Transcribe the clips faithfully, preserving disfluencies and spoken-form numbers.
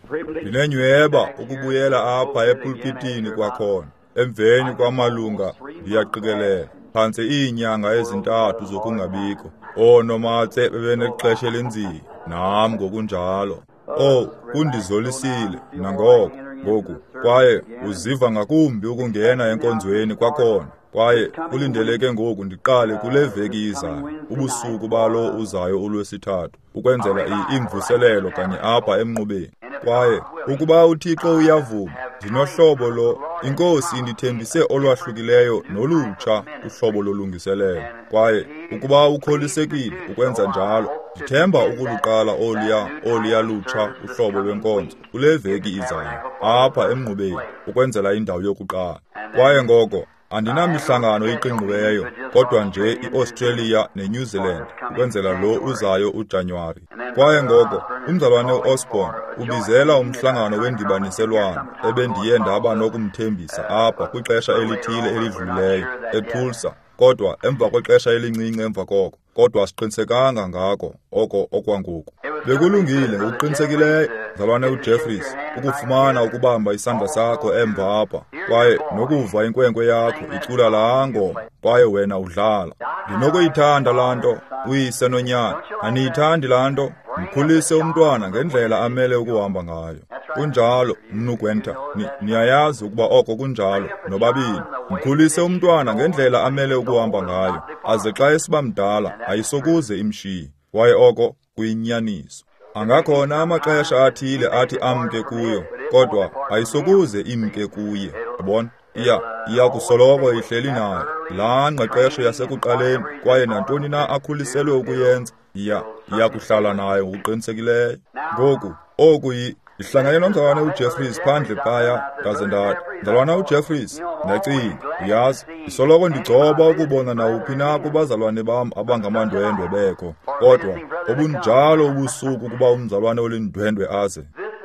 Ndinenyweba ukubuyela apha epulpitini kwakhona. Emveni kwamalunga ndiyaqikelela phantse iinyanga ezintathu zokungabikho. Oonomatse bebenexesha elinzima nam ngokunjalo. Oh, kundizolisile nangoko ngoku kwaye uziva ngakumbi ukungena enkonzweni kwakhona. Kwaye kulindeleke ngoku ndiqale kule veki izayo, ubusuku balo uzayo uLwesithathu, ukwenzela imvuselelo kanye apha emnqubeni. Kwaye ukuba uThixo uyavuma, ndinohlobo lo inkosi indithembise olwahlukileyo nolutsha uhlobo lolungiselelo. Kwaye ukuba ukholisekile ukwenza njalo, ndithemba ukuluqala oluya oluya lutsha uhlobo lwenkonzo kule veki izayo apha emnqubeni, ukwenzela indawo yokuqala. Kwaye ngoko andinamihlangano iqingqiweyo, kodwa nje iAustralia neNew Zealand, ukwenzela lo uzayo uJanuwari. Kwaye ngoko umzalwane uOsborne ubizela umhlangano wendibaniselwano ebendiye ndaba nokumthembisa apha kwixesha elithile elidlulileyo eTulsa, kodwa emva kwexesha elincinci emva koko, kodwa asiqinisekanga ngako oko okwangoku. Bekulungile uqinisekileyo mzalwane uJeffries ukufumana ukubamba isandla sakho emva apha, kwaye nokuva inkwenkwe yakho icula laa ngoma, kwaye wena udlala. Ndinokuyithanda laa nto uyise nonyana. Aniyithandi laa nto? Mkhulise umntwana ngendlela amele ukuhamba ngayo. Kunjalo mnugwenta, ni, niyayazi ukuba oko kunjalo nobabini. Mkhulise umntwana ngendlela amele ukuhamba ngayo, aze xa esiba mdala ayisokuze imshiye. Kwaye oko kuyinyaniso. Angakhona amaxesha athile athi amke kuyo, kodwa ayisokuze imke kuye. Yabona? Iya, iya kusoloko ihleli nayo. Laa ngqeqesho yasekuqaleni, kwaye nantoni na akhuliselwe ukuyenza, iya, iya kuhlala nayo uqinisekileyo. Ngoku, oku yi ihlangane nomzalwane uJeffries phandle phaya ndaze ndathi, mzalwana uJeffries, ndacinga, uyazi, isoloko ndigcoba ukubona nawuphi na kubazalwane bam abangamandwendwe bekho, kodwa obunjalo ubusuku kuba umzalwane olindwendwe aze.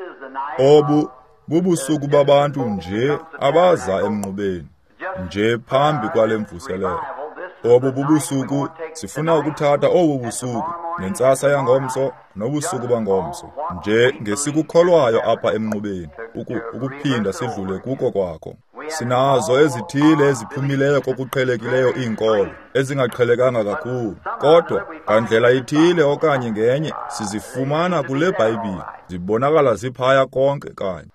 Obu bubusuku babantu nje abaza emnqubeni, nje phambi kwale mvuselelo. Obu bubusuku sifuna ukuthatha obu busuku nentsasa yangomso nobusuku bangomso, nje ngesikukholwayo apha emnqubeni, uku, ukuphinda sidlule kuko kwakho. Sinazo ezithile eziphumileyo kokuqhelekileyo iinkolo, ezingaqhelekanga kakhulu, kodwa ngandlela ithile okanye ngenye sizifumana kule Bhayibhile, zibonakala ziphaya konke kanye.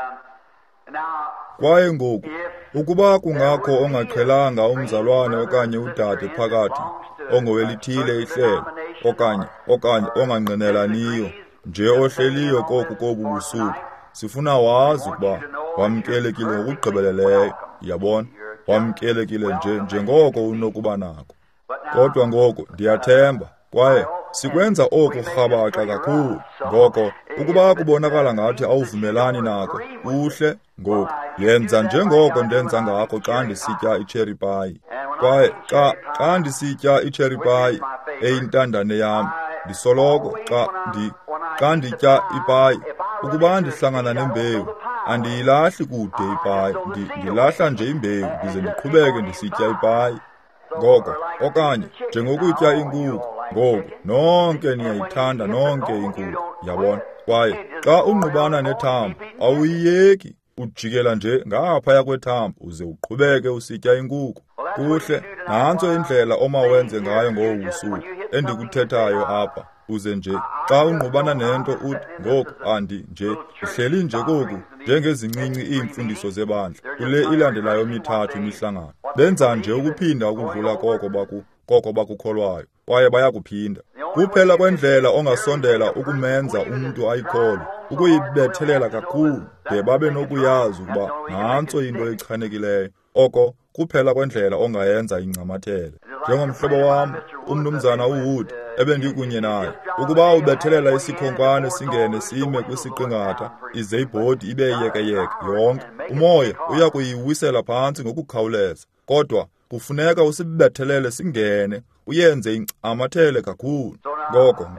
Kwaye ngoku, ukuba kungakho ongaqhelanga umzalwane okanye udade phakathi, ongowelithile ihlelo, okanye okanye onganqinelaniyo, nje ohleliyo koku kobu busuku, sifuna wazi ukuba wamkelekile ngokugqibeleleyo, yabona, wamkelekile nje njengoko unokuba nako. Kodwa ngoku ndiyathemba, kwaye sikwenza oku rhabaxa kakhulu. Ngoko ukuba kubonakala ngathi awuvumelani nako, uhle ngoku yenza njengoko ndenza ngako xa ndisitya icherry pie. Kwaye xa xa ndisitya icherry pie eyintandane yam, ndisoloko xa ndi xa nditya ipayi, ukuba ndihlangana nembewu, andiyilahli kude ipayi, ndi, ndilahla nje imbewu ndize ndiqhubeke ndisitya ipayi. Ngoko okanye njengokutya inkukhu, ngoku nonke niyayithanda nonke inkukhu, yabona. Kwaye xa ungqubana nethambo awuyiyeki, ujikela nje ngaphaya kwethambo uze uqhubeke usitya inkukhu. Kuhle, nantso indlela omawenze ngayo ngobu busuku endikuthethayo apha, uze nje xa ungqubana nento uthi ngoku andi nje ihleli nje koku njengezincinci iimfundiso zebandla kule ilandelayo mithathu imihlangano. Benza nje ukuphinda ukudlula koko baku koko bakukholwayo, kwaye bayakuphinda. Kuphela kwendlela ongasondela ukumenza umuntu ayikholwe, ukuyibethelela kakhulu de babe nokuyazi ukuba nantso into echanekileyo. Oko kuphela kwendlela ongayenza ingcamathele. Njengomhlobo wam umnumzana uWood ebendikunye naye, ukuba ubethelela isikhonkwane singene sime kwisiqingatha, ize ibhodi ibe yekeyeke yonke, umoya uya kuyiwisela phantsi ngokukhawuleza. Kodwa kufuneka usibethelele singene, uyenze ingcamathele kakhulu. Ngoko ngoku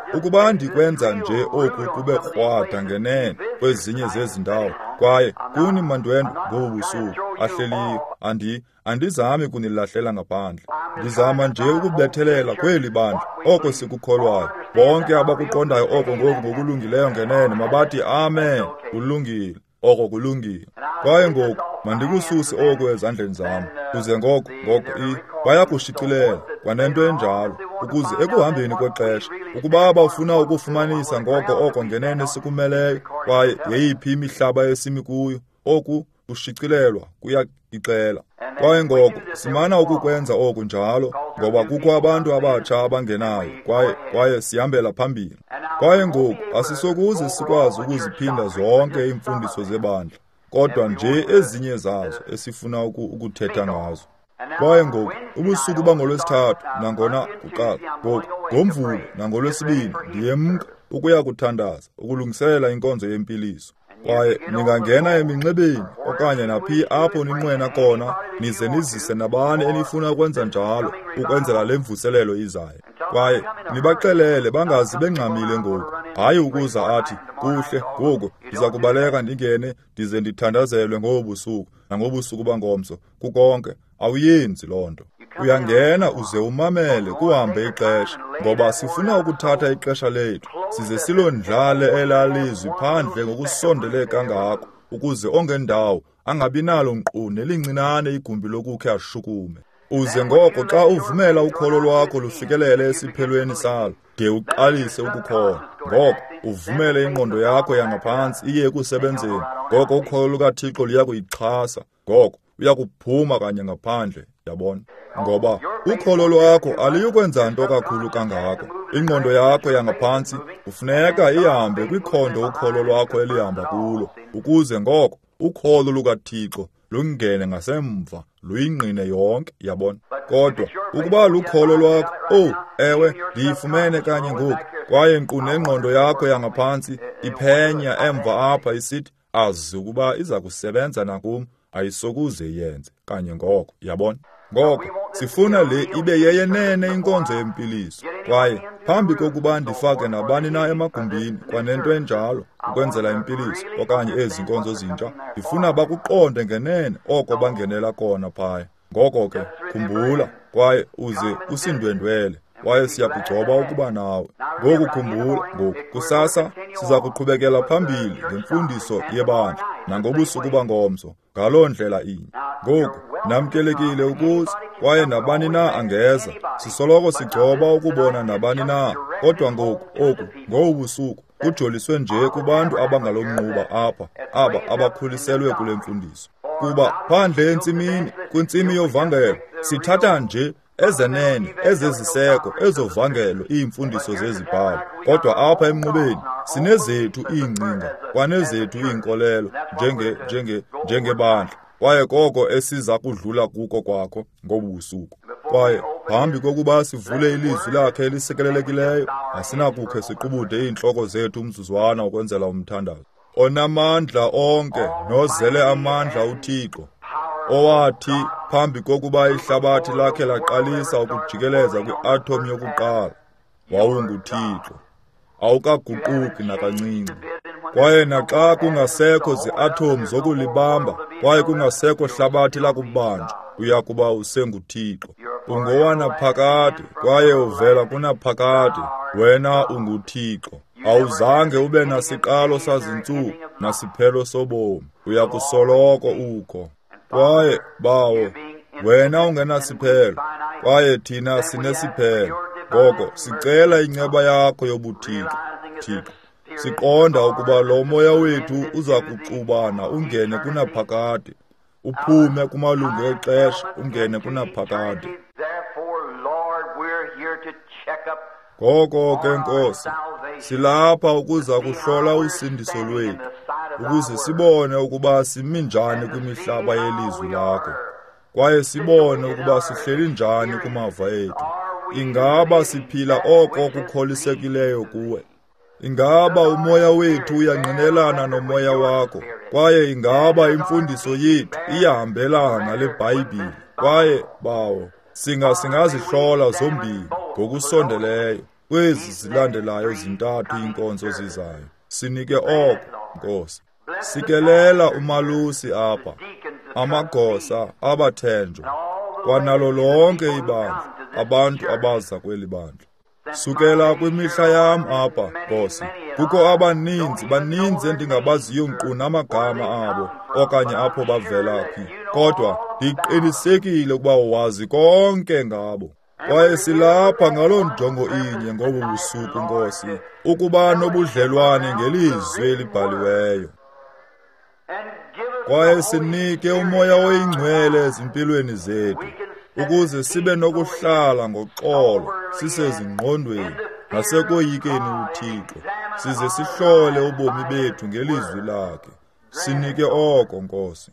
ukuba ndikwenza nje oku kube krwada ngenene kwezinye zezi ndawo, kwaye kuni mandwendwe ngobu busuku ahleliyo, andi andizami kunilahlela ngaphandle. Ndizama nje ukubethelela kweli bandla oko sikukholwayo. Bonke abakuqondayo oko ngoku ngokulungileyo ngenene mabathi amen. Kulungile, oko kulungile. Kwaye ngoku mandikususe oku ezandleni zam, kuze ngoko ngoko i bayakushicilela kwanento enjalo, ukuze ekuhambeni kwexesha, ukuba bafuna ukufumanisa ngoko oko ngenene sikumeleyo, kwaye yeyiphi imihlaba esimi kuyo, oku kushicilelwa kuyakixela. Kwaye ngoko simana ukukwenza oku njalo, ngoba kukho abantu abatsha abangenayo, kwaye kwaye sihambela phambili. Kwaye ngoku asisokuze sikwazi ukuziphinda zonke iimfundiso zebandla, kodwa nje ezinye zazo esifuna ukuthetha ngazo. Kwaye ngoku ubusuku bangolwesithathu nangona kuqala, ngoku ngoMvulo nangolwesibini ndiyemka ukuya kuthandaza, ukulungiselela inkonzo yempiliso. Kwaye ningangena eminxebeni okanye naphi apho ninqwena khona, nize nizise nabani enifuna ukwenza njalo ukwenzela le mvuselelo izayo. Kwaye nibaxelele bangazi bengxamile ngoku, hayi ukuza athi kuhle ngoku ndiza kubaleka ndingene ndize ndithandazelwe ngobusuku nangobusuku bangomso. Kukonke awuyenzi loo nto. Uyangena uze umamele kuhambe ixesha, ngoba sifuna ukuthatha ixesha lethu size silondlale elalizwi phandle ngokusondele kangako, ukuze ongendawo angabi nalo nkqu nelincinane igumbi lokukhe ashukume. Uze ngoko xa uvumela ukholo lwakho lufikelele esiphelweni salo, de uqalise ukukholwa. Ngoko uvumele ingqondo yakho yangaphantsi iye ekusebenzeni, ngoko ukholo lukaThixo liya kuyixhasa, ngoko uyakuphuma kanye ngaphandle, yabona. Ngoba ukholo lwakho aliyukwenza nto kakhulu kangako. Ingqondo yakho yangaphantsi kufuneka ihambe kwikhondo ukholo lwakho elihamba kulo, ukuze ngoko ukholo lukaThixo lungene ngasemva luyingqine yonke, yabona. Kodwa ukuba lukholo lwakho, oh ewe ndiyifumene kanye ngoku, kwaye nkqu nengqondo yakho yangaphantsi iphenya emva apha isithi azi ukuba iza kusebenza nakum, ayisokuze yenze kanye ngoko, yabona. Ngoko sifuna le ibe yeyenene inkonzo yempiliso, kwaye phambi kokuba ndifake nabani na emagumbini kwanento enjalo ukwenzela impiliso okanye ezi nkonzo zintsha, ndifuna bakuqonde ngenene oko bangenela kona phaya. Ngoko ke khumbula, kwaye uze usindwendwele, kwaye siyakugcoba ukuba nawe. Ngoku khumbula, ngoku kusasa siza kuqhubekela phambili ngemfundiso yebandla nangobusuku bangomso ngaloo ndlela inye. Ngoku namkelekile ukuze, kwaye nabani na angeza, sisoloko sigcoba ukubona nabani na, kodwa ngoku oku ngobusuku kujoliswe nje kubantu abangalomnquba apha, aba abakhuliselwe kule mfundiso. Kuba phandle entsimini, kwintsimi yovangelo, sithatha nje ezenene, ezeziseko, ezovangelo, iimfundiso zezibhalo. Kodwa apha emnqubeni sinezethu iingcinga, kwanezethu iinkolelo, njenge njenge njengebandla, kwaye koko esiza kudlula kuko kwakho ngobusuku. Kwaye phambi kokuba sivule ilizwi lakhe elisekelelekileyo, asinakukhe siqubude iintloko zethu umzuzwana ukwenzela umthandazo. Onamandla onke nozele amandla uThixo, owathi phambi kokuba ihlabathi lakhe laqalisa ukujikeleza kwi-atom yokuqala, wawunguThixo, awukaguquki nakancinci. Kwaye naxa kungasekho zi-atom zokulibamba, kwaye kungasekho hlabathi lakubanjwa, uyakuba usenguThixo. Ungowanaphakade, kwaye uvela kunaphakade, wena unguThixo. Awuzange ube nasiqalo sazintsuku nasiphelo sobomi, uyakusoloko ukho. Kwaye bawo, wena ungenasiphelo, kwaye thina sinesiphelo. Ngoko sicela inceba yakho yobuThixo, Thixo. Siqonda ukuba lo moya wethu uza kuxubana ungene kunaphakade, uphume kumalungu exesha ungene kunaphakade. Ngoko ke Nkosi, silapha ukuza kuhlola usindiso lwethu, ukuze sibone ukuba simi njani kwimihlaba yelizwi lakho, kwaye sibone ukuba sihleli njani kumava ethu. Ingaba siphila oko kukholisekileyo kuwe? Ingaba umoya wethu uyangqinelana nomoya wakho? Kwaye ingaba imfundiso yethu iyahambelana nale Bhayibhile? Kwaye bawo, singa singazihlola zombini ngokusondeleyo, kwezi zilandelayo zintathu iinkonzo zizayo. Sinike oko, Nkosi. Sikelela umalusi apha, amagosa, abathenjwa, kwanalo lonke ibandla, abantu abaza kweli bandla. Sukela kwimihla yam apha, Nkosi, kukho abaninzi, baninzi endingabaziyo nkqu namagama abo, okanye apho bavela phi. Kodwa ndiqinisekile ukuba wazi konke ngabo. Kwaye silapha ngaloo njongo inye ngobu busuku, Nkosi, ukuba nobudlelwane ngelizwi elibhaliweyo. Kwaye sinike umoya oyingcwele ezimpilweni zethu, ukuze sibe nokuhlala ngoxolo, sisezingqondweni, nasekoyikeni uThixo, size sihlole ubomi bethu ngelizwi lakhe. Sinike oko, Nkosi.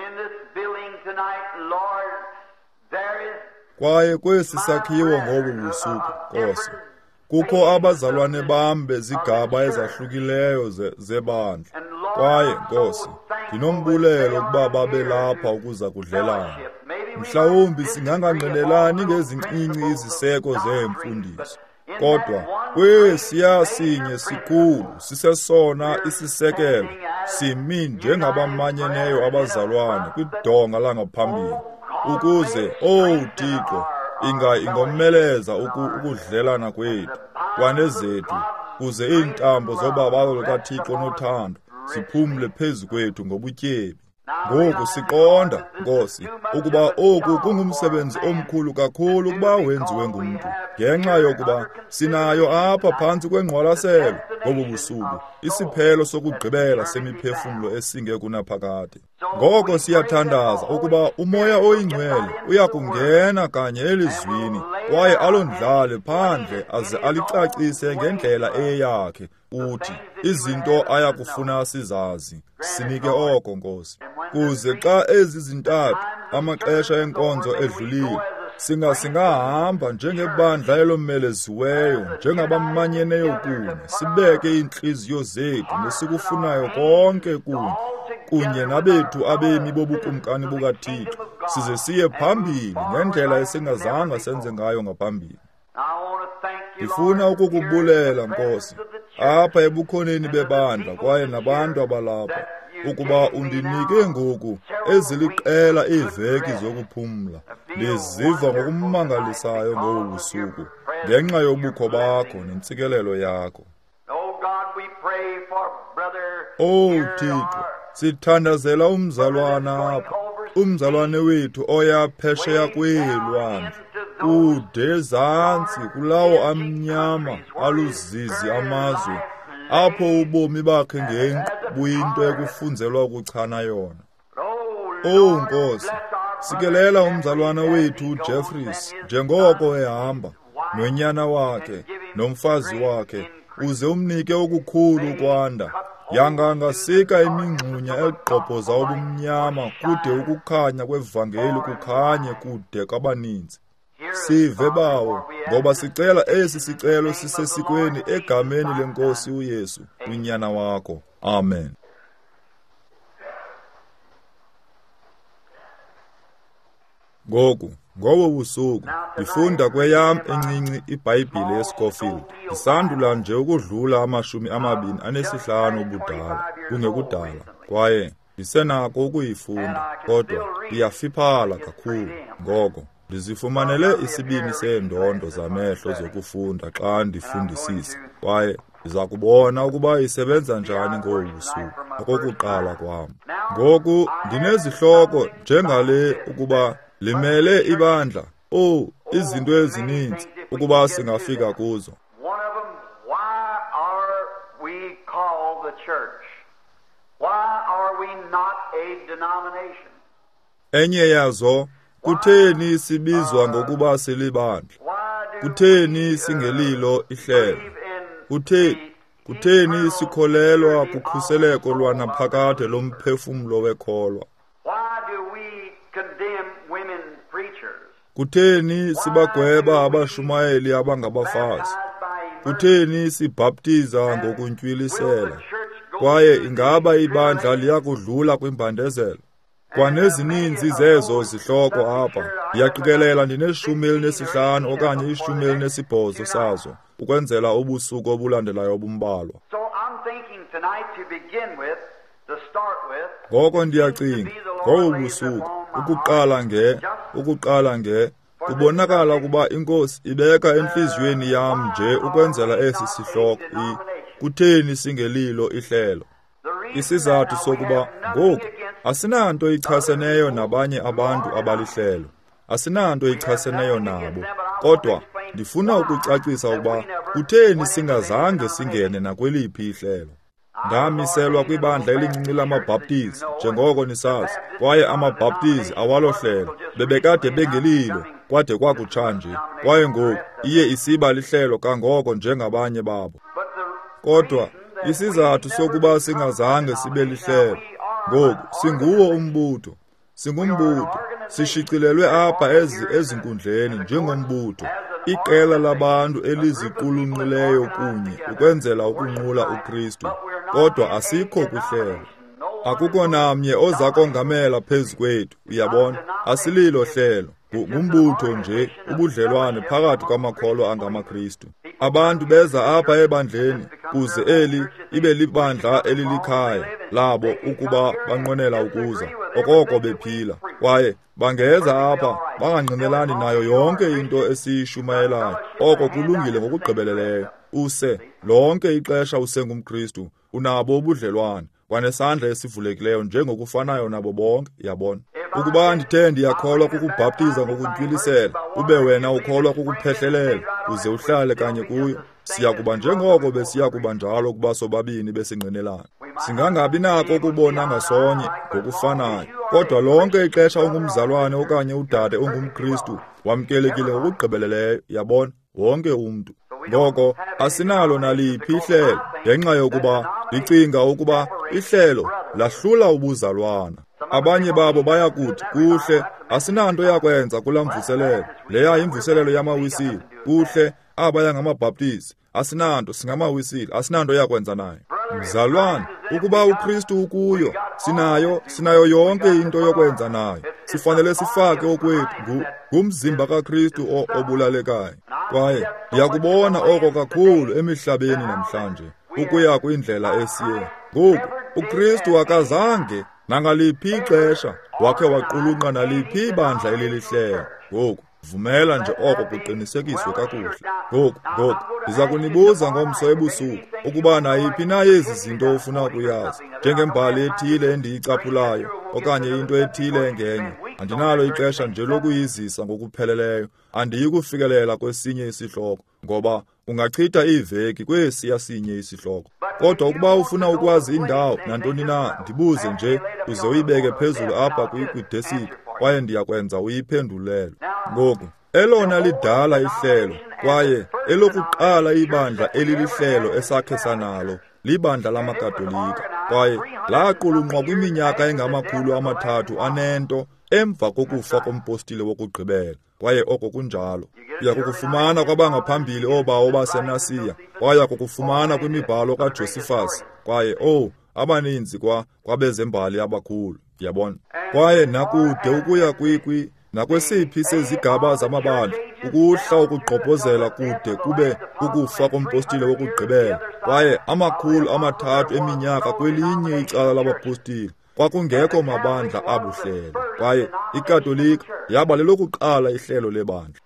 Kwaye kwesi sakhiwo ngobu busuku, Nkosi, kukho abazalwane bam bezigaba ezahlukileyo zebandla. Kwaye, Nkosi, ndinombulelo ukuba babe lapha ukuza kudlelana. Mhlawumbi singangangqinelani ngezincinci iziseko zeemfundiso, kodwa kwesiya sinye sikhulu, sisesona isisekelo, simi njengabamanyeneyo abazalwane kwidonga langaphambili, ukuze, oh Thixo, inga ingomeleza ukudlelana kwethu, kwanezethu, kuze iintambo zobabalo lukaThixo nothando siphumle phezu kwethu ngobutyebi. Ngoku siqonda, Nkosi, ukuba oku kungumsebenzi omkhulu kakhulu ukuba wenziwe ngumntu, ngenxa yokuba sinayo apha phantsi kwengqwalaselo ngobu busuku isiphelo sokugqibela semiphefumlo esinge kunaphakade. Ngoko siyathandaza ukuba umoya oyingcwele uya kungena kanye elizwini, kwaye alondlale phandle aze alicacise ngendlela eyakhe, uthi izinto ayakufuna sizazi. Sinike oko, Nkosi, kuze xa ezi zintathu amaxesha enkonzo edlulile, singa singahamba njengebandla elomeleziweyo, njengabamanyeneyo kunye, sibeke iintliziyo zethu nesikufunayo konke kunye, kunye nabethu abemi bobukumkani bukaThixo, size siye phambili ngendlela esingazanga senze ngayo ngaphambili. Ndifuna ukukubulela, Nkosi, apha ebukhoneni bebandla kwaye nabantu abalapha, ukuba undinike ngoku eziliqela iiveki zokuphumla. Ndiziva ngokummangalisayo ngobu busuku, ngenxa yobukho bakho nentsikelelo yakho. Oh Thixo, sithandazela umzalwana apha, umzalwane wethu oya phesheya kweelwandle, kude zantsi kulawo amnyama aluzizi amazwe, apho ubomi bakhe ngenqu buyinto ekufunzelwa ukuchana yona. Oh Nkosi, sikelela umzalwana wethu uJeffries njengoko ehamba, nonyana wakhe, nomfazi wakhe, uze umnike okukhulu ukwanda. Yanga ngasika imingxunya egqobhoza ubumnyama, kude ukukhanya kwevangeli kukhanye kude kwabaninzi. Sive bawo, ngoba sicela esi sicelo sisesikweni egameni leNkosi uYesu, unyana wakho. Amen. Ngoku, ngobo busuku, ndifunda kweyam encinci iBhayibhile yeScofield. Ndisandula nje ukudlula amashumi amabini anesihlanu ubudala, kungekudala, kwaye ndisenako ukuyifunda, kodwa ndiyafiphala kakhulu. Ngoko ndizifumanele isibini seendondo zamehlo zokufunda xa ndifundisisa, kwaye ndiza kubona ukuba isebenza njani ngobu busuku okokuqala kwam. Ngoku ndinezihloko njengale ukuba limele ibandla, oh izinto ezininzi ukuba singafika kuzo. One of them, why are we called the church? Why are we not a denomination? Enye yazo, kutheni sibizwa ngokuba silibandla? Kutheni singelilo ihlelo? Kutheni kutheni sikholelwa kukhuseleko lwanaphakade lomphefumlo wekholwa? Kutheni sibagweba abashumayeli abangabafazi? Kutheni sibhaptiza ngokuntwilisela? Kwaye ingaba ibandla liyakudlula kwimbandezelo? Kwanezininzi zezo zihloko apha, ndiyaqikelela ndineshumi elinesihlanu okanye ishumi elinesibhozo sazo, ukwenzela ubusuku obulandelayo obumbalwa. So I'm thinking tonight to begin with, to start with, Ngoko ndiyacinga ngobusuku ukuqala nge ukuqala nge kubonakala ukuba inkosi ibeka enhliziyweni yam nje ukwenzela esi sihloko i kutheni singelilo ihlelo. Isizathu sokuba ngoku asinanto ichaseneyo nabanye abantu abalihlelo, asinanto ichaseneyo nabo, kodwa ndifuna ukucacisa ukuba kutheni singazange singene nakweliphi ihlelo. Ndamiselwa kwibandla elincinci lamabhaptizi njengoko nisazi, kwaye amabhaptizi awalohlelo bebekade bengelilo kwade kwakutshanje, kwaye ngoku iye isiba lihlelo kangoko njengabanye babo. Kodwa isizathu sokuba singazange sibe lihlelo, ngoku singuwo umbutho, singumbutho, sishicilelwe apha ezi ezinkundleni njengombutho, iqela labantu eliziqulunqileyo kunye ukwenzela ukunqula uKristu, kodwa asikho kwihlelo. Akukho namnye oza kongamela phezu kwethu, uyabona, asililo hlelo, ngumbutho nje, ubudlelwane phakathi kwamakholwa angamaKristu. Abantu beza apha ebandleni kuze eli ibe libandla elilikhaya labo ukuba banqwenela ukuza okoko bephila, kwaye bangeza apha bangangqinelani nayo yonke into esiyishumayelayo. Oko kulungile ngokugqibeleleyo. Use lonke ixesha usengumKristu unabo ubudlelwane kwanesandla esivulekileyo njengokufanayo nabo bonke, yabona. Ukuba ndithe ndiyakholwa kukubhaptiza ngokutwilisela, ube wena ukholwa kukuphehlelela uze uhlale kanye kuyo, siya kuba njengoko besiya kuba njalo kuba sobabini besingqinelana. Singangabi nako ukubona ngasonye ngokufanayo, kodwa lonke ixesha ungumzalwane okanye udade ongumKristu wamkelekile ngokugqibeleleyo, yabona, wonke umntu. Ngoko asinalo naliphi ihlelo ngenxa yokuba ndicinga ukuba ihlelo lahlula ubuzalwana. Abanye babo bayakuthi kuhle asinanto yakwenza kula mvuselelo, leya imvuselelo yamawisile. Kuhle abaya ngamabhaptizi, asinanto singamawisile, asinanto yakwenza naye. Mzalwane, ukuba uKristu ukuyo, sinayo sinayo yonke into yokwenza nayo. Sifanele sifake okwethu ngumzimba kaKristu obulalekayo. Kwaye ndiyakubona oko kakhulu emihlabeni namhlanje ukuya kwindlela esiye. Ngoku uKristu akazange nangaliphi ixesha wakhe waqulunqa naliphi ibandla elilihlelo. Ngoku vumela nje oko kuqinisekiswe kakuhle. Ngoku ngoku ndiza kunibuza ngomso ebusuku ukuba nayiphi na yezi zinto ufuna ukuyazi, njengembali ethile endiyicaphulayo okanye into ethile engenye. Andinalo ixesha nje lokuyizisa ngokupheleleyo, andiyi kufikelela kwesinye isihloko, ngoba ungachitha iveki kwesiya sinye isihloko. Kodwa ukuba ufuna ukwazi indawo nantoni na, ndibuze nje uze uyibeke phezulu apha kwidesiki, kwaye ndiyakwenza uyiphendulele. Ngoku elona lidala ihlelo, kwaye elokuqala ibandla elilihlelo esakhe sanalo, libandla lamakatolika, kwaye laqulunqwa kwiminyaka engamakhulu amathathu anento emva kokufa kompostile wokugqibela, kwaye oko kunjalo. Uya kukufumana kwabangaphambili oobawo baseNasiya, kwaye kukufumana kwimibhalo kaJosifasi, kwaye oh abaninzi kwa kwabezembali abakhulu, yabona. Kwaye nakude ukuya kwikwi nakwesiphi sezigaba zamabandla, ukuhla ukugqobhozela kude kube ukufa kompostile wokugqibela, kwaye amakhulu amathathu eminyaka kwelinye icala labapostile, kwakungekho mabandla abuhlelo, kwaye ikatolika yaba lelokuqala ihlelo lebandla.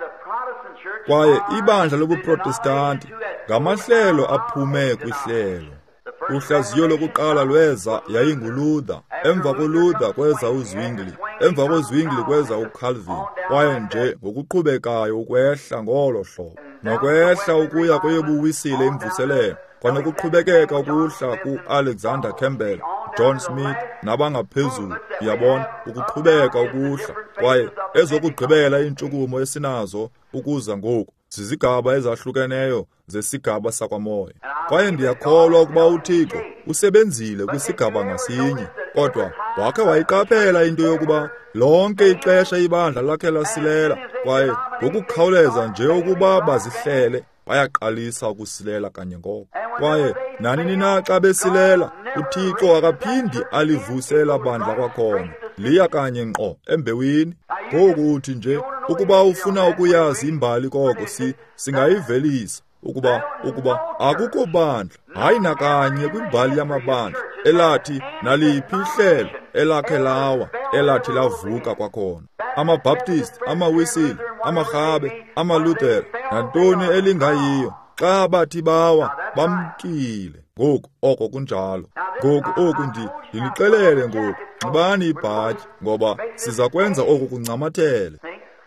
Kwaye ibandla lobuprotestanti ngamahlelo aphume kwihlelo. Uhlaziyo lokuqala lweza yayinguluther, emva koluther kweza uZwingli, emva kozwingli kweza uCalvin, kwaye nje ngokuqhubekayo ukwehla ngolo hlobo, nokwehla ukuya kweyobuwisile imvuselelo, kwanokuqhubekeka ukuhla ku-Alexander Campbell, John Smith nabangaphezulu, yabona, ukuqhubeka ukuhla, kwaye ezokugqibela intshukumo esinazo ukuza ngoku zizigaba ezahlukeneyo zesigaba sakwamoya. Kwaye ndiyakholwa ukuba uThixo usebenzile kwisigaba ngasinye, kodwa wakhe wayiqaphela into yokuba lonke ixesha ibandla lakhe lasilela, kwaye ngokukhawuleza nje ukuba bazihlele bayaqalisa ukusilela kanye ngoko. Kwaye nanini na xa besilela, uThixo akaphindi alivusela bandla kwakhona, liya kanye ngqo embewini. Ngoku uthi nje ukuba ufuna ukuyazi imbali koko si singayivelisa ukuba ukuba akukho bandla hayi nakanye kwimbali yamabandla elathi naliphi ihlelo elakhe lawa elathi lavuka kwakhona. Amabaptist, amaWesile, amaRhabe, amaLuther nantoni elingayiyo xa bathi bawa bamkile. Ngoku oko kunjalo. Ngoku oku ndi ndinixelele ngoku, nxibani ibhatyi ngoba siza kwenza oku kuncamathele.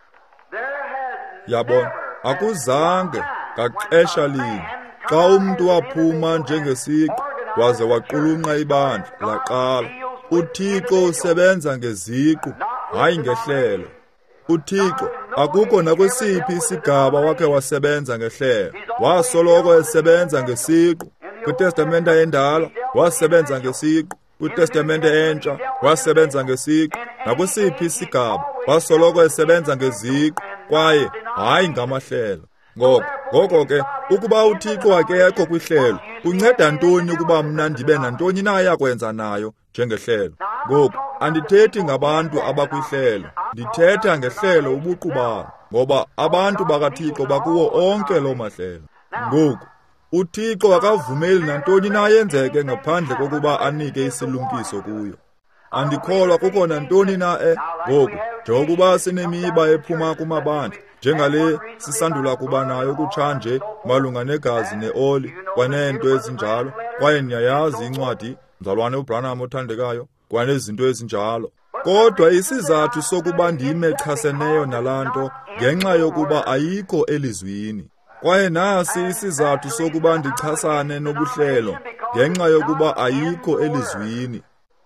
Yabona, akuzange ngaxesha linye xa umntu waphuma njengesiqu waze waqulunqa ibandla laqala. uThixo usebenza ngeziqu hayi ngehlelo. uThixo akukho nakwesiphi isigaba wakhe wasebenza ngehlelo. Wasoloko esebenza ngesiqu. KwiTestamente endala wasebenza ngesiqu, kwiTestamente entsha wasebenza ngesiqu, nakwisiphi isigaba wasoloko esebenza ngeziqu kwaye hayi ngamahlelo. Ngoko ngoko ke ukuba uThixo akekho kwihlelo, kunceda ntoni ukuba mna ndibe nantoni na yakwenza nayo njengehlelo? Ngoku andithethi ngabantu abakwihlelo, ndithetha ngehlelo ubuqu balo, ngoba abantu bakaThixo bakuwo onke loo mahlelo. Ngoku uThixo akavumeli nantoni na yenzeke ngaphandle kokuba anike isilumkiso kuyo. Andikholwa kukho nantoni na e ngoku njengokuba sinemiba ephuma kumabandla njengale sisandula kuba nayo kutshanje malunga negazi neoli kwaneento ezinjalo, kwaye niyayazi incwadi mzalwane uBranham othandekayo kwanezinto ezinjalo. Kodwa isizathu sokuba ndime chaseneyo nalanto ngenxa yokuba ayikho elizwini, kwaye nasi isizathu sokuba ndichasane nobuhlelo ngenxa yokuba ayikho elizwini.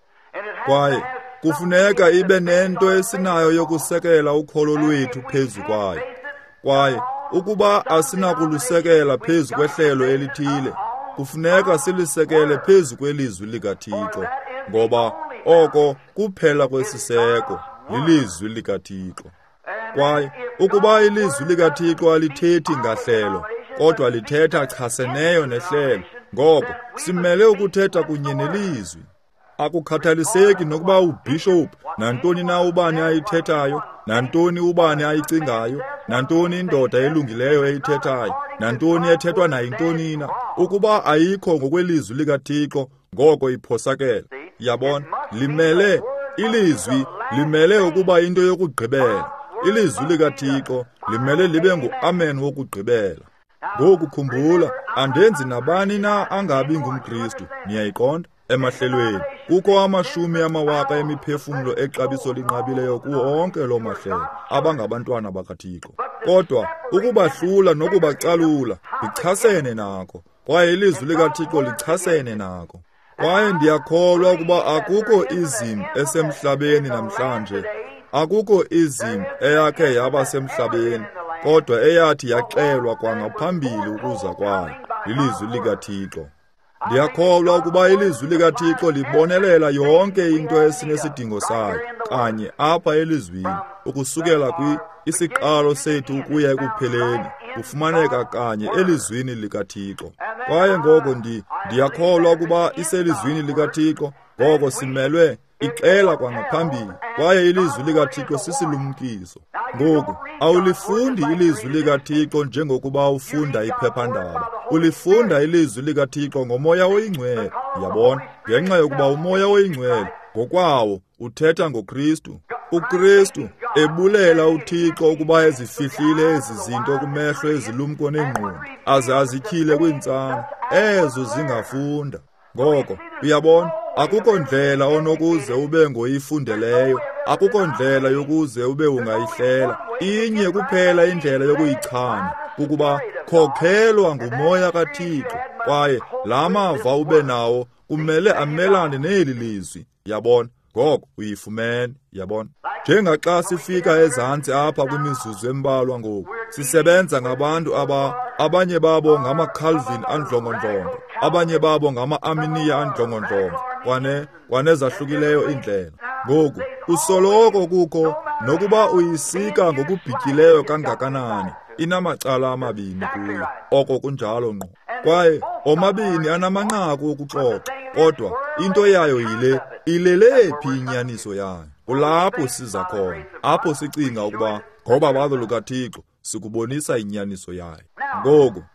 Kwaye kufuneka ibe nento esinayo yokusekela ukholo lwethu phezu kwayo. Kwaye ukuba asinakulusekela phezu kwehlelo elithile, kufuneka silisekele phezu kwelizwi likaThixo, ngoba oko kuphela kwesiseko lilizwi likaThixo. Kwaye ukuba ilizwi likaThixo alithethi ngahlelo, kodwa lithetha chaseneyo nehlelo, ngoko simele ukuthetha kunye nelizwi. Akukhathaliseki nokuba ubishop nantoni na ubani ayithethayo, nantoni ubani ayicingayo, nantoni indoda elungileyo eyithethayo, nantoni ethethwa nayintoni na, ukuba ayikho ngokwelizwi likaThixo, ngoko iphosakele. Yabona, limele ilizwi limele ukuba into yokugqibela. Ilizwi likaThixo limele libe ngu-amen wokugqibela. Ngoku khumbula, andenzi nabani na angabi ngumKristu, niyayiqonda? Emahlelweni kukho amashumi amawaka emiphefumlo exabiso linqabileyo kuwo onke loo mahlelo abangabantwana bakaThixo. Kodwa ukubahlula nokubacalula lichasene nako, kwaye ilizwi likaThixo lichasene nako. Kwaye ndiyakholwa ukuba akukho izimo esemhlabeni namhlanje, akukho izimo eyakhe yaba semhlabeni, kodwa eyathi yaxelwa kwangaphambili ukuza kwayo ilizwi likaThixo. Ndiyakholwa ukuba ilizwi likaThixo libonelela yonke into esinesidingo sayo kanye apha elizwini, ukusukela kwi isiqalo sethu ukuya ekupheleni kufumaneka kanye elizwini likaThixo. Kwaye ngoko ndi ndiyakholwa ukuba iselizwini likaThixo, ngoko simelwe ixela kwangaphambili, kwaye ilizwi likaThixo sisilumkiso. Ngoku awulifundi ilizwi likaThixo njengokuba ufunda iphephandaba, ulifunda ilizwi likaThixo ngomoya oyingcwele. Yabona, ngenxa yokuba umoya oyingcwele ngokwawo uthetha ngoKristu. uKristu ebulela uThixo ukuba ezifihlile ezi zinto kumehlo ezilumko nengqondo, aze azityhile kwiintsana ezo zingafunda. Ngoko uyabona, akukho ndlela onokuze ube ngoyifundeleyo, akukho ndlela yokuze ube ungayihlela. Inye kuphela indlela yokuyichana, ukuba khokhelwa ngumoya kaThixo, kwaye la mava ube nawo kumele amelane neli lizwi. Yabona, ngoko uyifumene. Yabona, njengaxa sifika ezantsi apha kwimizuzu embalwa ngoku, sisebenza ngabantu aba abanye babo ngama-Calvin andlongondlongo, abanye babo ngama-Arminiya andlongondlongo, kwane kwanezahlukileyo indlela. Ngoku usoloko kukho, nokuba uyisika ngokubhityileyo kangakanani, inamacala amabini kuyo. Oko kunjalo ngqo, kwaye omabini anamanqaku okuxoxa, kodwa into yayo yile, ilele phi inyaniso yayo? Kulapho siza khona, apho sicinga ukuba ngoba balo lukaThixo sikubonisa inyaniso yayo. Ngoku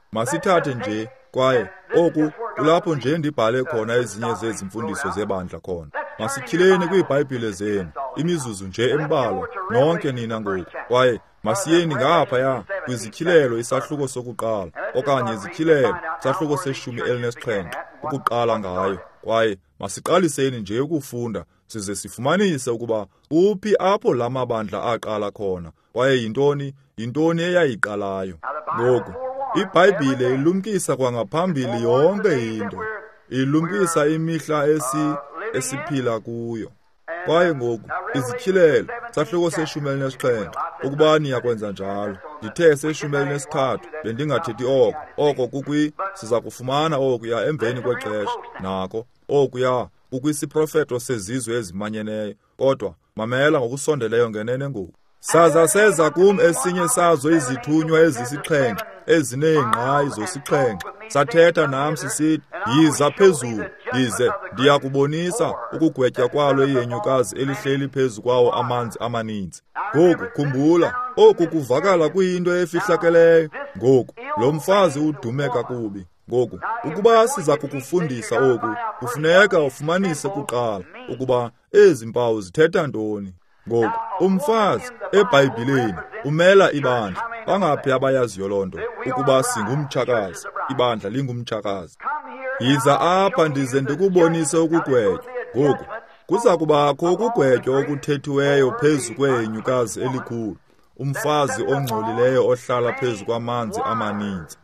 Masithathe nje kwaye oku kulapho nje ndibhale khona ezinye zezimfundiso zebandla khona. Masityhileni kwiiBhayibhile zenu imizuzu nje embalwa nonke nina ngoku kwaye masiyeni ngaphaya kwizityhilelo isahluko sokuqala okanye izityhilelo isahluko seshumi elinesixhenxe ukuqala ngayo kwaye masiqaliseni nje ukufunda size sifumanise ukuba uphi apho la mabandla aqala khona kwaye yintoni yintoni eyayiqalayo. Ngoku iBhayibhile ilumkisa kwangaphambili yonke into, ilumkisa imihla esi esiphila kuyo. Kwaye ngoku izityhilelo sahluko seshumi elinesixhenxe ukuba niyakwenza njalo. Ndithe seshumi elinesithathu bendingathethi oko oko kukwi siza kufumana okuya emveni kwexesha nako okuya kukwisiprofeto sezizwe ezimanyeneyo. Kodwa mamela ngokusondeleyo ngenene ngoku. Saza seza kum esinye sazo izithunywa ezisixhenxe ezineengqayi zosixhenxe sathetha nam sisithi, yiza phezulu, yize ndiyakubonisa ukugwetya kwalo iyenyukazi elihleli phezu kwawo amanzi amaninzi. Ngoku khumbula, oku kuvakala kuyinto efihlakeleyo. Ngoku lo mfazi udume kakubi. Ngoku ukuba siza kukufundisa oku, kufuneka ufumanise kuqala ukuba ezi mpawu zithetha ntoni. Ngoku umfazi eBhayibhileni umela ibandla. Bangaphi abayaziyo loo nto ukuba singumtshakazi, ibandla lingumtshakazi? Yiza apha ndize ndikubonise ukugwetywa. Ngoku kuza kubakho ukugwetywa okuthethiweyo phezu kweyenyukazi elikhulu, umfazi ongcolileyo ohlala phezu kwamanzi amaninzi.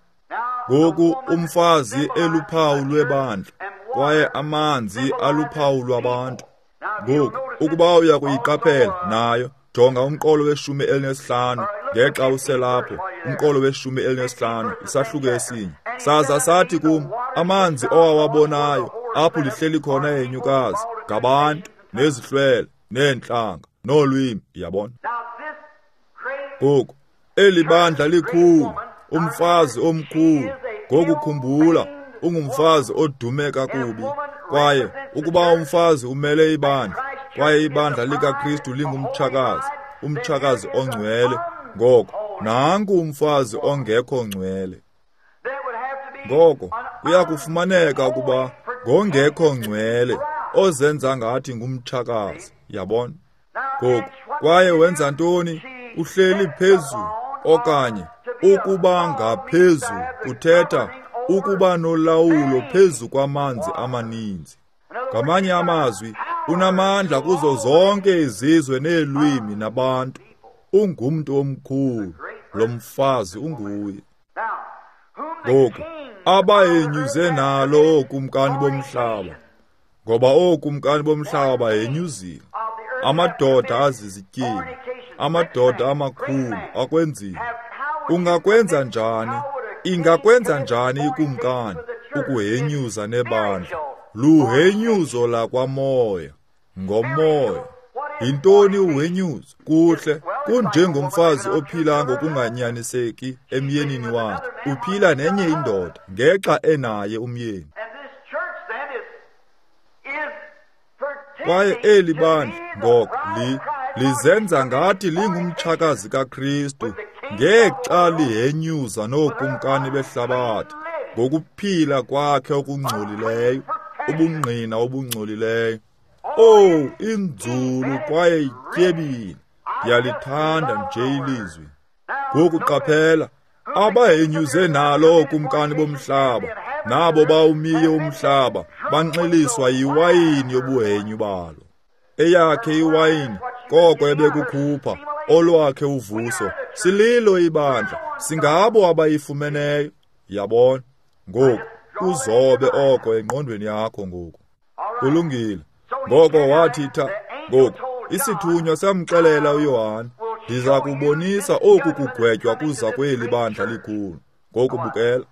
Ngoku umfazi eluphawu lwebandla kwaye amanzi aluphawu lwabantu. Ngoku ukuba uya kuyiqaphela nayo, jonga umqolo weshumi elinesihlanu ngexa uselapho, umqolo weshumi elinesihlanu isahluko esinye. Saza sathi kum, amanzi owawabonayo apho lihleli khona yenyukazi ngabantu nezihlwele neentlanga nolwimi. Yabona ngoku eli bandla likhulu, umfazi omkhulu. Ngoku khumbula, ungumfazi odume kakubi kwaye ukuba umfazi umele ibandla kwaye ibandla likaKristu lingumtshakazi, umtshakazi ongcwele. Ngoko nanku umfazi ongekho ngcwele. Ngoko uyakufumaneka ukuba ngongekho ngcwele ozenza ngathi ngumtshakazi. Yabona ngoku kwaye wenza ntoni? Uhleli phezulu okanye ukuba ngaphezulu kuthetha ukuba nolawulo phezu kwamanzi amaninzi. Ngamanye amazwi, unamandla kuzo zonke izizwe neelwimi nabantu. Ungumntu omkhulu, lo mfazi unguye. Ngoku abayenyuze nalo ookumkani bomhlaba, ngoba ookumkani bomhlaba bayenyuzile. Amadoda azizityebi, amadoda amakhulu akwenzile. Ungakwenza njani? Ingakwenza njani ikumkani ukuhenyuza nebandla? Luhenyuzo lakwamoya, ngomoya. Yintoni uhenyuzo? Kuhle, kunjengomfazi ophila ngokunganyaniseki emyenini wakhe. Uphila nenye indoda ngexa enaye umyeni. Kwaye eli bandla ngoko li lizenza ngathi lingumtshakazi kaKristu ngexa lihenyuza nookumkani behlabathi ngokuphila kwakhe okungcolileyo, ubungqina obungcolileyo. Oh, inzulu kwaye ityebile, yalithanda nje ilizwi. Ngoku qaphela, abahenyuze nalo ookumkani bomhlaba nabo bawumiye umhlaba banxiliswa yiwayini yobuhenyu balo. Eyakhe iwayini koko ebekukhupha olwakhe uvuso, sililo ibandla, singabo abayifumeneyo. Yabona ngoku uzobe oko engqondweni yakho. Ngoku kulungile. Ngoko wathi tha, ngoku isithunywa samxelela uYohane, ndiza kubonisa oku kugwetywa kuza kweli bandla likhulu. Ngoku bukela,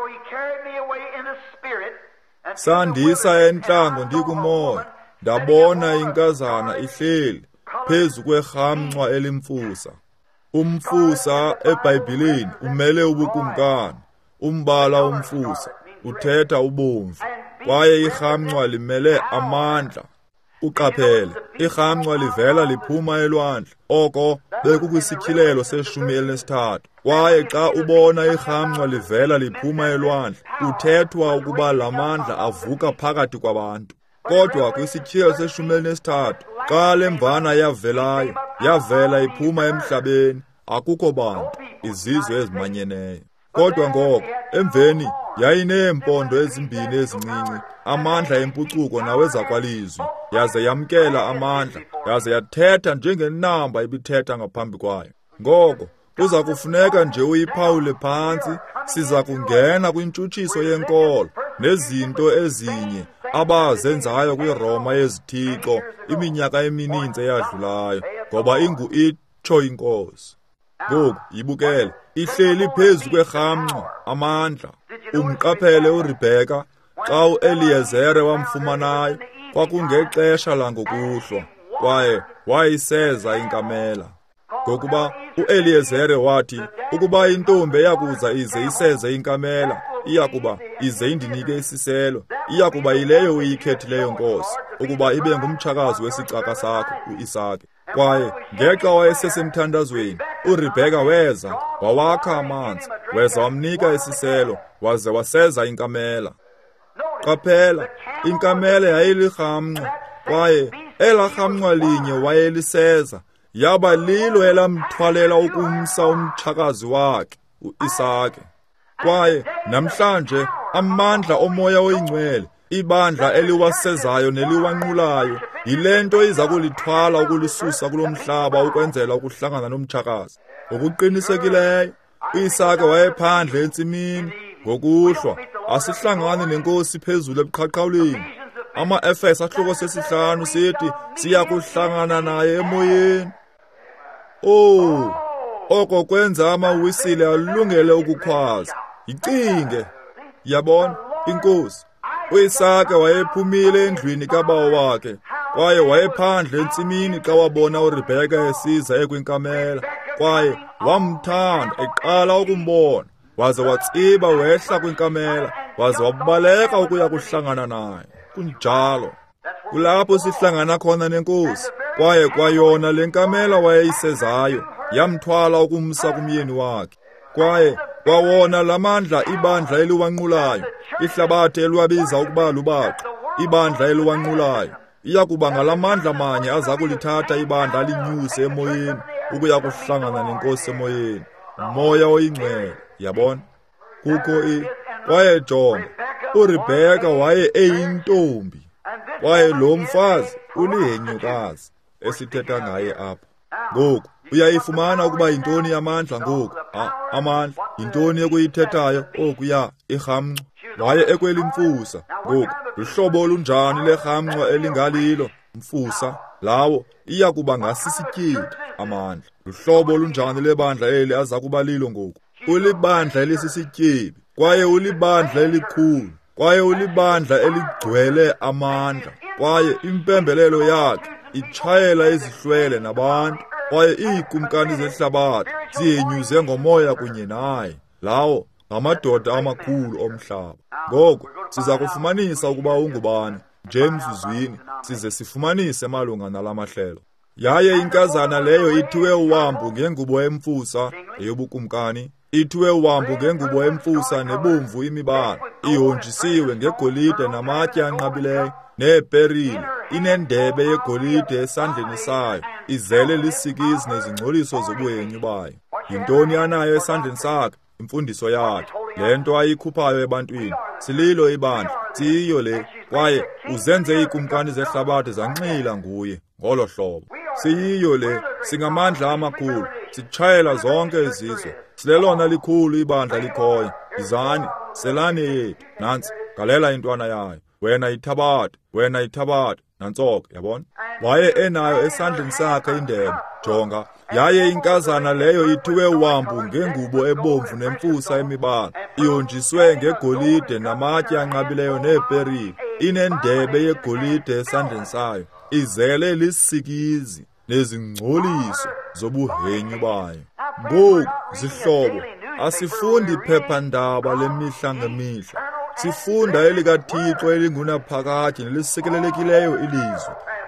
sandisa entlango ndikumoya, ndabona inkazana ihleli phezu kwerhamncwa elimfusa. Umfusa eBhayibhileni umele ubukumkani. Umbala umfusa uthetha ubomvu, kwaye irhamncwa limele amandla. Uqaphele, irhamncwa livela liphuma elwandle. Oko bekukwisikilelo seshumi elinesithathu. Kwaye xa ubona irhamncwa livela liphuma elwandle, kuthethwa ukuba la mandla avuka phakathi kwabantu. Kodwa kwisikilelo seshumi elinesithathu, xa le mvana yavelayo, yavela iphuma emhlabeni, akukho bantu, izizwe ezimanyeneyo. Kodwa ngoko, emveni, yayineempondo ezimbini ezincinci, amandla empucuko nawezakwalizwi, yaze yamkela amandla, yaze yathetha njengenamba ibithetha ngaphambi kwayo. Ngoko, kuza kufuneka nje uyiphawule phantsi, siza kungena kwintshutshiso yenkolo, nezinto ezinye abazenzayo kwiRoma yezithixo iminyaka emininzi eyadlulayo, ngoba ingu itsho inkosi. Ngoku, yibukele, ihleli phezu kwerhamncwa, amandla. Umqaphele uRibheka, xa u-Eliyezere wamfumanayo, kwakungexesha langokuhlwa, kwaye wayiseza inkamela. Ngokuba u-Eliyezere wathi, ukuba intombi eyakuza ize iseze inkamela, iyakuba ize indinike isiselo, iyakuba yileyo uyikhethileyo nkosi, ukuba ibe ngumtshakazi wesicaka sakho, u-Isaka. Kwaye ngexa wayesesemthandazweni, uRibheka weza, wawakha amanzi, weza wamnika isiselo, waze waseza inkamela. Qaphela, inkamela yayilirhamncwa, kwaye ela rhamncwa linye wayeliseza, yaba lilo elamthwalela ukumsa umtshakazi wakhe, u-Isaka. Kwaye namhlanje amandla omoya oyingcwele, ibandla eliwasezayo neliwanqulayo, yile nto iza kulithwala ukulisusa kulo mhlaba ukwenzela ukuhlangana nomtshakazi. Ngokuqinisekileyo, u-Isaka wayephandle entsimini, ngokuhlwa, asihlangane nenkosi phezulu ebuqhaqhawuleni. Ama-Efeso ahloko sesihlanu sithi, siya kuhlangana naye emoyeni. Oh, oko kwenza amawisile alungele ukukhwaza. Yicinge, yabona, inkosi. U-Isaka wayephumile endlwini kabawo wakhe, kwaye wayephandle entsimini xa wabona uRibheka esiza ekwinkamela, kwaye wamthanda eqala ukumbona, waze watsiba wehla kwinkamela, waze wabaleka ukuya kuhlangana naye. Kunjalo, kulapho sihlangana khona nenkosi, kwaye kwayona le nkamela wayeyisezayo, yamthwala ukumsa kumyeni wakhe. Kwaye kwawona lamandla ibandla eliwanqulayo, ihlabathi eliwabiza ukuba lubaqa, ibandla eliwanqulayo, iyakuba ngalamandla manye aza kulithatha ibandla linyuse emoyeni, ukuya kuhlangana nenkosi emoyeni, umoya oyingcwele, yabona? Kukho i, kwaye jonga, uRibheka waye eyintombi, kwaye lo mfazi ulihenyukazi, esithetha ngaye apha. Ngoku, uyayifumana ukuba yintoni yamandla ngoku? Ah, amandla, yintoni ekuyithethayo? Okuya, irhamncwa. Waye ekweli mfusa. Ngoku, luhlobo olunjani lerhamncwa elingalilo? Mfusa, lawo, iya kuba ngasisityebi, amandla. Luhlobo olunjani lebandla eli aza kuba lilo ngoku? Ulibandla elisisityebi, kwaye ulibandla elikhulu, kwaye ulibandla eligcwele amandla, kwaye impembelelo yakhe itshayela izihlwele nabantu, kwaye iikumkani zehlabathi ziyenyuze ngomoya kunye naye, lawo ngamadoda amakhulu omhlaba. Ngoko siza kufumanisa ukuba ungubani, nje emzuzwini, size sifumanise malunga nala mahlelo. Yaye inkazana leyo ithiwe uhambo ngengubo emfusa eyobukumkani, ithiwe uhambo ngengubo emfusa nebomvu imibala, ihonjisiwe ngegolide namatye anqabileyo, neeperile, inendebe yegolide esandleni sayo, izele lisikizi nezingcoliso zobuhenyu bayo. Yintoni anayo esandleni sakhe? Imfundiso yakhe, le nto ayikhuphayo ebantwini. Sililo ibandla, siyiyo le, kwaye uzenze iikumkani zehlabathi zanxila nguye, ngolo hlobo. Siyiyo le, singamandla amakhulu, sitshayela zonke izizwe, silelona likhulu ibandla likhoyo. Izani, selani yethu, nantsi, galela intwana yayo. Wena ithabathe, wena ithabathe, nantsoko, yabona? Waye enayo esandleni sakhe indebe, jonga, yaye inkazana leyo ithiwe uhambo ngengubo ebomvu nemfusa emibala, ihonjiswe ngegolide namatye anqabileyo neeperile, inendebe yegolide esandleni sayo, izele lisikizi nezingcoliso zobuhenyu bayo. Ngoku, zihlobo, asifundi phephandaba lemihla ngemihla, sifunda elikaThixo elingunaphakade nelisekelelekileyo ilizwe.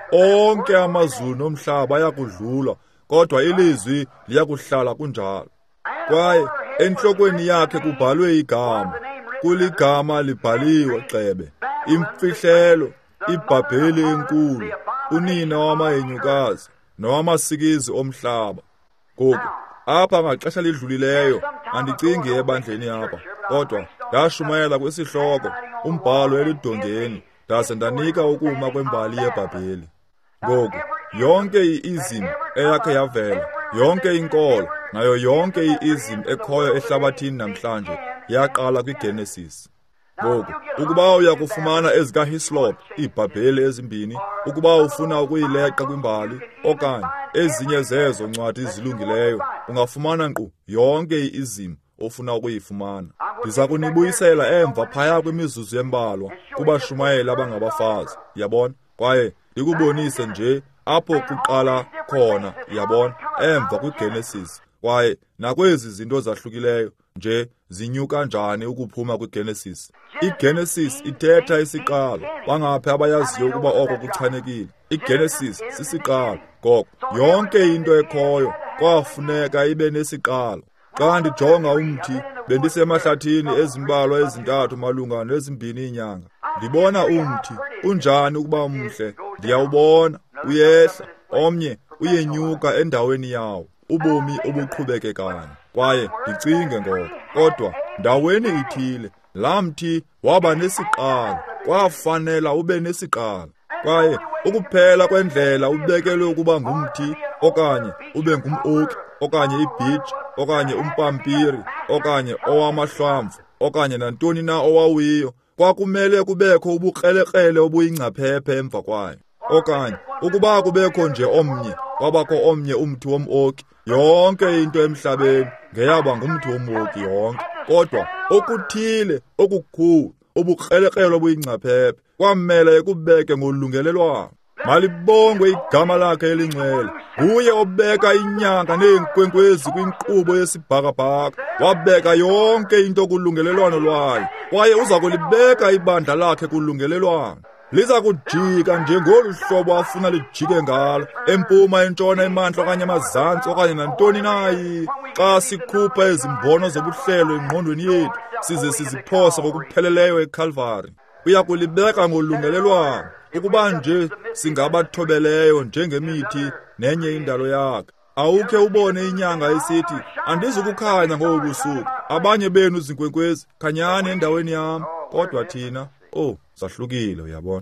onke amazulu nomhlaba ayakudlula, kodwa ilizwi liyakuhlala kunjalo. Kwaye enhlokweni yakhe kubhalwe igama, kuligama libhaliwe xebe, imfihlelo, iBhabheli enkulu, unina wamahenyukazi nowamasikizi omhlaba. Ngoku apha ngaxesha lidlulileyo andicingi ebandleni apha, kodwa ndashumayela kwisihloko umbhalo elidongeni ndaze ndanika ukuma kwembali yeBhabheli. Ngoku yonke i-izim eyakhe yavela, yonke inkolo nayo yonke i-izim ekhoyo ehlabathini namhlanje yaqala kwiGenesis. Ngoku ukuba uyakufumana ezikaHislop iBhabheli ezimbini, ukuba ufuna ukuyileqa kwimbali okanye ezinye zezo ncwadi zilungileyo, ungafumana nkqu yonke i-izim ofuna ukuyifumana. Ndiza kunibuyisela emva phaya kwimizuzu embalwa kubashumayeli abangabafazi, yabona, kwaye ndikubonise nje apho kuqala khona, yabona, emva kwiGenesis, kwaye nakwezi zinto zahlukileyo nje zinyuka njani ukuphuma kwiGenesis. iGenesis ithetha isiqalo, bangaphi abayaziyo ukuba oko kuchanekile. iGenesis sisiqalo, ngoko yonke into ekhoyo kwafuneka ibe nesiqalo. Xa ndijonga umthi, bendisemahlathini ezimbalwa ezintathu malunga nezimbini inyanga. Ndibona umthi unjani ukuba mhle, ndiyawubona uyehla, omnye uyenyuka endaweni yawo, ubomi obuqhubekekayo. Kwaye ndicinge ngoko, kodwa ndaweni ithile laa mthi waba nesiqalo, kwafanela ube nesiqalo. Kwaye ukuphela kwendlela ubekelwe ukuba ngumthi, okanye ube ngum-oki, okanye ibhitshi, okanye umpampiri, okanye owamahlwamvu, okanye nantoni na owawiyo, kwakumele kubekho ubukrelekrele obuyingcaphephe emva kwayo. Okanye ukuba kubekho nje omnye, kwabakho omnye umthi wom-oki, yonke into emhlabeni ngeyaba ngumthi wom-oki yonke. Kodwa okuthile okukhulu ubukrelekrele obuyingcaphephe kwamela ekubeke ngolungelelwano. Malibongwe igama lakhe elingcwele. Nguye obeka inyanga neenkwenkwezi kwinkqubo yesibhakabhaka, wabeka yonke into kulungelelwano lwayo, kwaye uza kulibeka ibandla lakhe kulungelelwano. Liza kujika njengolu hlobo afuna lijike ngalo, empuma, entshona, emantla okanye emazantsi okanye nantoni nayi. Xa sikhupha ezimbono zobuhlelo engqondweni yethu size siziphose ngokupheleleyo eCalvary, uya kulibeka ngolungelelwano, ukuba nje singabathobeleyo njengemithi nenye indalo yakhe. Awukhe ubone inyanga isithi, andizukukhanya ngobu busuku, abanye benu zinkwenkwezi khanyani endaweni yam, kodwa thina, oh, zahlukile, uyabona.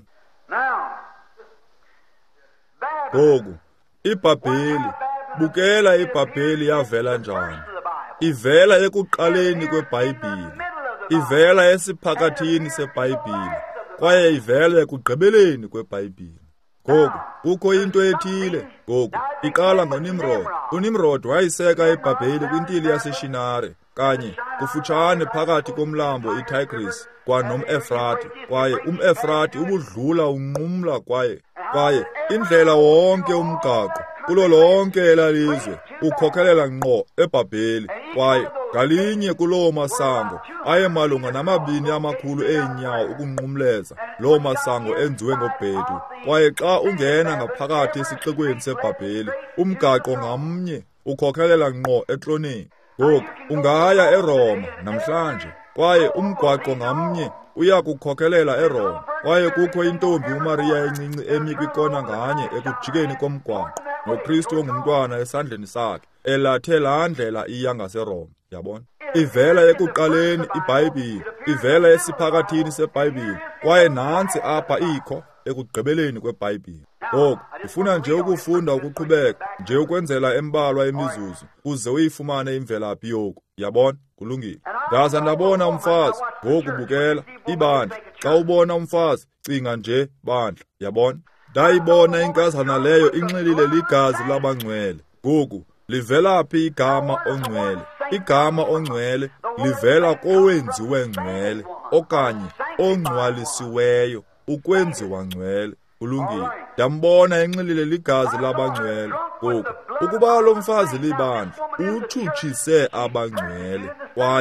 Ngoku iBhabheli, bukela iBhabheli yavela njani. Ivela ekuqaleni kweBhayibhile, ivela esiphakathini seBhayibhile, kwaye ivela ekugqibeleni kweBhayibhile. Ngoku kukho into ethile. Ngoku iqala ngoNimrod. uNimrod wayiseka iBhabheli kwintili yaseShinare, kanye kufutshane phakathi komlambo iTigris kwanom-Efrati, kwaye um-Efrati ubudlula unqumla kwaye kwaye indlela wonke umgaqo kulo lonke elalizwe ukhokhelela ngqo eBhabheli, kwaye ngalinye kuloo masango ayemalunga namabini amakhulu eenyawo ukunqumleza loo masango enziwe ngobhedu. Kwaye xa ungena ngaphakathi esixekweni seBhabheli, umgaqo ngamnye ukhokhelela ngqo eTloneni. Ngoku ungaya eRoma namhlanje, kwaye umgwaqo ngamnye uya kukhokhelela eRoma, kwaye kukho intombi uMariya encinci emi kwikona nganye ekujikeni komgwaqo, noKristu ongumntwana esandleni sakhe, elathe laa ndlela iya ngaseRoma, yabona. Ivela ekuqaleni iBhayibhile, ivela esiphakathini seBhayibhile, kwaye nantsi apha ikho ekugqibeleni kweBhayibhile. Ngoku ufuna nje ukufunda ukuqhubeka, nje ukwenzela embalwa imizuzu, uze uyifumane imvelaphi yoku, yabona, kulungile. Ndaza ndabona umfazi, ngoku bukela ibandla. Xa ubona umfazi, cinga nje bandla, yabona. Ndayibona inkazana leyo inxilile ligazi labangcwele. Ngoku livela phi igama ongcwele? Igama ongcwele livela kowenziwe ngcwele, okanye ongcwalisiweyo, ukwenziwa ngcwele. Ulungile. Ndambona enxilile ligazi labangcwele. Ngoku ukuba lo mfazi libandla utshutshise abangcwele, kwaye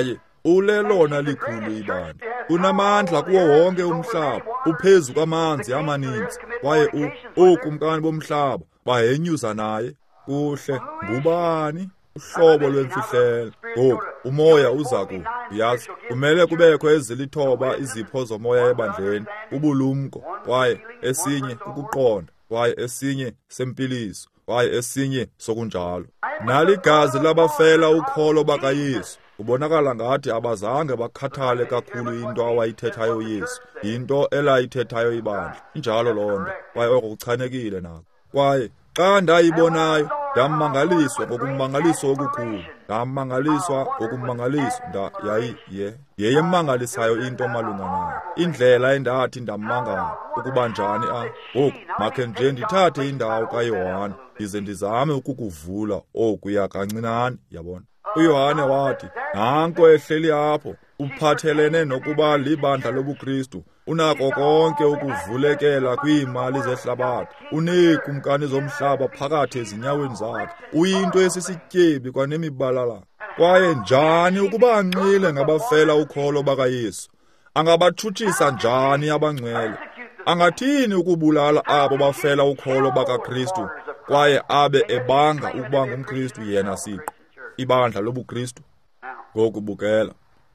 ulelona likhulu ibandla, unamandla kuwo wonke umhlaba, uphezu kwamanzi amaninzi, kwaye ookumkani bomhlaba bahenyuza naye. Kuhle, ngubani uhlobo lwemfihlelo? Ngoku umoya uza ku yazi kumele kubekho ezilithoba izipho zomoya ebandleni, ubulumko, kwaye esinye ukuqonda, kwaye esinye sempiliso, kwaye esinye sokunjalo. Naligazi labafela ukholo bakaYesu. Kubonakala ngathi abazange bakhathale kakhulu into awayithethayo Yesu, into elayithethayo ibandla. Injalo loo nto, kwaye oko kuchanekile nako. Kwaye xa ndayibonayo ndamangaliswa ngokummangaliso okukhulu, ndamangaliswa ngokummangaliswa nda yayi ye yeyemangalisayo into malunga nayo, indlela endathi ndamangala ukuba njani a ngoku makhe nje ndithathe indawo kaYohane ndize ndizame ukukuvula okuya kancinane. Yabona, uYohane wathi, nanko ehleli apho uphathelene nokuba libandla lobuKristu, unako konke ukuvulekela kwiimali zehlabathi, uneekumkani zomhlaba phakathi ezinyaweni zakhe, uyinto esisityebi kwanemibalala. Kwaye njani ukuba anqile ngabafela ukholo bakaYesu? Angabathutshisa njani abangcwele? Angathini ukubulala abo bafela ukholo bakaKristu kwaye abe ebanga ukuba ngumKristu yena siqu, ibandla lobuKristu? Ngokubukela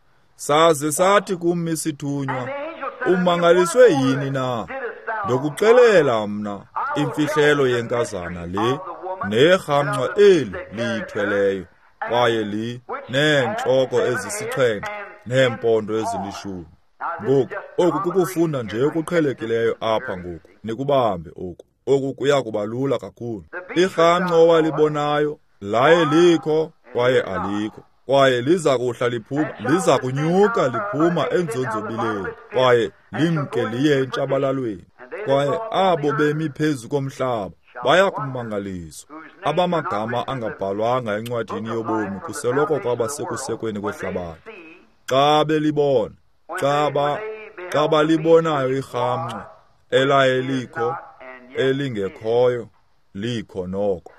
saze sathi kummi sithunywa, umangaliswe yini na? Ndokuxelela mna imfihlelo yenkazana le nerhamncwa eli liyithweleyo, kwaye li neentloko ezisixhenxe neempondo ezilishumi. Ngoku oku kukufunda nje okuqhelekileyo apha ngoku, nikubambe oku. Oku kuya kuba lula kakhulu. Irhamncwa owalibonayo laye likho kwaye alikho, kwaye liza kuhla liphuma, liza kunyuka liphuma enzonzobileni, kwaye limke liye entshabalalweni. Kwaye abo bemi phezu komhlaba baya kumangaliswa, abamagama angabhalwanga encwadini yobomi kuseloko kwaba sekusekweni kwehlabathi. Xa belibona, xa ba xa balibonayo irhamncwa elaye likho elingekhoyo, likho noko.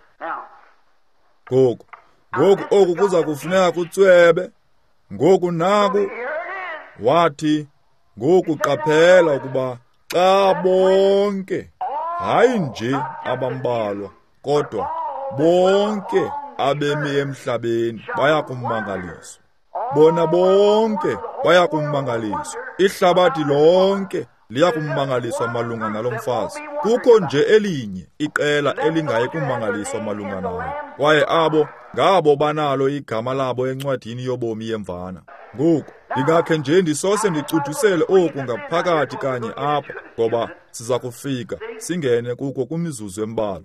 Ngoku ngoku oku kuza kufuneka kutswebe. Ngoku naku wathi, ngoku qaphela ukuba xa bonke, hayi nje abambalwa, kodwa bonke abemi emhlabeni baya kummangaliswa. Bona bonke baya kummangaliswa. Ihlabathi lonke liya kummangaliswa malunga nalo mfazi. Kukho nje elinye iqela elingayi kummangaliswa malunga naye, kwaye abo ngabo banalo igama labo encwadini yobomi yemvana. Ngoku ndingakhe nje ndisose ndicuthusele oku ngaphakathi kanye apha, ngoba siza kufika singene kuko kwimizuzu embalwa.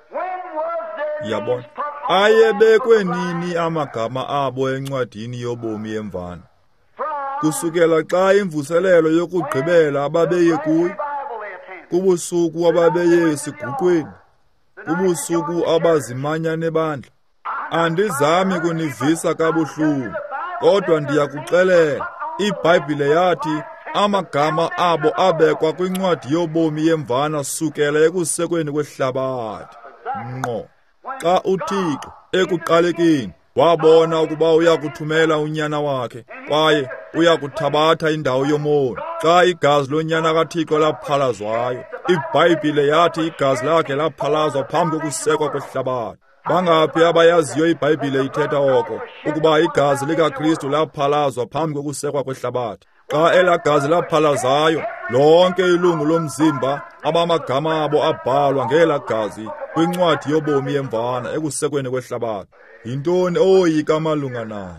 Yabona, ayebekwe nini amagama abo encwadini yobomi yemvana? Kusukela xa imvuselelo yokugqibela ababeye kuyo, kubusuku ababeye esiguqweni, kubusuku abazimanya nebandla. Andizami kunivisa kabuhlungu, kodwa ndiyakuxelela, iBhayibhile yathi amagama abo abekwa kwincwadi yobomi yemvana sukela ekusekweni kwehlabathi. Ngqo xa uThixo ekuqalekeni wabona ukuba uya kuthumela unyana wakhe, kwaye uya kuthabatha indawo yomoya, xa igazi lonyana kaThixo laphalazwayo, iBhayibhile yathi igazi lakhe laphalazwa phambi kokusekwa kwehlabathi. Bangaphi abayaziyo iBhayibhile ithetha oko, ukuba igazi likaKristu laphalazwa phambi kokusekwa kwehlabathi? Xa elagazi laphalazayo, lonke ilungu lomzimba abamagama abo abhalwa ngelagazi kwincwadi yobomi yemvana ekusekweni kwehlabathi. Yintoni oyika malunga nayo?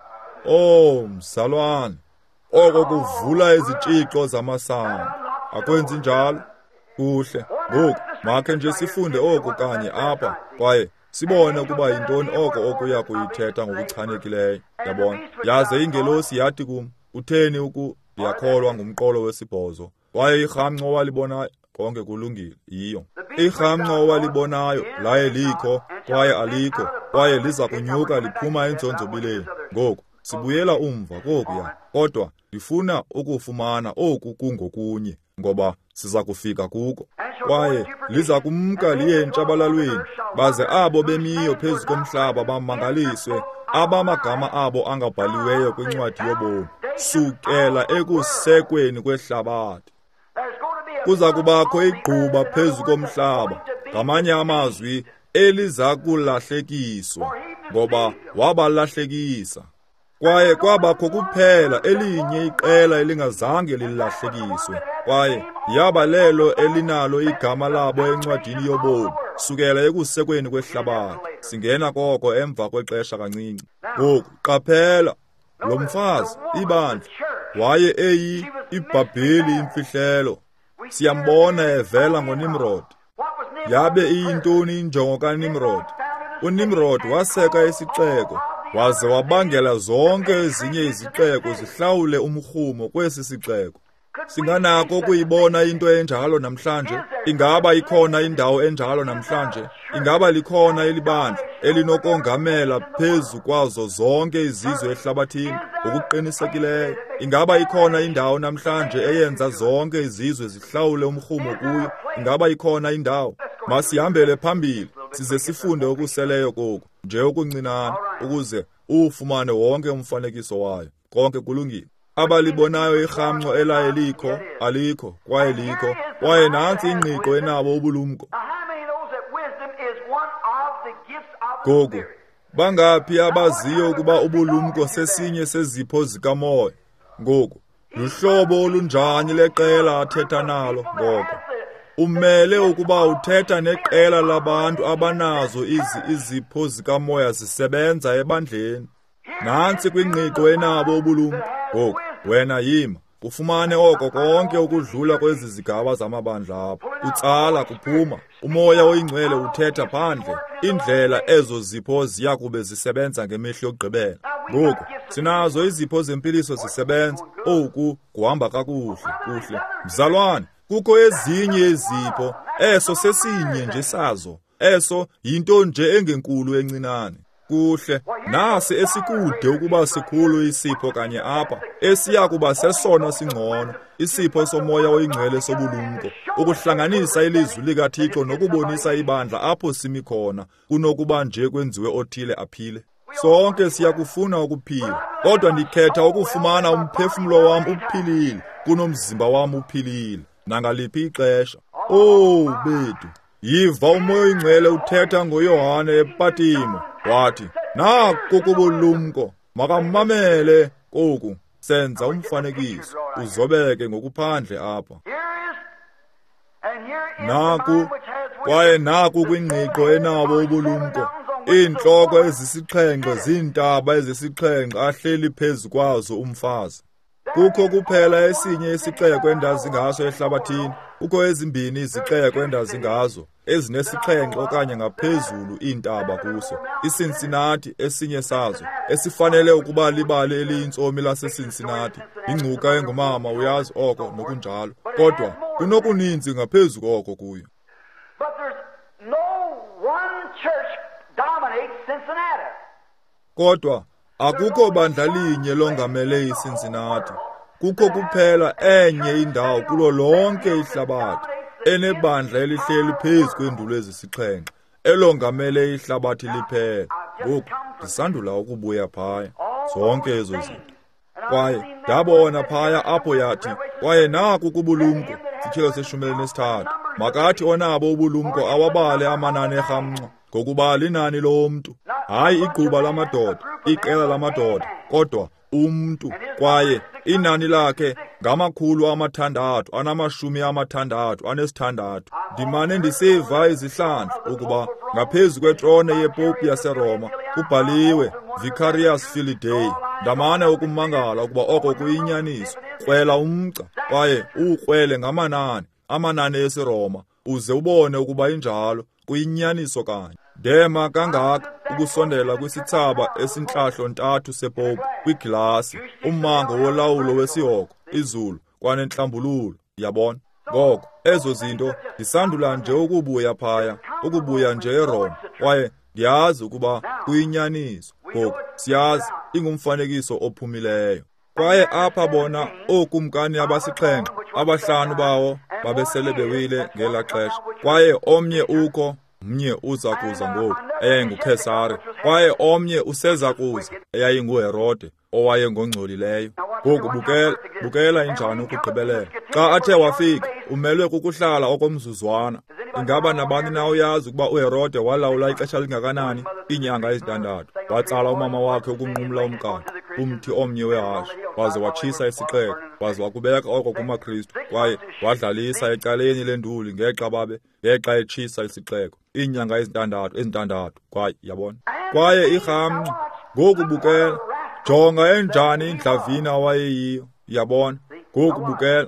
Oh mzalwane, oko kuvula izitshixo zamasango. Akwenzi njalo? Kuhle. Ngoku makhe nje sifunde oku kanye apha, kwaye sibone ukuba yintoni oko okuya kuyithetha ngokuchanekileyo. Yabona, yaze ingelosi yathi kum, utheni uku ndiyakholwa ngumqolo wesibhozo, kwaye irhamncwa owalibonayo konke kulungile. Yiyo irhamncwa owalibonayo laye likho kwaye alikho, kwaye liza kunyuka liphuma enzonzobileni. Ngoku sibuyela umva kokuya, kodwa ndifuna ukufumana oku kungokunye ngoba siza kufika kuko. Kwaye liza kumka liye entshabalalweni, baze abo bemiyo phezu komhlaba bamangaliswe, abamagama abo angabhaliweyo kwincwadi yobomi, sukela ekusekweni kwehlabathi. Kuza kubakho igquba phezu komhlaba, ngamanye amazwi eliza kulahlekiswa, ngoba wabalahlekisa. Kwaye kwabakho kuphela elinye iqela elingazange lilahlekiswe, kwaye yaba lelo elinalo igama labo encwadini yobomi, sukela ekusekweni kwehlabathi. Singena koko emva kwexesha kancinci. Ngoku qaphela, lo mfazi ibandla waye eyi iBhabheli imfihlelo. Siyambona evela ngoNimrod. Yabe iyintoni injongo kaNimrod? UNimrod waseka isixeko, waze wabangela zonke ezinye izixeko zihlawule umrhumo kwesi sixeko. Singanako ukuyibona into enjalo namhlanje? Ingaba ikhona indawo enjalo namhlanje? Ingaba likhona elibandla elinokongamela phezu kwazo zonke izizwe ehlabathini ngokuqinisekileyo? Ingaba ikhona indawo namhlanje eyenza zonke izizwe zihlawule umrhumo kuyo? Ingaba ikhona indawo? Masihambele phambili size sifunde okuseleyo koku nje okuncinane, ukuze ufumane wonke umfanekiso wayo. Konke kulungile. Abalibonayo irhamncwa elaye likho, alikho, kwaye likho, kwaye nansi ingqiqo enabo ubulumko. Gogo, bangaphi abaziyo ukuba ubulumko sesinye sezipho zikamoya? Ngoku, luhlobo olunjani leqela athetha nalo ngoko? Umele ukuba uthetha neqela labantu abanazo izi izipho zikamoya zisebenza ebandleni. Nansi kwingqiqo enabo ubulumko. Ngoku, wena yima, ufumane oko konke ukudlula kwezi zigaba zamabandla apho. Utsala kuphuma, umoya oyingcwele uthetha phandle, indlela ezo zipho ziyakube zisebenza ngemihla yokugqibela. Ngoku, sinazo izipho zempiliso zisebenza, oku kuhamba kakuhle, kuhle. Mzalwane, kukho ezinye izipho, eso sesinye nje sazo, eso yinto nje engenkulu encinane. Kuhle, nasi esikude ukuba sikhulu isipho kanye apha, esiya kuba sesona singcono, isipho somoya oyingcwele sobulumko, ukuhlanganisa ilizwi likaThixo nokubonisa ibandla apho simi khona, kunokuba nje kwenziwe othile aphile. Sonke siyakufuna ukuphila, kodwa ndikhetha ukufumana umphefumlo wam uphilile kunomzimba wam uphilile, nangaliphi ixesha. Oh bethu, yiva umoya oyingcwele uthetha ngoYohane ePatimo, wathi, naku kubulumko, makamamele koku, senza umfanekiso, uzobeke ngokuphandle apha. Naku, kwaye naku kwingqiqo enabo ubulumko, iintloko ezisixhenxe ziintaba ezisixhenxe ahleli phezu kwazo umfazi. Kukho kuphela esinye isixeko endazi ngaso ehlabathini, kukho ezimbini izixeko endazi ngazo, ezinesixhenxe okanye ngaphezulu iintaba kuso. ICincinnati esinye sazo, esifanele ukuba libali eliyintsomi laseCincinnati, ingcuka engumama uyazi oko nokunjalo, kodwa kunokuninzi ngaphezu koko kuyo. But there's no one church dominates Cincinnati. Kodwa akukho bandla linye longamele iCincinnati. Kukho kuphela enye indawo kulo lonke ihlabathi enebandla elihleli phezu kwendulo ezisixhenxe, elongamele ihlabathi liphela. Ngoku ndisandula ukubuya phaya zonke ezo zinto. Kwaye ndabona phaya apho yathi, kwaye naku kubulumko, sitshilo seshumi nesithathu, makathi onabo ubulumko awabale amanani erhamncwa, ngokuba linani lomntu, hayi igquba lamadoda, iqela lamadoda, kodwa umntu, kwaye inani lakhe ngamakhulu amathandathu anamashumi amathandathu anesithandathu. Ndimane ndisiva izihlandlo ukuba ngaphezu kwetrone yepopi yaseRoma kubhaliwe Vicarius Filii Dei. Ndamane ukumangala ukuba oko kuyinyaniso. Krwela umgca, kwaye ukrwele ngamanani, amanani esiRoma, uze ubone ukuba injalo, kuyinyaniso kanye. Dema kangaka ukusondela kwisithaba esinhlahlo ntathu sepopi kwigilasi, ummango wolawulo wesihoko, izulu, kwanenhlambululo, yabona. Ngoko, ezo zinto, ndisandula nje ukubuya phaya, ukubuya nje eRoma, kwaye ndiyazi ukuba kuyinyaniso. Ngoko, siyazi, ingumfanekiso ophumileyo. Kwaye apha bona ookumkani abasixhenxe, abahlanu bawo babesele bewile ngela xesha, kwaye omnye ukho, mnye uza kuza ngoku eyayinguKhesare, kwaye omnye useza kuza eyayinguHerode owayengongcolileyo. Ngoku bukela bukela injani ukugqibelela. Xa athe wafika umelwe kukuhlala okomzuzwana. Ingaba nabani na uyazi ukuba uHerode walawula ixesha lingakanani? Iinyanga ezintandathu. Watsala umama wakhe ukunqumla umgaqo kumthi omnye wehashe, waze watshisa isixeko, waze wakubeka oko kumaKristu, kwaye wadlalisa ecaleni lenduli ngexa babe ngexa etshisa isixeko. Iinyanga ezintandathu ezintandathu kwaye yabona. Kwaye irhamncu ngoku bukela, jonga enjani indlavina wayeyiyo, yabona. Ngoku bukela.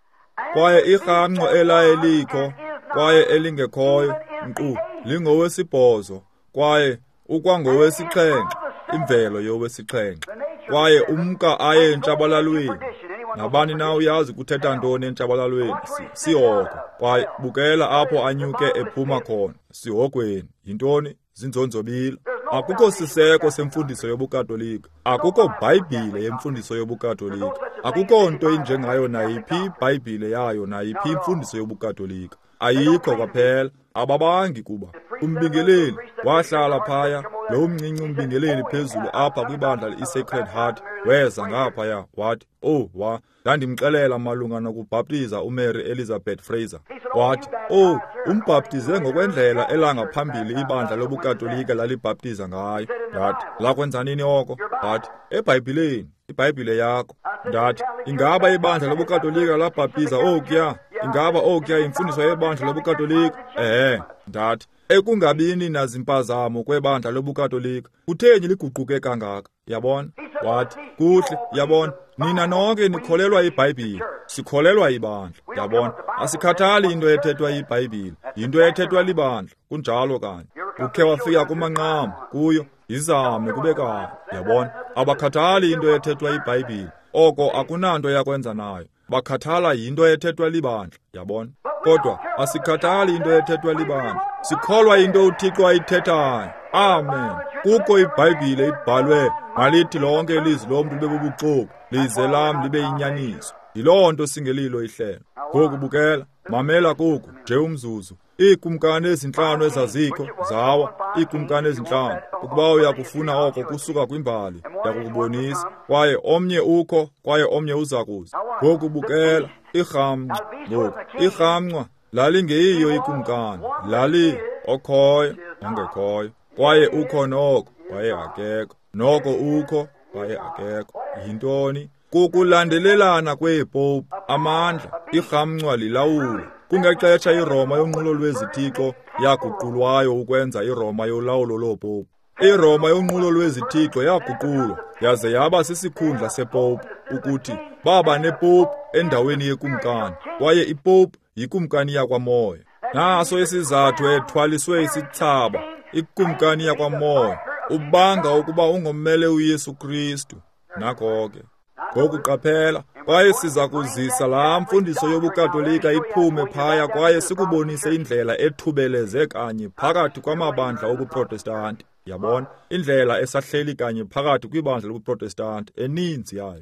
Kwaye irhamncu elaye likho kwaye elingekhoyo nkqu lingowesibhozo, kwaye ukwangowesixhenxe, imvelo yowesixhenxe, kwaye umka aye entshabalalweni. Nabani na uyazi kuthetha ntoni entshabalalweni? Sihoko. Kwaye bukela apho anyuke ephuma khona, sihokweni. Yintoni? Zinzonzobile. Akukho siseko semfundiso yobukatolika, akukho bhayibhile yemfundiso yobukatolika, akukho nto injengayo nayiphi ibhayibhile yayo nayiphi imfundiso yobukatolika. Ayikho kwaphela. Ababangi kuba umbingeleli wahlala phaya, lo umncinci umbingeleli phezulu apha kwibandla i-Sacred Heart weza ngaphaya wathi, oh wa ndandimxelela malunga nokubhaptiza uMary Elizabeth Fraser. Wathi, oh umbhaptize ngokwendlela elangaphambili ibandla lobukatolika lalibhaptiza ngayo. Ndathi, lakwenza nini oko? Wathi, eBhayibhileni, iBhayibhile yakho. Ndathi, ingaba ibandla lobukatolika labhaptiza okuya? Ingaba okuya imfundiso yebandla lobukatolika? Ehe. Ndathi, ekungabini nazimpazamo kwebandla lobukatolika, kutheni liguquke kangaka? Yabona. Wathi, kuhle, yabona, nina nonke nikholelwa iBhayibhile, sikholelwa ibandla. Yabona, asikhathali into ethethwa iBhayibhile, into ethethwa libandla. Kunjalo kanye. Ukhe wafika kumanqamu kuyo, izame kube kanye. Yabona, abakhathali into ethethwa iBhayibhile, oko akunanto yakwenza nayo. Bakhathala into ethethwa libandla. Yabona. Kodwa asikhathali into ethethwa libandla, sikholwa into uThixo ayithethayo. Amen. Kukho iBhayibhile ibhalwe malithi lonke ilizwi lomntu libe bubuxoki, lize lam libe yinyaniso. Yiloo nto singelilo ihlelo. Ngoku bukela, mamela kuku nje umzuzu. Iikumkani ezinhlanu ezazikho zawa, iikumkani ezinhlanu. Ukuba uyakufuna oko kusuka kwimbali yakukubonisa, kwaye omnye ukho, kwaye omnye uza kuza. Ngoku bukela, irhamncu. Ngoku irhamncu lalingeyiyo ikumkani, lali okhoyo ongekhoyo, kwaye ukho noko kwaye akekho, noko ukho kwaye akekho. Yintoni? Kukulandelelana kweepopu, amandla. Irhamncu lilawula. Kungexesha iRoma yonqulo lwezithixo yaguqulwayo ukwenza iRoma yolawulo loopopu. iRoma yonqulo lwezithixo yaguqulwa yaze yaba sisikhundla sepopu, ukuthi baba nepopu endaweni yekumkani, kwaye ipopu yikumkani yakwamoya. Naso isizathu ethwaliswe isithsaba, ikumkani yakwamoya, ubanga ukuba ungommele uYesu Kristu. Nako ke ngoku qaphela, kwaye siza kuzisa laa mfundiso yobukatolika iphume phaya, kwaye sikubonise indlela ethubeleze kanye phakathi kwamabandla obuProtestanti. Yabona, indlela esahleli kanye phakathi kwibandla lobuProtestanti eninzi yayo.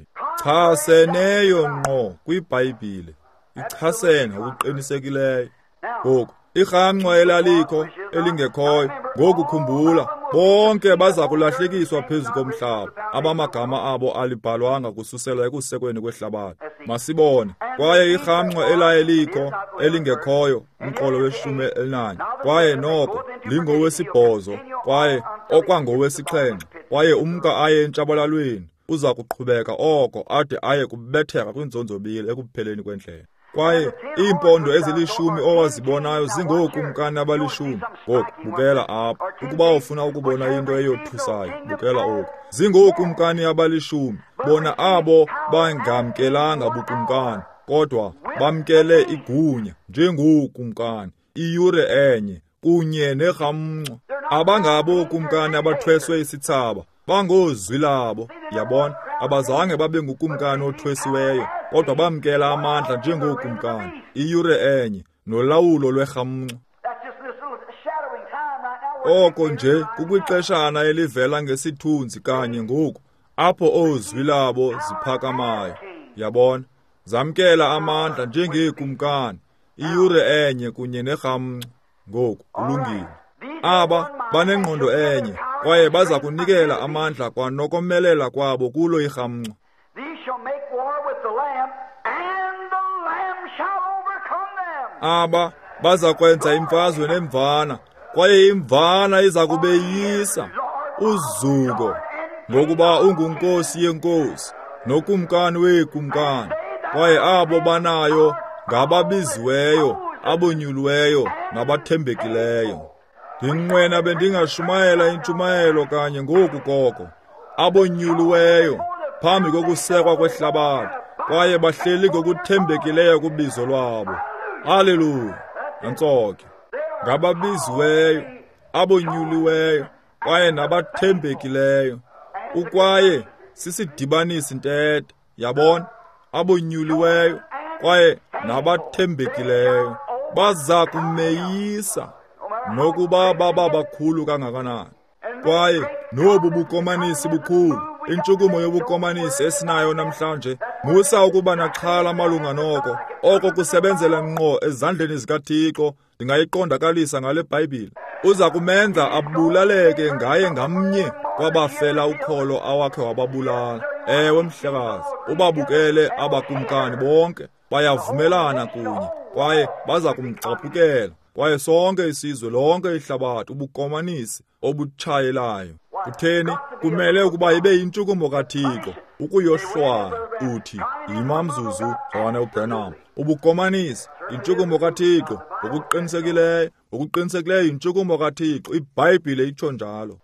Chaseneyo ngqo kwiBhayibhile, ichasene ngokuqinisekileyo. Ngoku irhamncu elalikho elingekhoyo, ngoku khumbula, bonke baza kulahlekiswa phezu komhlaba, abamagama abo alibhalwanga kususela ekusekweni kwehlabathi. Masibone, kwaye irhamncu elaye likho elingekhoyo, umqolo weshumi elinanye, kwaye noko lingowesibhozo, kwaye okwangowesixhenxe, kwaye umka aye entshabalalweni. Uza kuqhubeka oko ade aye kubetheka kwinzonzobile ekupheleni kwendlela. Kwaye iimpondo ezilishumi owazibonayo zingookumkani abalishumi. Ngoku bukela apha, ukuba ufuna ukubona into eyothusayo, bukela oku. Zingookumkani abalishumi, bona abo bangamkelanga bukumkani, kodwa bamkele igunya njengookumkani, iyure enye kunye nerhamncu. Abangabookumkani abathweswe isithsaba, bangozwi labo. Yabona, abazange babe ngukumkani othwesiweyo, kodwa bamkela amandla njengookumkani, iyure enye nolawulo lwerhamncu. Oko nje kukwixeshana elivela ngesithunzi kanye ngoku, apho ozwi labo ziphakamayo. Yabona, zamkela amandla njengekumkani, iyure enye kunye nerhamncu. Ngoku ulungile. Aba banengqondo enye kwaye baza kunikela amandla kwanokomelela kwabo kulo irhamncu. Aba baza kwenza imfazwe nemvana kwaye imvana iza kubeyisa uzuko ngokuba ungunkosi yenkosi nokumkani wekumkani. Kwaye abo banayo ngababiziweyo, abonyuliweyo nabathembekileyo. Ndinqwena bendingashumayela intshumayelo kanye ngoku koko. Abonyuliweyo phambi kokusekwa kwehlabathi kwaye bahleli ngokuthembekileyo kubizo lwabo. Haleluya. Nantsoke. Ngababiziweyo, abonyuliweyo kwaye nabathembekileyo. Ukwaye sisidibanisi ntethe, yabona? Abonyuliweyo kwaye nabathembekileyo baza kumeyisa nokuba baba bakhulu kangakanani. Kwaye nobu bukomanisi bukhulu, intshukumo yobukomanisi esinayo namhlanje, musa ukuba naxhala malunga noko. Oko kusebenzela ngqo ezandleni zikaThixo. Ndingayiqondakalisa ngale Bhayibhile. Uza kumenza abulaleke ngaye ngamnye kwabafela ukholo awakhe wababulala. Ewe mhlekazi, ubabukele abakumkani bonke bayavumelana kunye kwaye baza kumcaphukela. Kwaye sonke isizwe lonke ihlabathi ubukomanisi obutshayelayo. Kutheni kumele ukuba ibe yintshukumo kaThixo ukuyohlwaya? Uthi yimamzuzu John uBrenham. Ubukomanisi intshukumo kaThixo ukuqinisekileyo, ukuqinisekileyo intshukumo kaThixo. iBhayibhile itsho njalo.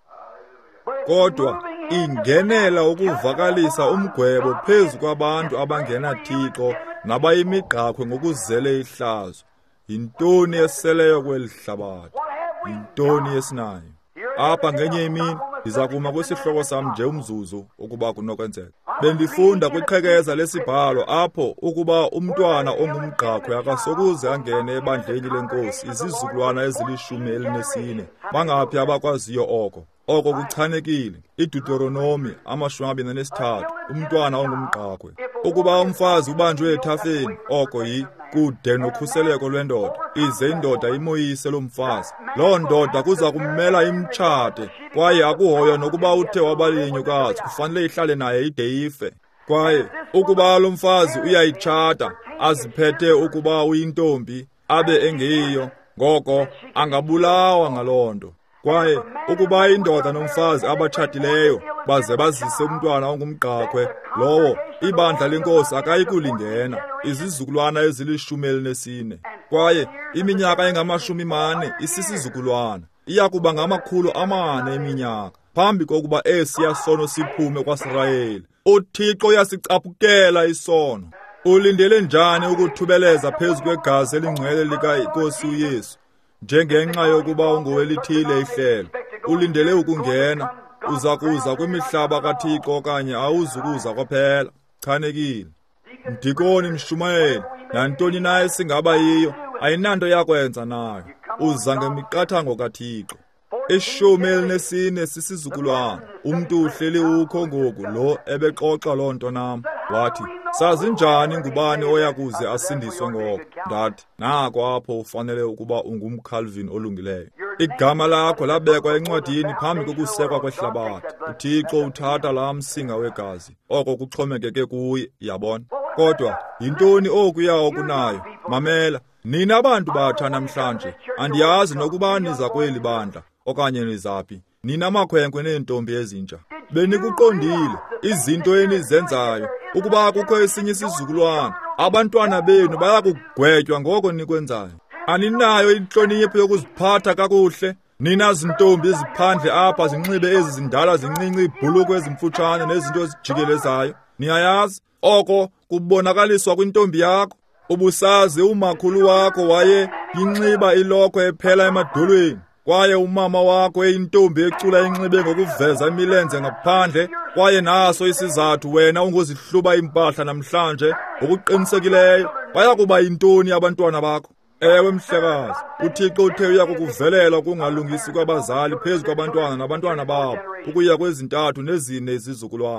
Kodwa ingenela ukuvakalisa umgwebo phezu kwabantu abangena Thixo nabayimigqakhwe ngokuzele ihlazo. Yintoni eseleyo kweli hlabathi? Yintoni esinayo? Apha ngenye imini ndiza kuma kwisihloko sam nje umzuzu ukuba kunokwenzeka. Bendifunda kwiqhekeza lesibhalo apho ukuba umntwana ongumgqakhwe akasokuze angene ebandleni lenkosi izizukulwana ezilishumi elinesine. Bangaphi abakwaziyo oko? Oko kuchanekile. iDeuteronomi amashumi amabini anesithathu. Umntwana ongumgqakhwe. Ukuba umfazi ubanjwe ethafeni, oko yi kude nokhuseleko lwendoda, ize indoda imoyise lo mfazi. Loo ndoda kuza kummela imtshate, kwaye akuhoyo nokuba uthe wabalinyukazi, kufanele ihlale naye ide ife. Kwaye ukuba lo mfazi uyayitshata, aziphethe ukuba uyintombi, abe engeyiyo, ngoko angabulawa ngaloo nto. Kwaye ukuba indoda nomfazi abatshatileyo baze bazise umntwana ongumgqakhwe, lowo ibandla lenkosi akayikulingena, izizukulwana ezilishumi elinesine. Kwaye iminyaka engamashumi mane isisizukulwana, iyakuba ngamakhulu amane eminyaka phambi kokuba esiya sono siphume kwaSirayeli. uThixo uyasicaphukela isono. Ulindele njani ukuthubeleza phezu kwegazi elingcwele likaNkosi uYesu? Njengenxa yokuba ungowelithile ihlelo, ulindele ukungena. Uza kuza kwimihlaba kaThixo okanye awuzukuza kwaphela? Chanekile. Mdikoni mshumayeli, nantoni naye singaba yiyo, ayinanto yakwenza nayo. Uza ngemiqathango kaThixo. Ishumi elinesine sisizukulwana. Umntu uhleli ukho ngoku lo ebexoxa loo nto nam. Wathi, sazi njani ngubani oyakuze asindiswe ngoko? Ndathi, nako apho ufanele ukuba ungumCalvin olungileyo. Igama lakho labekwa encwadini phambi kokusekwa kwehlabathi. uThixo uthatha laa msinga wegazi. Oko kuxhomekeke kuye, yabona. Kodwa yintoni okuya okunayo? Mamela, nina abantu batsha namhlanje, andiyazi nokuba niza kweli bandla okanye nizaphi. Nina makhwenkwe neentombi ezintsha, benikuqondile izinto enizenzayo, ukuba kukho esinye isizukulwana, abantwana benu baya kugwetywa ngoko nikwenzayo. Aninayo inhlonipho yokuziphatha kakuhle. Nina zintombi eziphandle apha zinxibe ezi zindala zincinci, ibhuluku ezimfutshane nezinto ezijikelezayo. Niyayazi oko kubonakaliswa kwintombi yakho. Ubusazi umakhulu wakho waye yinxiba ilokhwe ephela emadolweni, kwaye umama wakho eyintombi ecula inxibe ngokuveza imilenze ngaphandle. Kwaye naso isizathu wena ungozihluba impahla namhlanje okuqinisekileyo. Baya kuba yintoni abantwana bakho? Ewe mhlekazi, uThixo uthe uyakukuvelela ukungalungisi kwabazali phezu kwabantwana nabantwana babo ukuya kwezintathu nezine izizukulwana.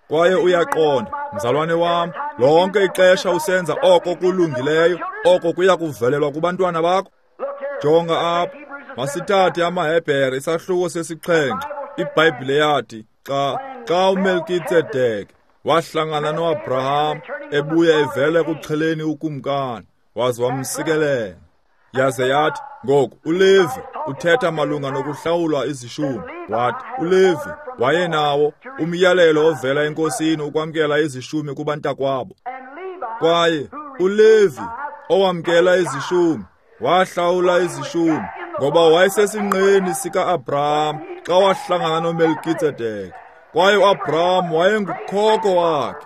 Kwaye uyaqonda, mzalwane wam, lonke ixesha usenza oko kulungileyo, oko kuya kuvelelwa kubantwana bakho. Jonga apha, masithathe amaHebhere isahluko sesixhenxe. IBhayibhile yathi xa xa uMelkizedeki wahlangana noAbraham ebuya evele kuxheleni ukumkani, waze wamsikelela. Yaze yathi ngoku uLevi uthetha malunga nokuhlawulwa izishumi. Wathi uLevi wayenawo umyalelo ovela enkosini ukwamkela izishumi kubantakwabo. Kwaye uLevi owamkela izishumi wahlawula izishumi ngoba wayesesinqeni sika-Abraham xa wahlangana noMelkizedeki. Kwaye uAbraham wayengukhokho wakhe.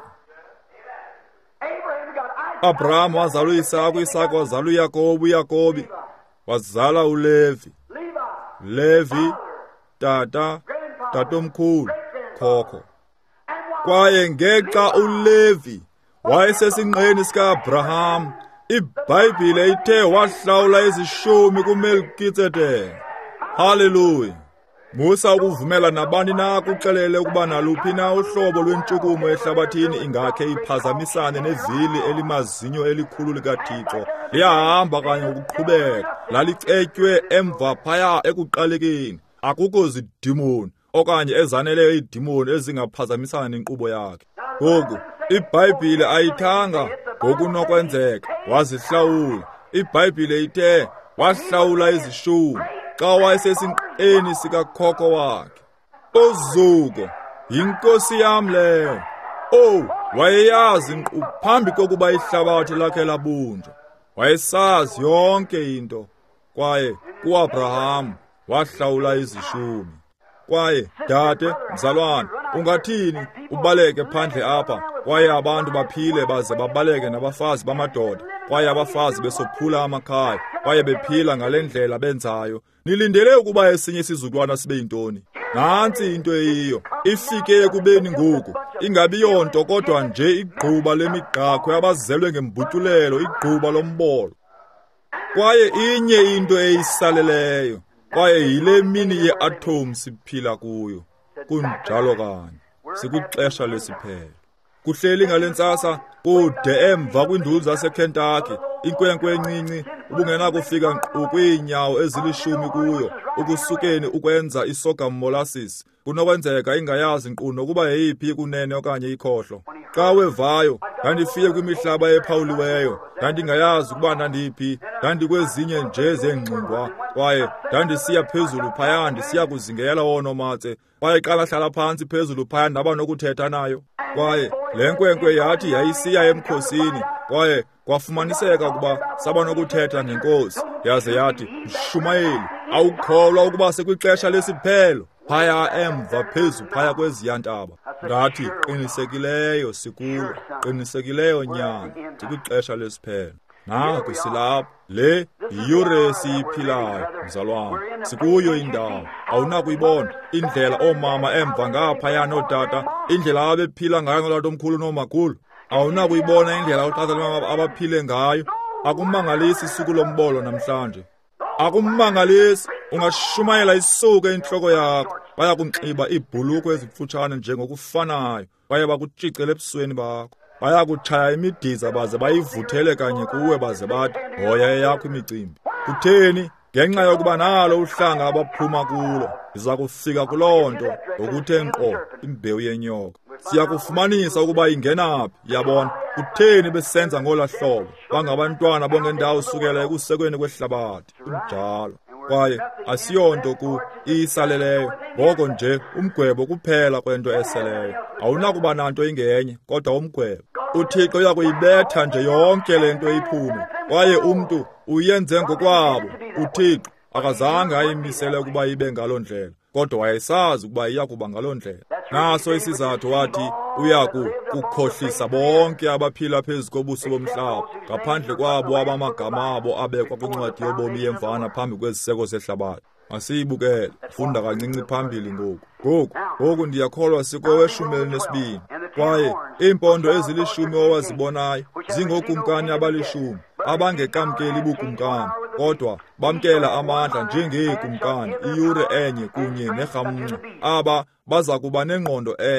Abraham wazala uIsaka, uIsaka wazala uYakobi, uYakobi wazala uLevi. Levi tata, tatomkhulu, khokho. Kwaye ngexa uLevi wayesesinqeni sika-Abraham, iBhayibhile ithe wahlawula izishumi kuMelkizedeki. Hallelujah. Musa ukuvumela nabani na kuxelele ukuba naluphi na uhlobo lwentshukumo ehlabathini ingakhe iphazamisane nevili elimazinyo elikhulu likaThixo. Liyahamba kanye ukuqhubeka, lalicetywe emva phaya ekuqalekeni. Akukho zidimoni okanye ezaneleyo idimoni ezingaphazamisana nenkqubo yakhe. Ngoku iBhayibhile ayithanga ngokunokwenzeka wazihlawula. iBhayibhile ithe wahlawula izishumi xa wayesesinqeni sikakhokho wakhe. Ozuko, yinkosi yam leyo. Oh, wayeyazi nkqu phambi kokuba ihlabathi lakhe labunjwa. Wayesazi yonke into. Kwaye kuAbraham wahlawula izishumi. Kwaye dade, mzalwane, ungathini ubaleke phandle apha kwaye abantu baphile baze babaleke nabafazi bamadoda, kwaye abafazi besophula amakhaya, kwaye bephila ngale ndlela benzayo? Nilindele ukuba esinye isizukulwana sibe yintoni? Nantsi into eyiyo, ifike ekubeni ngoku, ingabi yonto kodwa nje igquba lemigqakho yabazelwe ngembutulelo, igquba lombolo. Kwaye inye into eyisaleleyo, kwaye yile mini ye-atom siphila kuyo. Kunjalo kanye, sikwixesha lesiphelo. Kuhleli ngale ntsasa kude emva kwiinduli zaseKentucky, inkwenkwe encinci ubungenakufika nkqu kwiinyawo ezilishumi kuyo, ukusukeni ukwenza isorghum molasses. Kunokwenzeka ingayazi nkqu nokuba yeyiphi kunene okanye ikhohlo. Xa wevayo, ndandifike kwimihlaba ephawuliweyo, ndandingayazi ukuba ndandiphi, ndandikwezinye nje zeengxingwa, kwaye ndandisiya phezulu phaya ndisiya kuzingela oonomatse, kwaye xa ndahlala phantsi phezulu phaya ndaba nokuthetha nayo. Kwaye le nkwenkwe yathi yayisiya emkhosini, kwaye kwafumaniseka ukuba saba nokuthetha nenkosi, yaze yathi, Mshumayeli, awukholwa ukuba sekwixesha lesiphelo? Phaya emva phezu phaya kweziya ntaba. Ngathi qinisekileyo sikulo, qinisekileyo nyana, sikwixesha lesiphelo. Naku silapho, le yiyure esiyiphilayo, mzalwane, sikuyo indawo. Awunakuyibona indlela oomama emva ngaphaya nootata, indlela abephila ngayo ngolatomkhulu noomakhulu? Awunakuyibona indlela ootata abaphile ngayo? Akumangalisi isuku lombolo namhlanje. Akumangalisi, ungashumayela isuke intloko yakho. Baya kunxiba iibhulukhwe ezifutshane njengokufanayo, baye bakutshice ebusweni bakho. Baya kutshaya imidiza baze bayivuthele kanye kuwe baze bathi, hoya eyakho imicimbi. Kutheni? Ngenxa yokuba nalo uhlanga abaphuma kulo. Iza kufika kuloo nto ngokuthe nkqo imbewu yenyoka. Siyakufumanisa ukuba ingenaphi, yabona. Kutheni besenza ngola hlobo? Bangabantwana bongendawo sukela ekusekweni kwehlabathi. Kunjalo. Kwaye asiyonto ku iyisaleleyo, ngoko nje umgwebo kuphela kwento eseleyo. Awunakuba nanto ingenye, kodwa umgwebo. uThixo uyakuyibetha nje yonke lento iphume, kwaye umntu uyenze ngokwabo. uThixo akazange ayimisele ukuba ibe ngaloo ndlela, kodwa wayesazi ukuba iyakuba ngaloo ndlela. Naso isizathu wathi uyaku kukhohlisa bonke abaphila phezu kobuso bomhlaba, ngaphandle kwabo abamagama abo abekwa kwincwadi yobomi yemvana phambi kweziseko zehlabathi. Masiyibukele, funda kancinci phambili ngoku. Ngoku, ngoku ndiyakholwa sikoweshumi elinesibini. Kwaye iimpondo ezilishumi owazibonayo zingokumkani abalishumi, abangekamkeli bukumkani, kodwa bamkela amandla njengeekumkani, iyure enye kunye nerhamncu. Aba baza kuba nengqondo enye,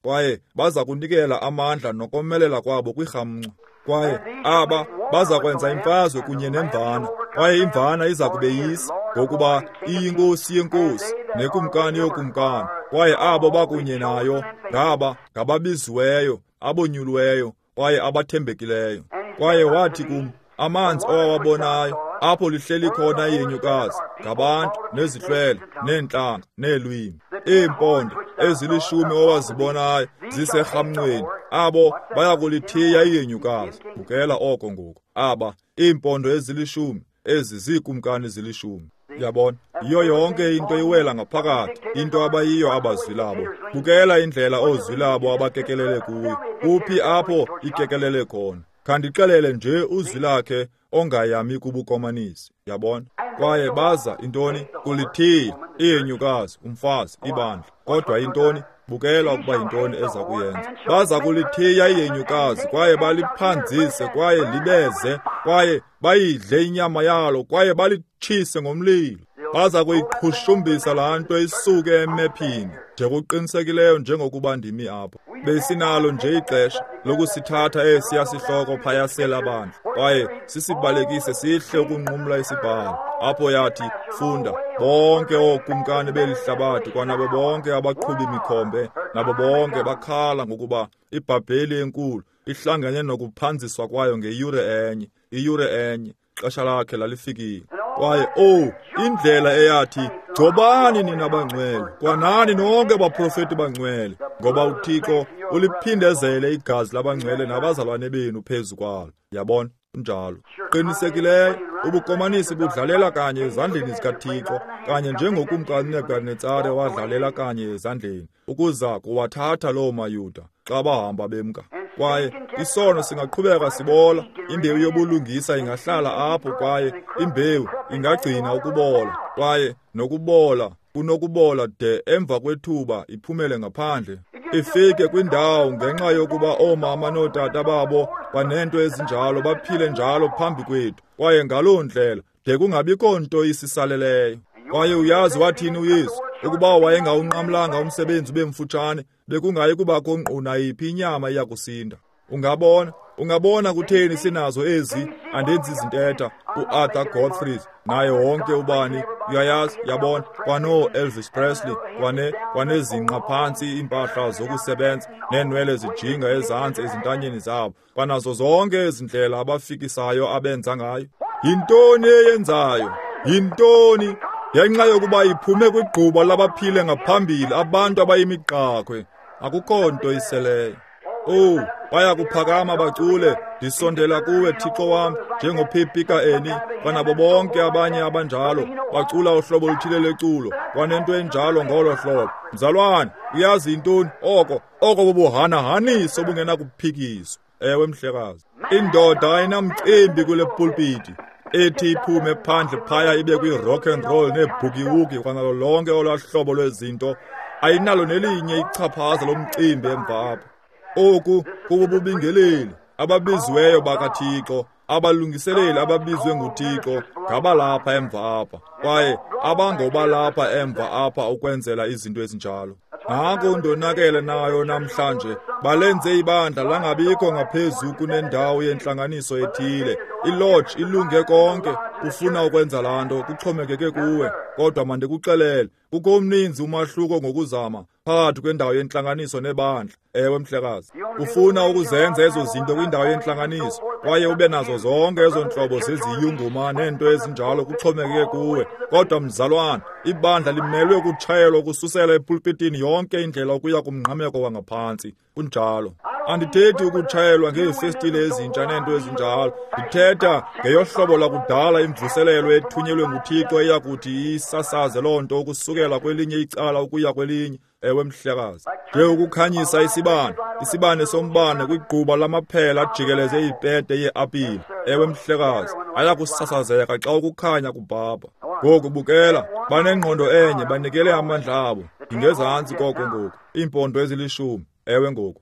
kwaye baza kunikela amandla nokomelela kwabo kwirhamnco, kwaye aba baza kwenza imfazwe kunye nemvana, kwaye imvana iza kube yisi, ngokuba iyinkosi yenkosi nekumkani yokumkani, kwaye abo bakunye nayo ngaba ngababiziweyo, abonyulweyo, kwaye abathembekileyo. Kwaye wathi kum, amanzi owawabonayo apho lihleli khona iyenyukazi, ngabantu nezihlwele neentlanga neelwimi, iimpondo ezilishumi owazibonayo ziserhamncweni, abo bayakulithiya iyenyukazi. Bukela oko ngoku, aba iimpondo ezilishumi, ezi ziikumkani zilishumi. Yabona, yiyo yonke into iwela ngaphakathi, into abayiyo abazwilabo. Bukela indlela oozwilabo abakekelele kuyo, uphi apho ikekelele khona. Khandixelele nje uzwi lakhe ongayami kubukomanisi. Yabona, kwaye baza intoni? Kulithiya iyenyukazi, umfazi, ibandla. Kodwa intoni? Bukela ukuba yintoni eza kuyenza. Baza kulithiya iyenyukazi, kwaye baliphanzise, kwaye libeze, kwaye bayidle inyama yalo, kwaye balitshise ngomlilo. Baza kuyiqhushumbisa laa nto isuke emephini, nje kuqinisekileyo njengokuba ndimi apha. Besinalo nje ixesha lokusithatha esiya sihloko phaya selabandla, kwaye sisibalekise sihle ukunqumla isibhalo, apho yathi, funda, bonke ookumkani belihlabathi kwanabo bonke abaqhubi mikhombe, nabo bonke bakhala ngokuba iBhabheli enkulu ihlangene nokuphanziswa kwayo ngeyure enye, iyure enye, xesha lakhe lalifikile. Kwaye oh, indlela eyathi, jobani nina bangcwele, kwanani nonke baprofeti bangcwele, ngoba uThixo uliphindezele igazi labangcwele nabazalwane benu phezu kwalo. Yabona, njalo qinisekileyo ubukomanisi budlalela kanye ezandleni zikaThixo, kanye njengokumkani Nebukadnezari wadlalela kanye ezandleni ukuza kuwathatha loo maYuda xa bahamba bemka. Kwaye isono singaqhubeka sibola, imbewu yobulungisa ingahlala apho, kwaye imbewu ingagcina ukubola, kwaye nokubola kunokubola de emva kwethuba iphumele ngaphandle, ifike kwindawo ngenxa yokuba oomama nootata babo banento ezinjalo baphile njalo phambi kwethu, kwaye ngaloo ndlela de kungabikho nto isisaleleyo. Kwaye uyazi wathini uYesu? Ukuba wayengawunqamlanga umsebenzi ube mfutshane, bekungayi kubakho nkquna yiphi inyama iyakusinda. Ungabona, ungabona kutheni sinazo ezi andenzi izintetha, uArthur Godfrey naye wonke ubani, uyayazi, yabona, kwano-Elvis Presley, kwane kwanezinqa phantsi impahla zokusebenza, neenwele zijinga ezantsi ezintanyeni zabo, kwanazo zonke ezindlela abafikisayo abenza ngayo. Yintoni eyenzayo? Yintoni? Ngenxa yokuba iphume kwigquba labaphile ngaphambili, abantu abayimiqakwe, akukho nto iseleyo. Oh, baya kuphakama bacule, ndisondela kuwe Thixo wam, njengophipika eni, kwanabo bonke abanye abanjalo, bacula uhlobo oluthile leculo, kwanento enjalo ngolo hlobo. Mzalwane, uyazi intoni? Oko, oko bubuhana-haniso bungenakuphikiswa. Ewe mhlekazi, indoda ayinamcimbi kule pulpiti, ethi iphume phandle phaya ibe kwi-rock and roll neebhugiwugi kwanalo lonke olwahlobo lwezinto, ayinalo nelinye ichaphaza lomcimbi emva apho. Oku kububingeleli, ababiziweyo bakaThixo, abalungiseleli ababizwe nguThixo, ngabalapha emva apha, kwaye abangobalapha emva apha ukwenzela izinto ezinjalo. Nanko undonakele nayo namhlanje, balenze ibandla langabikho ngaphezu kunendawo yentlanganiso ethile. iLodge ilunge konke, ufuna ukwenza laa nto, kuxhomekeke kuwe. Kodwa mandikuxelele, kukho umninzi umahluko ngokuzama phakathi kwendawo yentlanganiso nebandla. Ewe mhlekazi, ufuna ukuzenza ezo zinto kwindawo yentlanganiso, kwaye ube nazo zonke ezo ntlobo zeziyunguma neento ezinjalo, kuxhomekeke kuwe. Kodwa mzalwane, ibandla limelwe ukutshayelwa ukususela epulpitini yonke indlela ukuya kumngqameko wangaphantsi. Kunjalo, andithethi ukutshayelwa ngeefestile ezintsha neento ezinjalo, ndithetha ngeyohlobo lakudala imvuselelo ethunyelwe nguThixo eyakuthi isasaze loo nto ukusukela kwelinye icala ukuya kwelinye. Ewe mhlekazi, nje ukukhanyisa isibane, isibane sombane kwigquba lamaphela ajikeleze ipete yeapile. Ewe mhlekazi, ayakusasazeka xa ukukhanya kubhabha. Ngoku bukela, banengqondo enye, banikele amandla abo, ingezantsi koko ngoku, iimpondo ezilishumi. Ewe ngoku,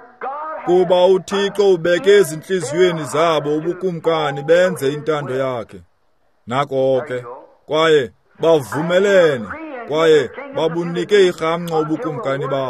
kuba uThixo ubeke ezintliziyweni zabo ubukumkani benze intando yakhe. Nako ke, kwaye bavumelene, kwaye babunike irhamnco ubukumkani babo,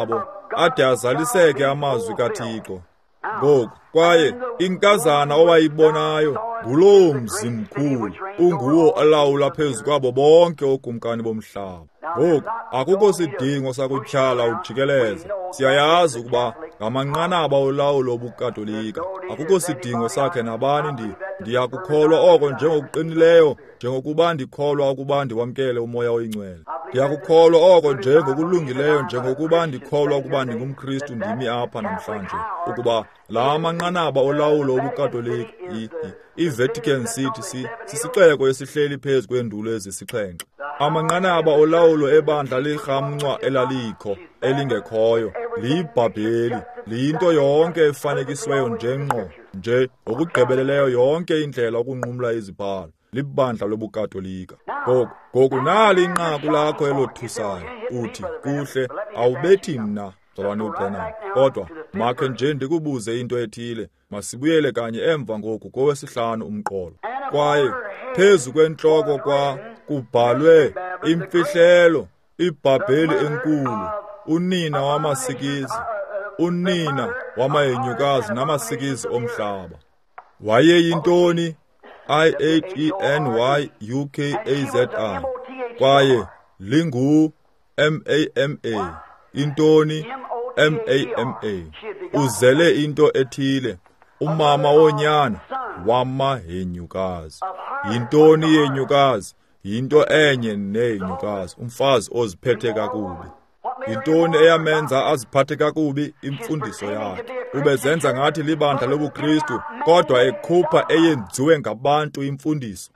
ade azaliseke amazwi kaThixo. Ngoku kwaye inkazana owayibonayo nguloo mzi mkhulu unguwo alawula phezu kwabo bonke okumkani bomhlaba. Ngoku akukho sidingo sakutyhala ujikeleza. Siyayazi ukuba ngamanqanaba olawulo obukatolika akukho sidingo sakhe nabani. Ndi ndiyakukholwa oko njengokuqinileyo njengokuba ndikholwa ukuba ndiwamkele umoya oyingcwele. Ndiyakukholwa oko njengokulungileyo njengokuba ndikholwa ukuba ndingumKristu ndimi apha namhlanje ukuba la manqanaba olawulo obukatolika iVatican City sisixeko esihleli phezu kwendulo ezisixhenxe. Amanqanaba olawulo ebandla lirhamncwa elalikho elingekhoyo liyiBhabheli, liyinto yonke efanekisiweyo njengqo nje okugqibeleleyo yonke indlela ukunqumla izibhalo libandla lobukatolika. Ngoku ngoku nali inqaku lakho elothusayo uthi kuhle awubethi mna Mzalwane uBrenham, kodwa makhe nje ndikubuze into ethile. Masibuyele kanye emva ngoku kowesihlanu umqolo. Kwaye phezu kwentloko kwa kubhalwe imfihlelo iBhabheli enkulu, unina wamasikizi, unina wamahenyukazi namasikizi omhlaba. Wayeyintoni? I H E N Y U K A Z I. Kwaye lingu M A M A. Intoni? M A M A. Uzele into ethile. Umama wonyana wamahenyukazi. Yintoni yenyukazi? Yinto enye neyenyukazi, umfazi oziphethe kakubi. Yintoni eyamenza aziphathe kakubi? Imfundiso yakhe. Ubezenza ngathi libandla lobuKristu kodwa ekhupha eyenziwe ngabantu imfundiso.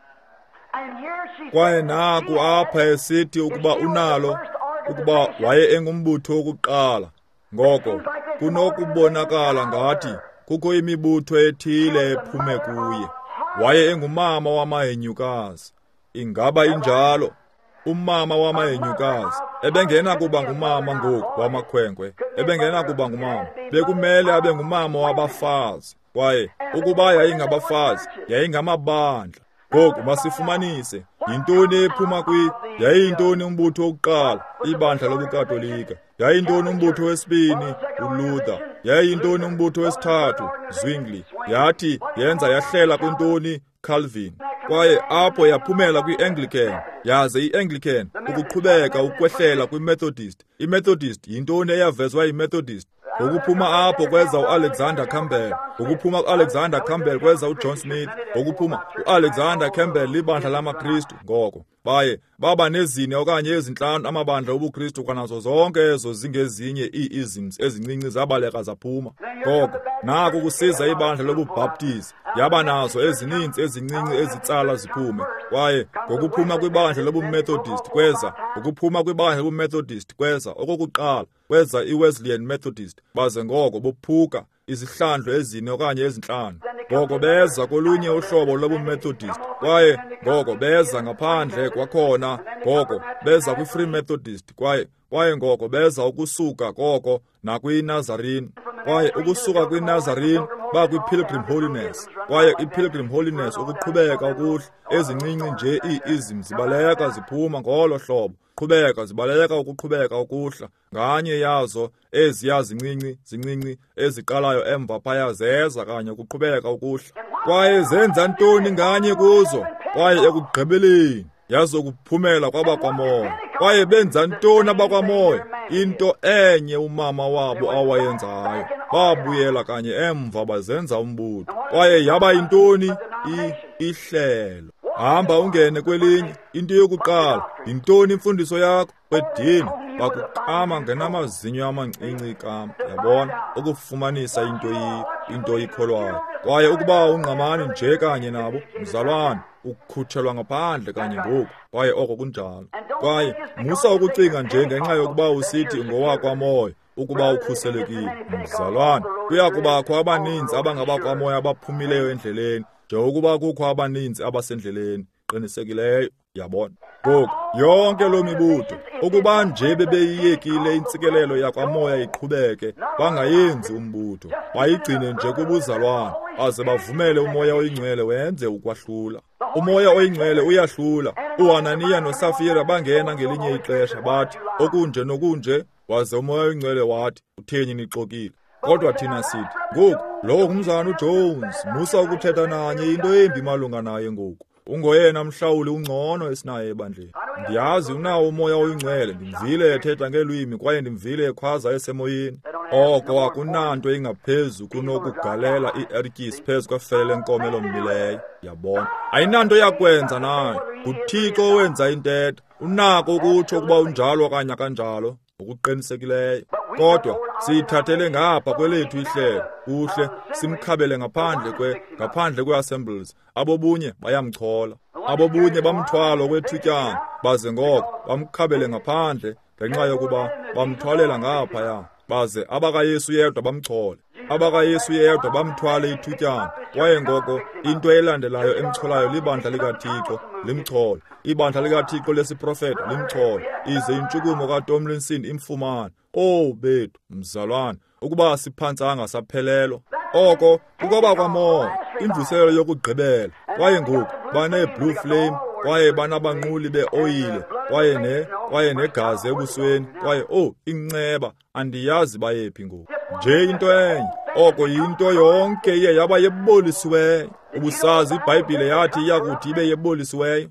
Kwaye naku apha esithi ukuba unalo ukuba waye engumbutho wokuqala. Ngoko kunokubonakala ngathi kukho imibutho ethile ephume kuye. Waye engumama wamahenyukazi. Ingaba injalo? Umama wamahenyukazi ebengena kuba ngumama ngoku wamakhwenkwe, ebengena kuba ngumama, bekumele abe ngumama wabafazi. Kwaye ukuba yayingabafazi yayingamabandla. Ngoku masifumanise, yintoni ephuma kwi? Yayintoni umbutho wokuqala? Ibandla lobukatolika. Yayintoni umbutho wesibini? uLuther. Yayintoni umbutho wesithathu? Zwingli. Yathi yenza yahlela kwintoni? Calvin. Kwaye apho yaphumela kwi-Anglican, yaze i-Anglican ukuqhubeka ukwehlela kwi-Methodist. I-Methodist yintoni eyavezwa yi-Methodist? Ukuphuma apho kweza uAlexander Campbell, ukuphuma uAlexander Campbell kweza uJohn Smith, ukuphuma uAlexander Campbell libandla lamaKristu. Ngoko baye baba nezine okanye ezinhlanu amabandla obuKristu kwanazo zonke ezo zingezinye ii-isms ezincinci zabaleka zaphuma. Ngoko naku kusiza ibandla lobuBaptist yaba nazo ezininzi ezincinci ezitsala ziphume. Kwaye ngokuphuma kwibandla lobuMethodist kweza, ukuphuma kwibandla lobuMethodist kweza okokuqala kweza iWesleyan Methodist, baze ngoko bophuka izihlandlo ezine okanye ezinhlanu. Ngoko beza kolunye uhlobo lobuMethodist, kwaye ngoko beza ngaphandle kwakhona, ngoko beza kwi-Free Methodist, kwaye kwaye ngoko beza ukusuka koko nakwi-Nazarene, kwaye ukusuka kwi-Nazarene ba kwi-Pilgrim Holiness, kwaye i-Pilgrim Holiness ukuqhubeka ukuhle. Ezincinci nje ii-isms zibaleka ziphuma ngolo hlobo, qhubeka zibaleka ukuqhubeka ukuhla. Nganye yazo eziya zincinci zincinci eziqalayo emva phaya zeza kanye ukuqhubeka ukuhla. Kwaye zenza ntoni nganye kuzo? Kwaye ekugqibeleni yazokuphumela kwabakwamoya. Kwaye benza ntoni abakwamoya? Into enye umama wabo awayenzayo. Babuyela kanye emva bazenza umbutho. Kwaye yaba intoni? Ihlelo. Hamba ungene kwelinye. Into yokuqala, intoni imfundiso yakho? Wedini bakuqama ngenamazinyo amancinci kama. Yabona ukufumanisa into yi into ikholwayo. Kwaye ukuba ungqamani nje kanye nabo, mzalwane, ukukhutshelwa ngaphandle kanye ngoku. Kwaye oko kunjalo. Kwaye musa ukucinga nje ngenxa yokuba usithi ngowakwamoya ukuba ukhuselekile. Mzalwane, kuya kubakho abaninzi abangabakwamoya abaphumileyo endleleni, nje ukuba kukho abaninzi abasendleleni. Qinisekileyo, yabona. Ngoku yonke lo mibutho ukuba nje bebeyiyekile intsikelelo yakwamoya iqhubeke, bangayenzi umbutho, bayigcine nje kubuzalwane, aze bavumele umoya oyingcwele wenze ukwahlula. Umoya oyingcwele uyahlula. uHananiya noSafira bangena ngelinye ixesha bathi okunje nokunje waze umoya oyingcwele wathi, utheni nixokile? Kodwa thina sithi, ngoku lowo ngumzana uJones, musa ukuthetha nanye into embi malunga naye ngoku. Ungoyena mhlawuli ungcono esinaye ebandleni. Ndiyazi unawo umoya oyingcwele, ndimvile ethetha ngelwimi kwaye ndimvile ekhwaza esemoyeni. Oko akunanto ingaphezu kunokugalela i-ertyisi phezu kwefele lenkomo elombileyo. Yabona, ayinanto yakwenza nayo. nguThixo owenza intetha. Unako ukutsho ukuba unjalo okanye kanjalo ngokuqinisekileyo. Kodwa siyithathele ngapha kwelethu ihlelo kuhle, simkhabele ngaphandle kwe ngaphandle kwe-assemblies. Abo bunye bayamchola, abo bunye bamthwalo kwethutyana, baze ngoko bamkhabele ngaphandle ngenxa yokuba bamthwalela ngaphaya. Baze abakaYesu yedwa bamchole, abakaYesu yedwa bamthwale ithutyana. Kwaye ngoko into elandelayo emcholayo libandla likaThixo limchole, ibandla likaThixo lesiprofeta limchole, ize intshukumo kaTomlinson imfumane. Oh bethu mzalwane, ukuba siphantsanga saphelelwa. Oko kukwaba kwamoya, imvuselelo yokugqibela. Kwaye ngoku bane-blue flame, kwaye banabanquli be-oyile, kwaye ne kwaye negazi ebusweni, kwaye oh inceba andiyazi bayephi ngoku. Nje into enye, oko yinto yonke iye yaba yebolisiweyo. Ubusazi iBhayibhile yathi iyakuthi ibe yebolisiweyo.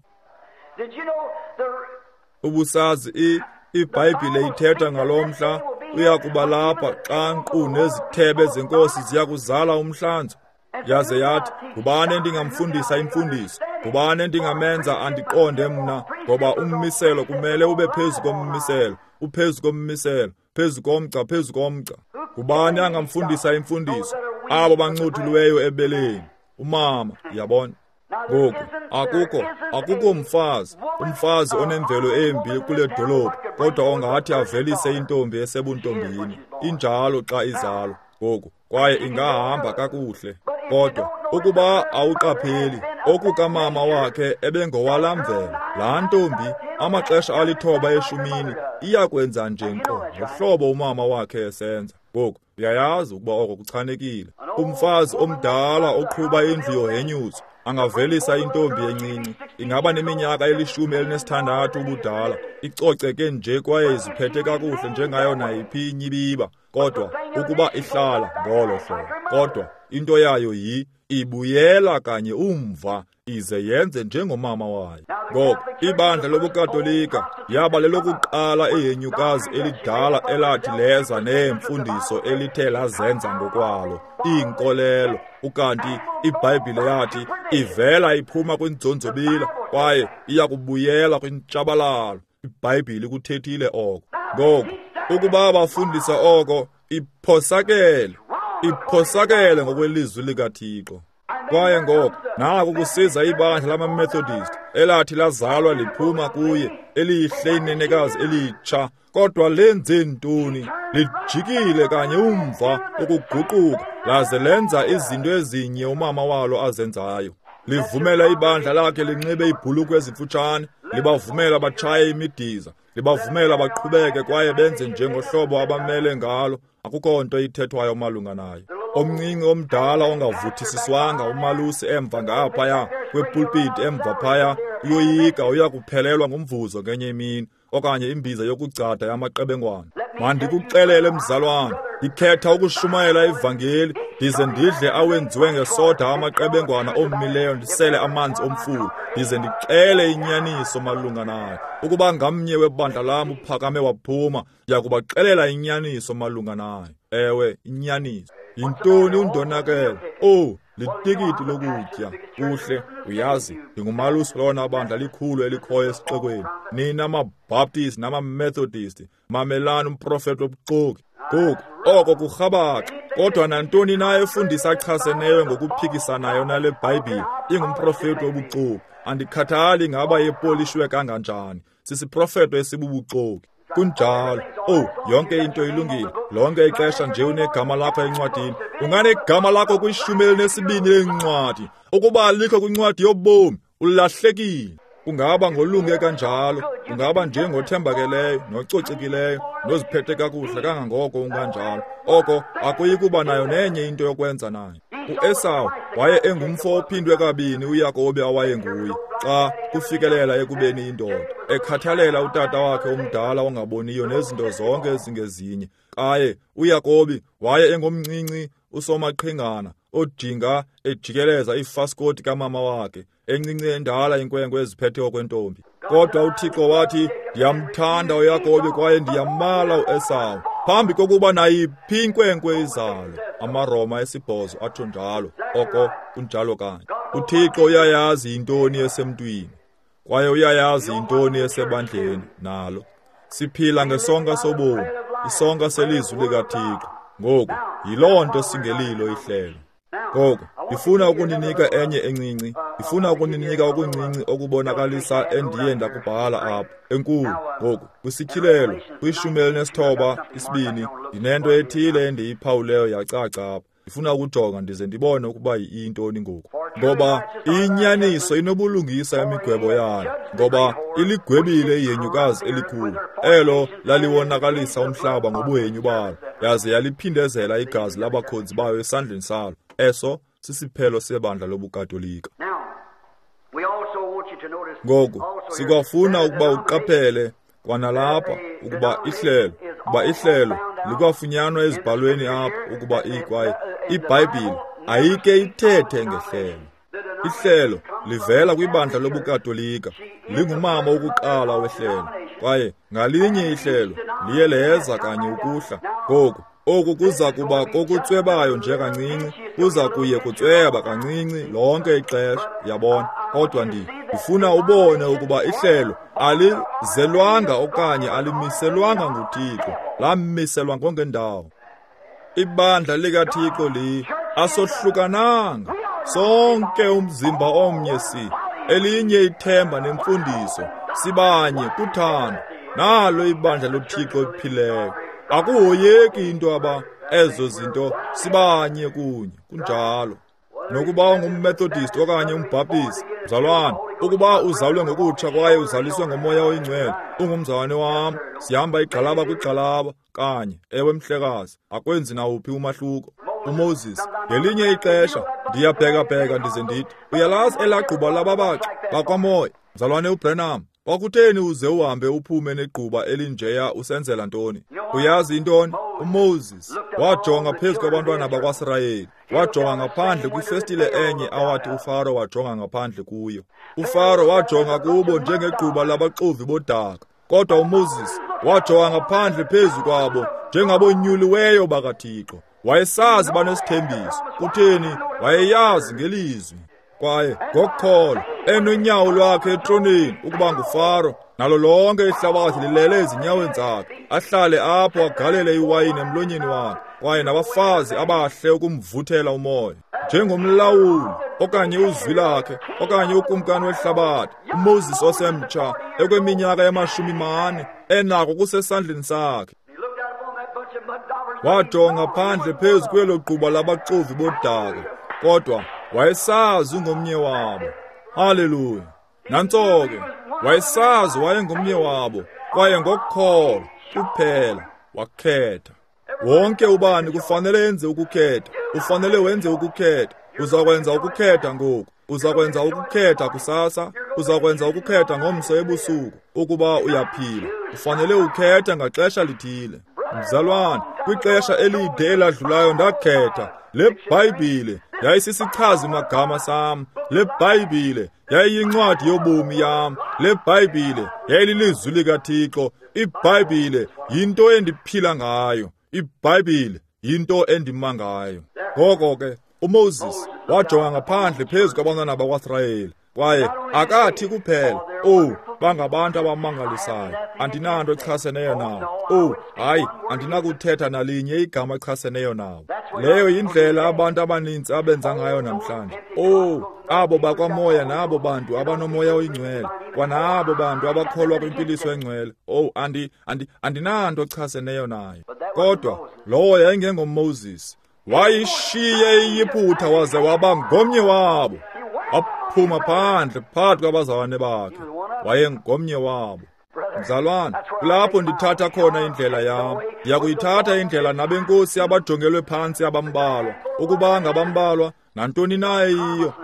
Ubusazi i iBhayibhile ithetha ngalomhla uyakuba lapha xa nkqu nezithebe zenkosi ziyakuzala umhlanzo. Yaze yathi, ngubani endingamfundisa imfundiso? Ngubani endingamenza andiqonde mna? Ngoba ummiselo kumele ube phezu kommiselo, uphezu kommiselo, phezu komgca, phezu komgca. Ngubani angamfundisa imfundiso? Abo bancuthuliweyo ebeleni, umama. Yabona ngoku akukho akukho mfazi umfazi onemvelo embi kule dolophu, kodwa ongathi avelise intombi esebuntombini. Injalo xa izalo ngoku, kwaye ingahamba kakuhle. Kodwa ukuba awuqapheli, okukamama wakhe ebengowalamvelo, laa ntombi amaxesha alithoba eshumini iyakwenza nje nkqo ngohlobo umama wakhe esenza. Ngoku uyayazi ukuba oko kuchanekile. Umfazi omdala oqhuba indlu yohenyuzo angavelisa intombi encinci, ingaba neminyaka elishumi elinesithandathu ubudala, icoceke nje kwaye iziphethe kakuhle njengayo nayiphi inyibiba, kodwa ukuba ihlala ngolo hlobo. Kodwa into yayo yi ibuyela kanye umva ize yenze njengomama wayo. Ngoko ibandla lobukatolika yaba lelokuqala eyenyukazi elidala elathi leza neemfundiso elithe lazenza ngokwalo iinkolelo, ukanti iBhayibhile yathi ivela iphuma kwinzonzobila kwaye iyakubuyela kwintshabalalo. iBhayibhile kuthethile oko. Ngoko ukuba bafundisa oko iphosakele iphosakele ngokwelizwi likaThixo. Kwaye ngoko naku kusiza ibandla lama-Methodist elathi lazalwa liphuma kuye eliyihle inenekazi elitsha, kodwa lenze ntoni? Lijikile kanye umva ukuguquka laze lenza izinto ezinye umama walo azenzayo. Livumela ibandla lakhe linxibe ibhulukwe ezimfutshane, libavumela batshaye imidiza, libavumela baqhubeke kwaye benze njengohlobo abamele ngalo. Akukho nto ithethwayo malunga naye. Omncinci omdala ongavuthisiswanga umalusi emva ngaphaya kwepulpiti emva phaya uyoyika uyakuphelelwa ngumvuzo ngenye imini okanye imbiza yokucada yamaqebengwana. Mandikuxelele mzalwane, ndikhetha ukushumayela ivangeli ndize ndidle awenziwe ngesoda amaqebengwana omileyo, ndisele amanzi omfula, ndize ndixele inyaniso malunga naye. Ukuba ngamnye webandla lam uphakame waphuma, ndiyakubaxelela inyaniso malunga naye. Ewe, inyaniso. Yintoni undonakele? Oh, litikiti lokutya. Kuhle, uyazi, ndingumalusi lona bandla likhulu elikhoyo esixekweni. Nina ama-Baptist nama-Methodist, mamelani umprofeti wobuxoki. Ngoku oko kurhabaxa, kodwa nantoni na efundisa achaseneyo ngokuphikisanayo nale Bhayibhile ingumprofeti wobuxoki. Andikhathali ngaba yepolishwe kanganjani, sisiprofeto esibubuxoki. Kunjalo, oh, yonke into ilungile, lonke ixesha nje unegama lakho encwadini. Unganegama lakho kwishumi elinesibini lencwadi, ukuba alikho kwincwadi yobomi ulahlekile. Ungaba ngolunge kanjalo, ungaba nje ngothembakeleyo, nococekileyo, noziphethe kakuhle kangangoko unganjalo. Oko akuyi kuba nayo nenye into yokwenza nayo. U-Esau waye engumfo ophindwe kabini uYakobe awayenguye. xa kufikelela ekubeni indoda, ekhathalela utata wakhe omdala ongaboniyo nezinto zonke ezingezinye. Kaye uYakobi waye engomncinci usomaqhingana odinga ejikeleza ifaskoti kamama wakhe, encinci endala inkwenkwe eziphethe okwentombi. Kodwa uThixo wathi, ndiyamthanda uYakobi kwaye ndiyamala uEsawu, phambi kokuba nayiphi inkwenkwe izalo. AmaRoma esibhozo atsho njalo, oko kunjalo kanye. uThixo uyayazi intoni esemntwini, kwaye uyayazi intoni esebandleni nalo. Siphila ngesonka sobomi, isonka selizwi likaThixo. Ngoku yiloo nto singelilo ihlelo. Ngoku ndifuna ukuninika enye encinci, ndifuna ukuninika okuncinci okubonakalisa endiye ndakubhala apha, enkulu. Ngoku kwisityhilelo kwishumi elinesithoba isibini ndinento ethile endiyiphawuleyo yacaca apha. Ndifuna ukujonga ndize ndibone ukuba iyintoni ngoku. Ngoba inyaniso inobulungisa emigwebo yayo, ngoba iligwebile iyenyukazi elikhulu. Elo laliwonakalisa umhlaba ngobuhenyu balo, yaze yaliphindezela igazi labakhonzi bayo esandleni salo. Eso sisiphelo sebandla lobukatolika. Ngoku sikwafuna ukuba uqaphele kwanalapha ukuba ihlelo, ukuba ihlelo likwafunyanwa ezibhalweni apha ukuba ikwaye iBhayibhile ayike ithethe ngehlelo. Ihlelo livela kwibandla lobukatolika, lingumama wokuqala wehlelo, kwaye ngalinye ihlelo liye leza kanye ukuhla. Ngoku oku kuza kuba kokutswebayo nje kancinci, kuza kuye kutsweba kancinci lonke ixesha, yabona. Kodwa ndi ufuna ubone ukuba ihlelo alizelwanga okanye alimiselwanga nguThixo, lamiselwa ngongendawo. Ibandla likaThixo li asohlukananga, sonke umzimba omnye si, elinye ithemba nemfundiso, sibanye kuthando. Nalo ibandla loThixo eliphileyo. Akuhoyeki into aba ezo zinto sibanye kunye, kunjalo. Nokuba ungumMethodist okanye umbhaptist, mzalwane, ukuba uzalwe ngokutsha kwaye uzaliswe ngomoya oyingcwele, ungumzalwane wam, sihamba igxalaba kwigxalaba kanye. Ewe mhlekazi, akwenzi nawuphi umahluko. uMoses ngelinye ixesha ndiyabheka-bheka ndize ndithi, uyalazi elagquba lababaxa bakwamoya, mzalwane uBrenham, wakutheni uze uhambe uphume negquba elinjeya usenzela ntoni? Uyazi intoni? uMoses wajonga phezu kwabantwana bakwaSirayeli, wajonga ngaphandle kwifestile enye awathi uFaro wajonga ngaphandle kuyo. uFaro wajonga kubo njengegquba labaxovi bodaka, kodwa uMoses wajonga ngaphandle phezu kwabo njengabonyuliweyo bakaThixo. Wayesazi banesithembiso, kutheni? Wayeyazi ngelizwi, kwaye ngokukholwa enonyawo lwakhe etronini ukuba nguFaro, nalo lonke ihlabathi lilele ezinyaweni zakhe, ahlale apho agalele iwayini emlonyeni wakhe, kwaye nabafazi abahle ukumvuthela umoya. Njengomlawuli okanye uzwi lakhe okanye ukumkani wehlabathi, uMoses osemtsha ekweminyaka yamashumi mane enako kusesandleni sakhe wajonga phandle phezu kwelo gquba labaxovi bodaka, kodwa wayesazi ungomnye wabo. Haleluya. Nantso-ke wayesazi wayengomnye wabo, kwaye ngokukholwa kuphela wakhetha. Wonke ubani kufanele enze ukukhetha, ufanele wenze ukukhetha. Uzakwenza ukukhetha ngoku, uzakwenza ukukhetha kusasa, uzakwenza ukukhetha ngomso ebusuku. Ukuba uyaphila ufanele ukhethe ngaxesha lithile. Mzalwane, kwixesha elide eladlulayo ndakhetha. Le Bhayibhile yayisisichazi magama sam, le Bhayibhile yayiyincwadi yobomi yam, le Bhayibhile yayililizwi likaThixo. iBhayibhile yinto endiphila ngayo, iBhayibhile yinto endima ngayo. Ngoko ke uMoses wajonga ngaphandle phezu kwabantwana bakwaIsrayeli, kwaye akathi kuphela, oh bangabantu abamangalisayo, andinanto echaseneyo nawo. Oh hayi, andinakuthetha nalinye igama echaseneyo nawo. Leyo yindlela abantu abaninzi abenza ngayo namhlanje. Oh abo bakwamoya nabo bantu abanomoya oyingcwele, kwanabo bantu abakholwa kwimpiliso engcwele. Oh andi andi andinanto echaseneyo nayo. Kodwa lowo yayingengoMoses, wayishiye iyiphutha waze waba ngomnye wabo. Waphuma phandle phakathi kwabazalwane bakhe, wayengomnye wabo. Mzalwane, kulapho ndithatha khona indlela yam. Ndiyakuyithatha indlela nabenkosi abajongelwe phantsi abambalwa, ukuba ngabambalwa nantoni na eyiyo,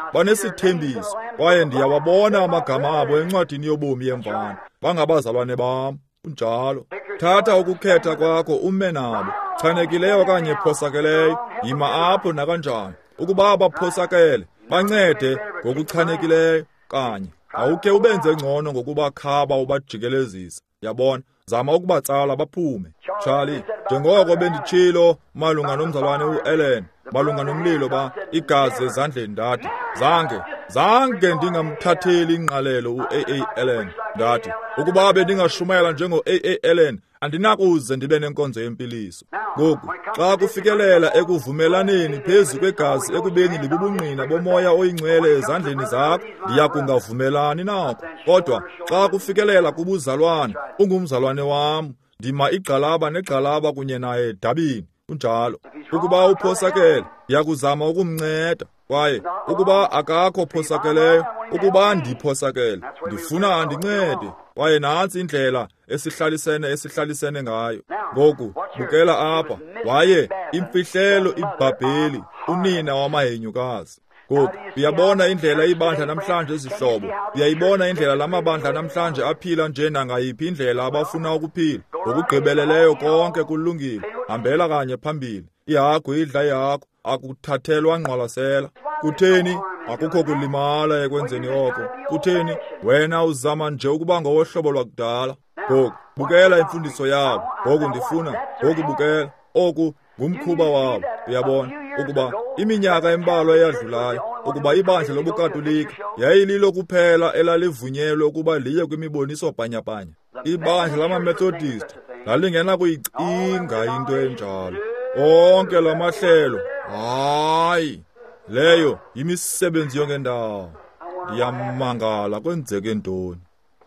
banesithembiso, kwaye ndiyawabona amagama abo encwadini yobomi yemvana. Bangabazalwane bam, kunjalo. Thatha ukukhetha kwakho ume nabo, chanekileyo okanye phosakeleyo, yima apho nakanjani. Ukuba baphosakele, bancede ngokuchanekileyo kanye. Awukhe ubenze ngcono ngokuba khaba ubajikelezisa. Yabona, zama ukubatsala baphume. Charlie, njengoko benditshilo malunga nomzalwane uEllen, malunga nomlilo ba igazi ezandleni ndathi, zange, zange ndingamthatheli ingqalelo uA A Allen. Ndathi, ukuba bendingashumayela njengoA A Allen, andinakuze ndibe nenkonzo yempiliso. Ngoku, xa kufikelela ekuvumelaneni phezu kwegazi ekubeni libubungqina bomoya oyingcwele ezandleni zakho, ndiya kungavumelani nako. Kodwa, xa kufikelela kubuzalwane, ungumzalwane wam, ndima igxalaba negxalaba kunye naye dabini, kunjalo. Ukuba uphosakele, ndiyakuzama ukumnceda. Kwaye, ukuba akakho phosakeleyo, ukuba ndiphosakele, ndifuna andincede. Kwaye nantsi indlela esihlalisene esihlalisene ngayo. Ngoku, bukela apha, waye imfihlelo iBhabheli, unina wamahenyukazi. Ngoku, uyabona indlela ibandla namhlanje ezihlobo. Uyayibona indlela lamabandla namhlanje aphila nje nangayiphi indlela abafuna ukuphila. Ngokugqibeleleyo konke kulungile. Hambela kanye phambili. Ihagu idla ihakho, akuthathelwa ngqwalasela. Kutheni? Akukho kulimala ekwenzeni oko. Kutheni? Wena uzama nje ukuba ngowohlobo lwakudala. Ngoku, bukela imfundiso yabo. Ngoku ndifuna, ngoku bukela. Oku ngumkhuba wabo. Uyabona ukuba iminyaka embalwa eyadlulayo, ukuba ibandla lobukatolika yayililo kuphela elalivunyelwe ukuba liye kwimiboniso bhanyabhanya. Ibandla lamaMethodist lalingena kuyicinga into enjalo. Onke lamahlelo, hayi, leyo yimisebenzi yongendawo. Ndiyamangala kwenzeke ntoni.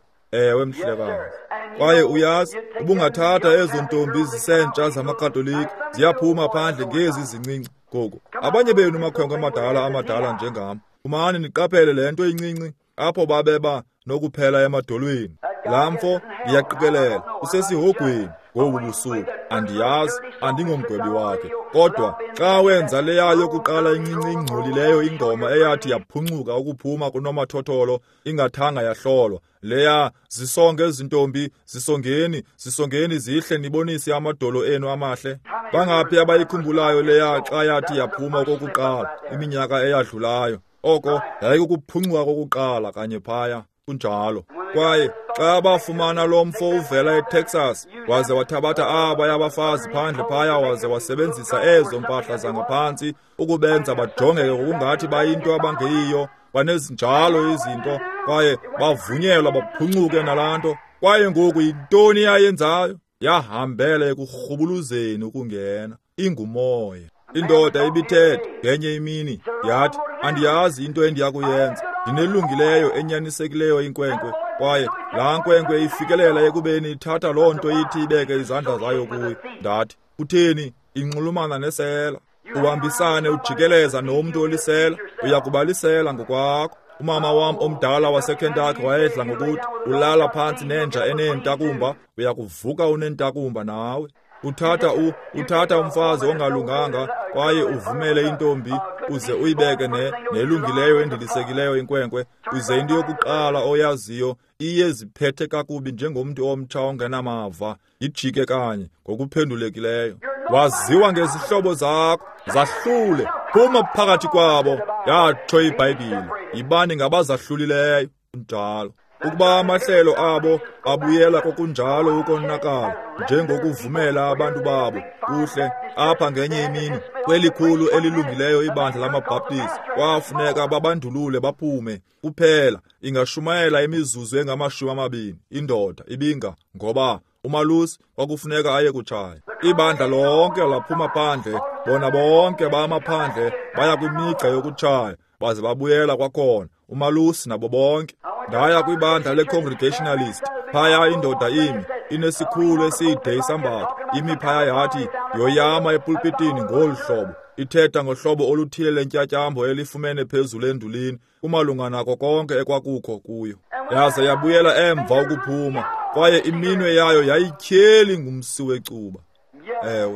Ewe mhlekazi. Kwaye uyazi, ubungathatha ezo ntombi zisentsha zamakatolika, ziyaphuma phandle ngezi zincinci. Gogo, abanye benu makhwenkwe amadala amadala njengam, umane niqaphele le nto incinci, apho babeba nokuphela emadolweni. Lamfo, ndiyaqikelela, usesihogweni ngobu busuku. Andiyazi, andingomgwebi wakhe. Kodwa, xa wenza leya yokuqala incinci ingcolileyo ingoma eyathi yaphuncuka ukuphuma kunomathotholo, ingathanga yahlolwa. Leya, zisonge izintombi, zisongeni, zisongeni zihle nibonise amadolo enu amahle. Bangaphi abayikhumbulayo leya xa yathi yaphuma okokuqala, iminyaka eyadlulayo. Oko, yayikukuphuncuka kokuqala kanye phaya, kunjalo. Kwaye, xa bafumana lo mfo uvela eTexas, waze wathabatha aba yabafazi phandle phaya waze wasebenzisa ezo mpahla zangaphantsi, ukubenza bajongeke ngokungathi bayinto abangeyiyo, banezinjalo izinto, kwaye bavunyelwa baphuncuke nalanto. Kwaye ngoku yintoni yayenzayo? Yahambela ekurhubuluzeni ukungena. Ingumoya. Indoda ibithethe ngenye imini, yathi, andiyazi into endiyakuyenza. Ndinelungileyo enyanisekileyo inkwenkwe, kwaye laa nkwenkwe ifikelela ekubeni ithatha loo nto ithi ibeke izandla zayo kuyo. Ndathi, kutheni? Inxulumana nesela. Uhambisane ujikeleza nomntu olisela, uyakubalisela ngokwakho. Umama wam omdala waseKentucky wayedla ngokuthi, ulala phantsi nenja enentakumba, uyakuvuka unentakumba nawe. Uthatha u uthatha umfazi ongalunganga kwaye uvumele intombi uze uyibeke ne nelungileyo endilisekileyo inkwenkwe, uze into yokuqala oyaziyo iye ziphethe kakubi njengomntu omtsha ongenamava, ijike kanye ngokuphendulekileyo. Waziwa ngezihlobo zakho, zahlule, phuma phakathi kwabo. Yatsho iBhayibhile, yibani ngabazahlulileyo, njalo. Ukuba amahlelo abo abuyela kokunjalo ukonakala, njengokuvumela abantu babo, kuhle, apha ngenye imini, kwelikhulu elilungileyo ibandla lamaBhaptisti, kwafuneka babandulule baphume, kuphela, ingashumayela imizuzu engamashumi amabini, indoda, ibinga, ngoba, umalusi, kwakufuneka aye kutshaya. Ibandla lonke laphuma phandle, bona bonke bamaphandle, baya kwimigca yokutshaya, baze babuyela kwakhona, umalusi nabo bonke. Ndaya kwibandla le-Congregationalist, phaya indoda imi, inesikhulu eside isambatho, imi phaya yathi, yoyama epulpitini ngolu hlobo, ithetha ngohlobo oluthile lentyatyambo elifumene phezulu endulini, kumalunga nako konke ekwakukho kuyo. Yaze yabuyela emva ukuphuma, kwaye iminwe yayo yayityheli ngumsi wecuba. Ewe,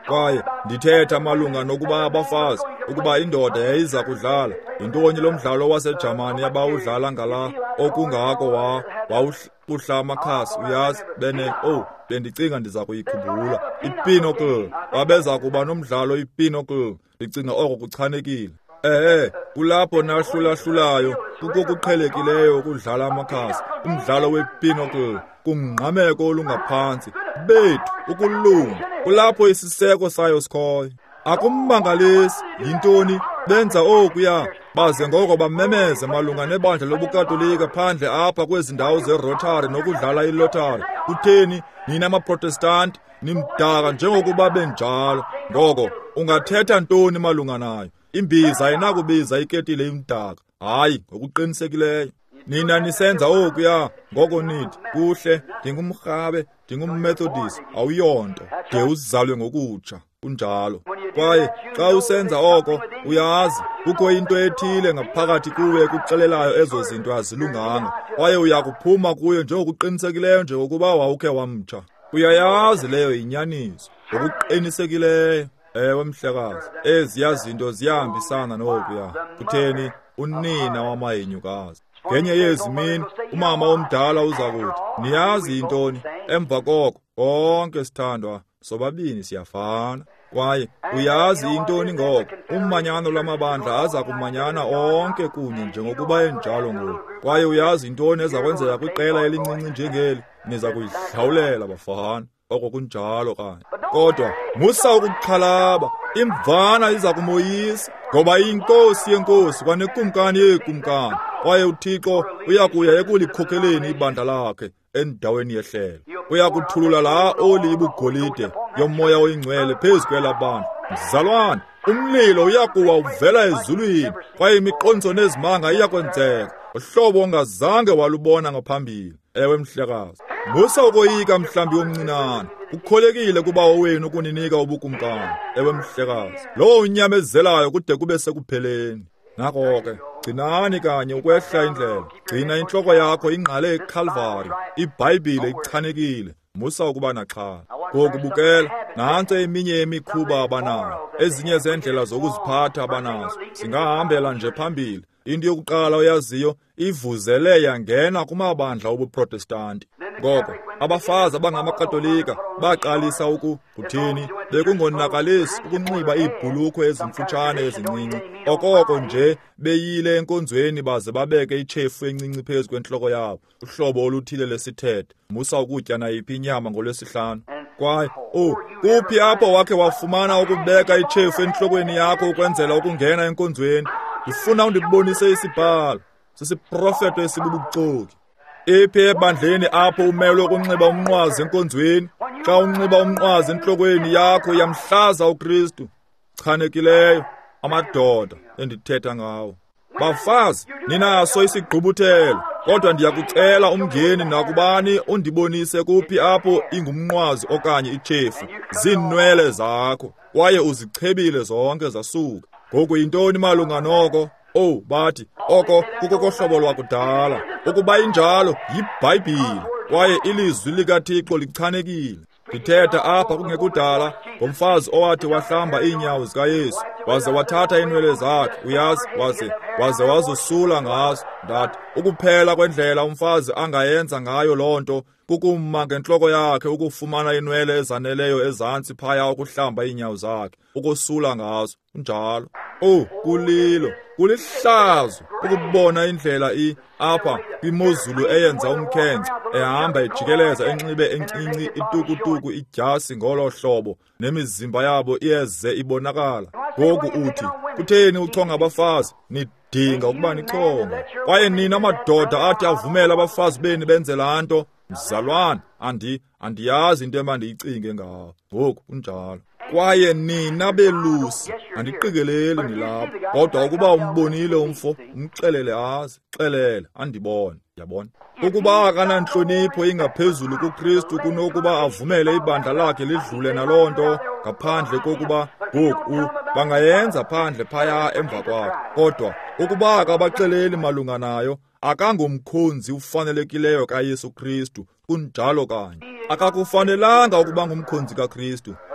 kwaye ndithetha malunga nokuba abafazi ukuba indoda yayiza kudlala. Yintoni lo mdlalo waseJamani abawudlala ngala okungako wa wawuhla amakhasi uyazi bene oh bendicinga ndiza kuyikhumbula ipinochle. Babeza kuba nomdlalo ipinochle. Ndicinga oko kuchanekile. Eh kulapho nahlula-hlulayo kuko kuqhelekileyo ukudlala amakhasi. Umdlalo wepinochle kungqameko olungaphansi bethu ukulunga kulapho isiseko sayo sikhoyo. Akummangalisi yintoni benza okuya baze ngoko bamemeze malunga nebandla lobukatolika phandle apha kwezi ndawo zeRotary nokudlala ilotary. Kutheni nina amaProtestanti nimdaka njengokuba benjalo? Ngoko ungathetha ntoni malunga nayo? Imbiza ayinakubiza iketile imdaka, hayi ngokuqinisekileyo. Nina nisenza okuya ngoko nithi kuhle ndingumrhabe ndingummethodist awuyonto de uzalwe ngokutsha kunjalo. Kwaye xa usenza oko uyazi kukho into ethile ngaphakathi kuwe kuxelelayo ezo zinto azilunganga, kwaye uyakuphuma kuyo njengokuqinisekileyo njengokuba wawukhe wamtsha. Uyayazi leyo inyaniso ngokuqinisekileyo. Ewe mhlekazi, eziya zinto ziyahambisana nokuya. Kutheni unina wamayenyukazi? Ngenye yezimini umama omdala uza kuthi niyazi intoni? Emva koko konke sithandwa sobabini siyafana. Kwaye uyazi intoni ngoko? Umanyano lwamabandla aza kumanyana onke kunye njengokuba enjalo ngoku. Kwaye uyazi intoni eza kwenzeka kwiqela elincinci njengeli? Niza kuyihlawulela bafana. Oko kunjalo kanye. Kodwa musa ukuxhalaba, imvana iza kumoyisa, ngoba inkosi yenkosi kwanekumkani yekumkani. Kwaye uThixo uyakuya ekulikhokeleni ibandla lakhe endaweni yehlelo. Uyakuthulula la olibugolide yomoya oyingcwele phezu kwelabandla. Mzalwane, umlilo uyakuwa uvela ezulwini, kwaye imiqondiso nezimanga iyakwenzeka uhlobo ongazange walubona ngaphambili. Ewe mhlekazi, musa ukoyika mhlambi omncinane. Kukholekile kuba wenu ukuninika ubukumkani. Ewe mhlekazi, lowo unyamezelayo kude kube sekupheleni. Ngakho-ke gcinani kanye ukwehla indlela. Gcina inhloko yakho ingqale eCalvary. iBhayibhile ichanekile. Musa ukuba naxhala. Ngokubukela nanso eminye yemikhuba abanayo, ezinye zendlela zokuziphatha abanazo. Singahambela nje phambili. Into yokuqala oyaziyo ivuzele yangena kumabandla obuProtestanti. Ngoko abafazi abangamakatolika baqalisa uku kuthini bekungonakalisi ukunxiba iibhulukwe ezimfutshane ezincinci. Okoko nje beyile enkonzweni baze babeke itshefu encinci phezu kwentloko yabo, uhlobo oluthile lesithethe. Musa ukutya nayiphi inyama ngolwesihlanu. Kwaye oh kuphi apho wakhe wafumana ukubeka itshefu entlokweni yakho ukwenzela ukungena enkonzweni? Ndifuna undibonise isibhalo sisiprofeto esibubuxoki. Ephi ebandleni apho umelwe ukunxiba umnqwazi enkonzweni? Xa unxiba umnqwazi entlokweni yakho yamhlaza uKristu. Chanekileyo amadoda endithetha ngawo. Bafazi, ninaso isigqubuthelo, kodwa ndiyakucela umngeni nakubani undibonise kuphi apho ingumnqwazi okanye itshefu. Zinwele zakho, kwaye uzichebile zonke zasuka. Ngoku yintoni malunga noko? Oh, bathi oko kukohlobo lwakudala. Ukuba injalo yiBhayibhile, kwaye ilizwi likaThixo lichanekile. Ndithetha apha kungekudala ngomfazi owathi wahlamba iinyawo zikaYesu, waze wathatha iinwele zakhe, uyazi, waze waze wazosula ngazo. Ndathi ukuphela kwendlela umfazi angayenza ngayo loo nto kukumma ngentloko yakhe ukufumana iinwele ezaneleyo ezantsi phaya ukuhlamba iinyawo zakhe, ukosula ngazo. Kunjalo. Oh, kulilo, kulihlazo ukubona indlela i apha kwimozulu eyenza umkhenkce, ehamba ejikeleza enxibe encinci itukutuku idyasi ngolo hlobo, nemizimba yabo iyeze ibonakala. Ngoku uthi, kutheni uchonga abafazi? Nidinga ukuba nichonga. Kwaye nina amadoda athi avumela abafazi beni benze laa nto. Mzalwane, andi andiyazi into emandiyicinge ngawo. Ngoku kunjalo. Kwaye nina belusi andiqikeleli nilapho, kodwa ukuba umbonile umfo umxelele azi, xelele andibone. Yabona ukuba akananhlonipho ingaphezulu kuKristu kunokuba avumele ibandla lakhe lidlule naloo nto ngaphandle kokuba ngoku bangayenza phandle phaya emva kwakhe. Kodwa ukuba akabaxeleli malunga nayo, akangomkhonzi ufanelekileyo kaYesu Kristu. Kunjalo kanye akakufanelanga ukuba ngumkhonzi kaKristu.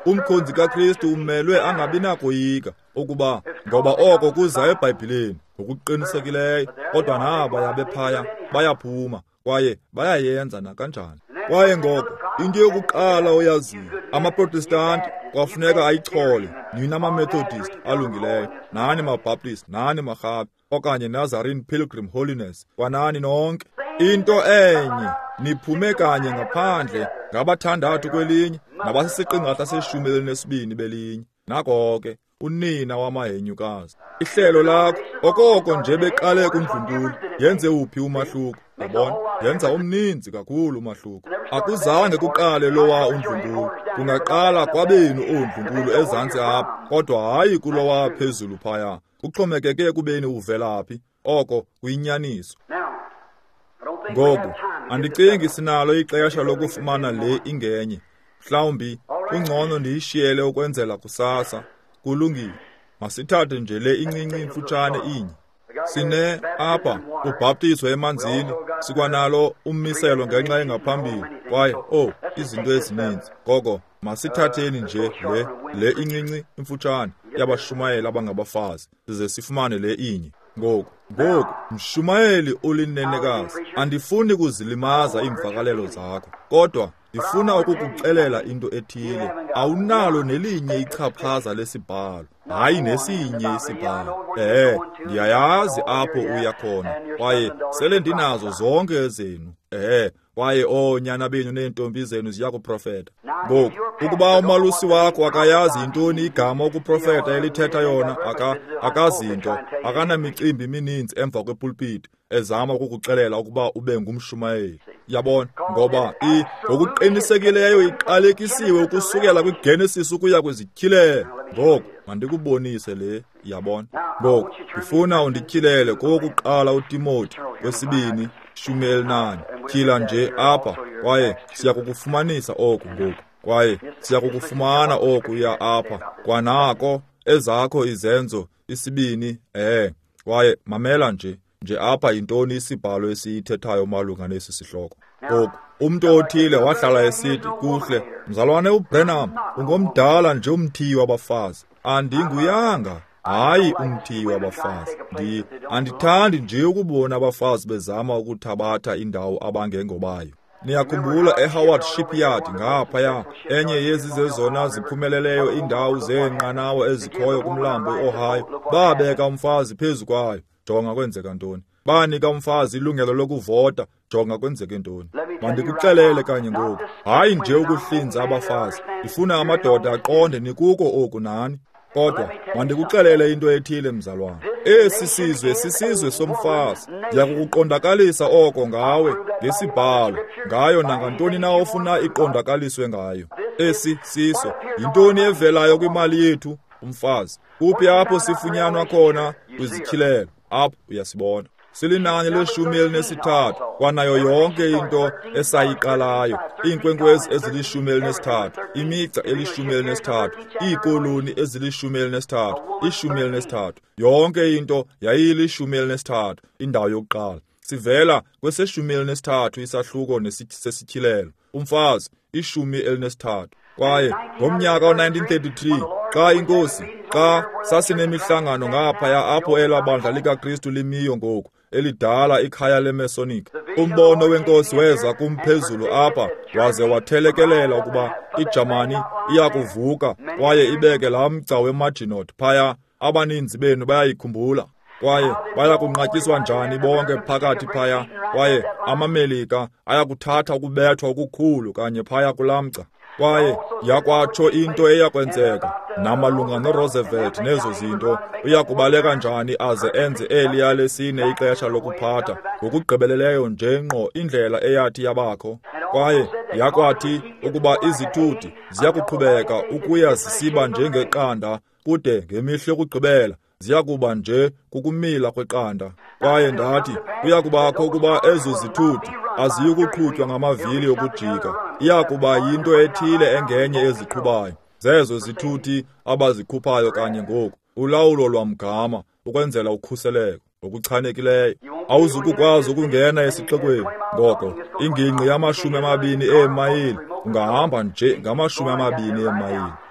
umkhonzi kaKristu umelwe angabi nakoyika ukuba ngoba oko kuza eBhayibhileni ngokuqinisekileyo, kodwa naba yabephaya bayaphuma kwaye bayayenza nakanjani. Kwaye ngoko into yokuqala oyaziyo, amaProtestanti kwafuneka ayichole, nina ama-Methodist alungileyo, nani ma-Baptist, nani marhabe, okanye Nazarene Pilgrim Holiness, kwanani nonke. Into enye, niphume kanye ngaphandle ngabathandathu kwelinye, nabasisiqingatha seshumi elinesibini belinye. Nako ke, unina wamahenyukazi. Ihlelo lakho, okoko nje beqale kundluntulo, yenze uphi umahluko? Yabona, yenza omninzi kakhulu umahluko. Akuzange kuqale lowa undluntulo, kungaqala kwabenu ondluntulo ezantsi apha, kodwa hayi kulowa phezulu phaya. Kuxhomekeke kubeni uvelaphi, oko kuyinyaniso. Ngoku, andicingi sinalo ixesha lokufumana le ingenye. Mhlawumbi, kungcono ndiyishiyele ukwenzela kusasa. Kulungile, masithathe nje le incinci imfutshane inye. Sine apha ubhaptizwe emanzini, sikwanalo ummiselo ngenxa engaphambili, kwaye oh izinto ezininzi. Ngoko masithatheni nje le le incinci imfutshane yabashumayeli abangabafazi size sifumane le inye. Ngoku ngoku mshumayeli olinenekazi, andifuni kuzilimaza imvakalelo zakho, kodwa ndifuna ukukuxelela into ethile. Awunalo nelinye ichaphaza lesibhalo, hayi nesinye isibhalo. Eh, ndiyayazi apho uya khona, kwaye sele ndinazo zonke ezenu. Eh, kwaye oonyana benu neentombi zenu ziyakuprofeta. Ngoku ukuba umalusi wakho akayazi intoni igama ukuprofeta elithetha yona, aka akazinto, akanamicimbi emininzi emva kwepulpiti ezama ukukuxelela ukuba ube ngumshumayeli. Yabona, ngoba i ngokuqinisekileyo iqalekisiwe ukusukela kwiGenesis ukuya kwezityhilelo. Ngoku mandikubonise le, yabona. Ngoku ndifuna undityhilele kokuqala uTimothy wesibini shumi elinanye. Tyhila nje apha, kwaye siya kukufumanisa oku ngoku, kwaye siya kukufumana oku ya apha, kwanako ezakho izenzo isibini. Eh, kwaye mamela nje nje apha intoni isibhalo esiyithethayo malunga nesi sihloko. Ngoku umntu othile wahlala esithi kuhle, mzalwane uBrenham, ungomdala nje umthiyi wabafazi. Andinguyanga, hayi umthiyi wabafazi. Ndi andithandi nje ukubona abafazi bezama ukuthabatha indawo abangengobayo. Niyakhumbula eHoward Shipyard ngaphaya, enye yezi zezona ziphumeleleyo indawo zeenqanawa ezikhoyo kumlambo iOhio, babeka umfazi phezu kwayo. Jonga kwenzeka ntoni. Banika umfazi ilungelo lokuvota, jonga kwenzeke ntoni. Mandikuxelele kanye ngoku, hayi nje ukuhlinza abafazi. Ndifuna amadoda aqonde nikuko oku nani. Kodwa mandikuxelele into ethile mzalwane. Esi sizwe sisizwe somfazi. Ndiyakuqondakalisa oko ngawe ngesibhalo, ngayo nangantoni na ofuna iqondakaliswe ngayo. Esi siso yintoni evelayo kwimali yethu, umfazi. Kuphi apho sifunyanwa khona kwizityhilelo? Apho uyasibona. Silinani leshumi elinesithathu, kwanayo yonke into esayiqalayo, iinkwenkwezi ezilishumi elinesithathu, imigca elishumi elinesithathu, iikoloni ezilishumi elinesithathu, ishumi elinesithathu, yonke into yayilishumi elinesithathu, indawo yokuqala. Sivela kweseshumi elinesithathu isahluko sesityhilelo, umfazi ishumi elinesithathu. Kwaye ngomnyaka wa-nineteen thirty-three, xa inkosi, xa sasinemihlangano ngaphaya apho elabandla likaKristu limiyo ngoku, elidala ikhaya leMasonic, umbono wenkosi weza kumphezulu apha, waze wathelekelela ukuba iJamani iyakuvuka kwaye ibeke laa mgca weMaginot phaya. Abaninzi benu bayayikhumbula. Kwaye bayakunqatyiswa njani bonke phakathi phaya, kwaye amaMelika ayakuthatha ukubethwa okukhulu kanye phaya kulaa mgca. Kwaye yakwatsho into eyakwenzeka namalunga noRoosevelt nezo zinto, uyakubaleka njani aze enze eliya lesine ixesha lokuphatha, ngokugqibeleleyo nje ngqo indlela eyathi yabakho. Kwaye yakwathi ukuba izithuthi ziyakuqhubeka ukuya zisiba njengeqanda, kude ngemihla yokugqibela ziyakuba nje kukumila kweqanda. Kwaye ndathi kuyakubakho ukuba ezo zithuthi aziyukuqhutywa ngamavili okujika, iyakuba yinto ethile engenye eziqhubayo. Zezo zithuthi abazikhuphayo kanye ngoku, ulawulo lwamgama ukwenzela ukhuseleko okuchanekileyo. Awuzukukwazi ukungena esixekweni. Ngoko ingingqi yamashumi amabini eemayili ungahamba nje ngamashumi amabini eemayili.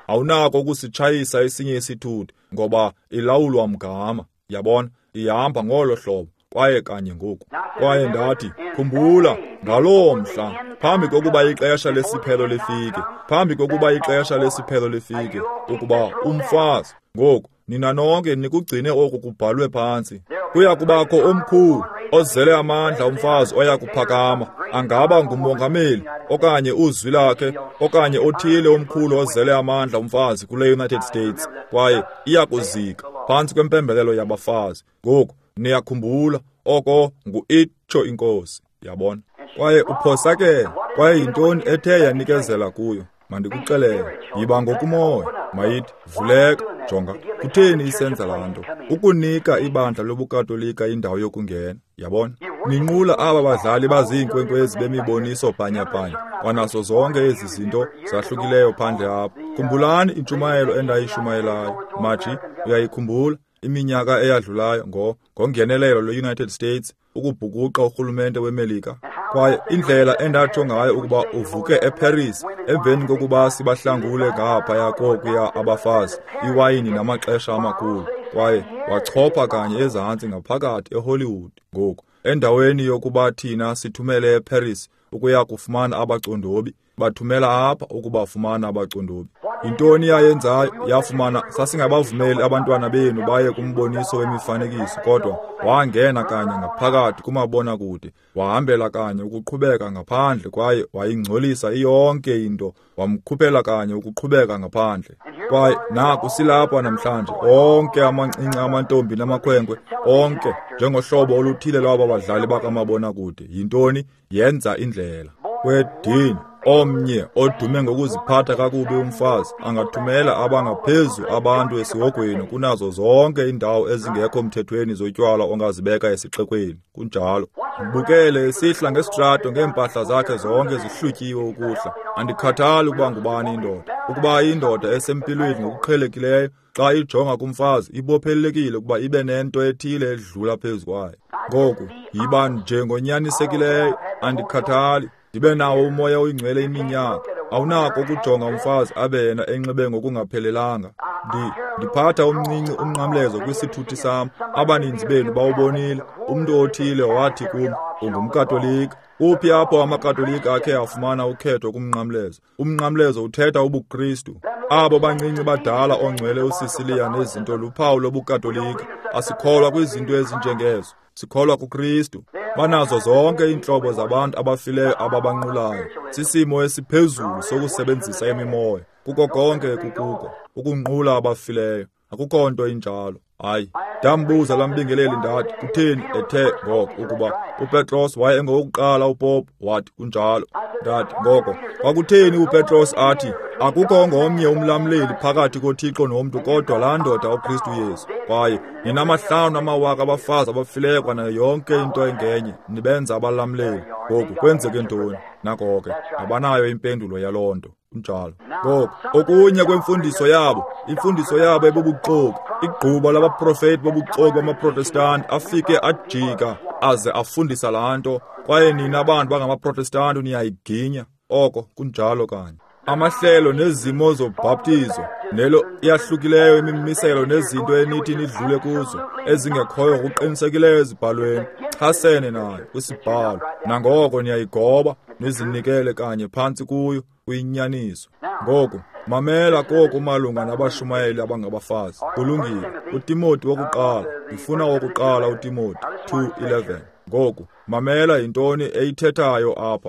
awunako ukusitshayisa esinye isithuthi ngoba ilawulwa mgama, yabona, ihamba ngolo hlobo kwaye kanye ngoku. Kwaye ndathi, khumbula, ngaloo mhla, phambi kokuba ixesha lesiphelo lifike, phambi kokuba ixesha lesiphelo lifike, ukuba umfazi, ngoku, nina nonke nikugcine oku kubhalwe phantsi. Kuya kubakho omkhulu, ozele amandla umfazi oya kuphakama, angaba ngumongameli, okanye uzwi lakhe, okanye othile omkhulu ozele amandla umfazi kule United States, kwaye iya kuzika phantsi kwempembelelo yabafazi. Ngoku, niyakhumbula, oko ngu-itsho inkosi, yabona. Kwaye uphosakele, kwaye yintoni ethe yanikezela kuyo? Mandikuxelele, yiba ngokumoya, mayithi, vuleka, jonga, kutheni isenza laa nto? Ukunika ibandla lobukatolika indawo yokungena, yabona. Ninqula aba badlali baziinkwenkwezi bemiboniso bhanyabhanya, kwanazo zonke ezi zinto zahlukileyo phandle apha. Khumbulani intshumayelo endayishumayelayo, Maji, uyayikhumbula? Iminyaka eyadlulayo ngo ngongenelelo lwe-United States ukubhukuqa urhulumente weMelika, kwaye indlela endatsho ngayo ukuba uvuke eParis emveni kokuba sibahlangule ngaphaya kokuya abafazi, iwayini namaxesha amakhulu, kwaye wachopha kanye ezantsi ngaphakathi eHollywood. Ngoku endaweni yokuba thina sithumele eParis ukuya kufumana abacondobi, bathumela apha ukubafumana abacondobi. Yintoni yayenzayo? Yafumana sasingabavumeli abantwana benu baye kumboniso wemifanekiso, kodwa wangena kanye ngaphakathi kumabona kude, wahambela kanye ukuqhubeka ngaphandle, kwaye wayingcolisa iyonke into, wamkhuphela kanye ukuqhubeka ngaphandle. Kwaye naku silapha namhlanje, onke amancinci amantombi namakhwenkwe, onke njengohlobo oluthile lwaba badlali bakamabona kude. Yintoni? Yenza indlela. Kwedini omnye odume ngokuziphatha kakubi umfazi angathumela abangaphezu abantu esihogweni kunazo zonke indawo ezingekho mthethweni zotywala ongazibeka esixekweni. Kunjalo mbukele esihla ngesitrato ngeempahla zakhe zonke zihlutyiwe ukuhla. Andikhathali ukuba ngubani indoda, ukuba indoda esempilweni ngokuqhelekileyo xa ijonga kumfazi ibophelelekile ukuba ibe nento ethile edlula phezu kwayo. Ngoku yiba njengonyanisekileyo, andikhathali. Ndibe nawo umoya oyingcwele iminyaka, awunako ukujonga umfazi abe yena enxibe ngokungaphelelanga. Ndi ndiphatha umncinci umnqamlezo kwisithuthi sam, abaninzi benu bawubonile. Umntu othile wathi kum, ungumkatolika. Uphi apho amakatolika akhe afumana ukhetho kumnqamlezo? Umnqamlezo uthetha ubuKristu. Abo bancinci badala ongcwele uSicilia nezinto luphawu lobukatolika. Asikholwa kwizinto ezinjengezo, sikholwa kuKristu. Banazo zonke iintlobo zabantu abafileyo ababanqulayo. Sisimo esiphezulu sokusebenzisa imimoya. Kuko konke kukuko, ukunqula abafileyo. Akukho nto injalo. Hayi, ndambuza lambingeleli ndathi, kutheni ethe ngoko ukuba uPetros waye engowokuqala uPope? Wathi, kunjalo. Ndathi, ngoko, kwakutheni uPetros athi, akukho ngomnye umlamleli phakathi koThixo nomntu kodwa laa ndoda uKristu Yesu. Kwaye ninamahlanu amawaka abafazi abafileyo kwanayo yonke into engenye, nibenza abalamleli. Ngoku kwenzeke ntoni? Nako ke, abanayo impendulo yaloo nto. Kunjalo. Ngoku okunye kwemfundiso yabo, imfundiso yabo ebubuxoki, igquba labaprofeti bobuxoki bamaProtestanti afike ajika aze afundisa laa nto, kwaye nina abantu bangamaProtestanti niyayiginya. Oko kunjalo kanye. Amahlelo nezimo zobhaptizo nelo iyahlukileyo imimiselo nezinto enithi nidlule kuzo ezingekhoyo ngokuqinisekileyo ezibhalweni. Chasene nayo kwisibhalo, nangoko niyayigoba nizinikele kanye phantsi kuyo kuyinyaniso. Ngoku mamela koko malunga nabashumayeli abangabafazi. Kulungile. uTimoti wokuqala, ndifuna wokuqala uTimoti two eleven. Ngoku mamela yintoni eyithethayo apha.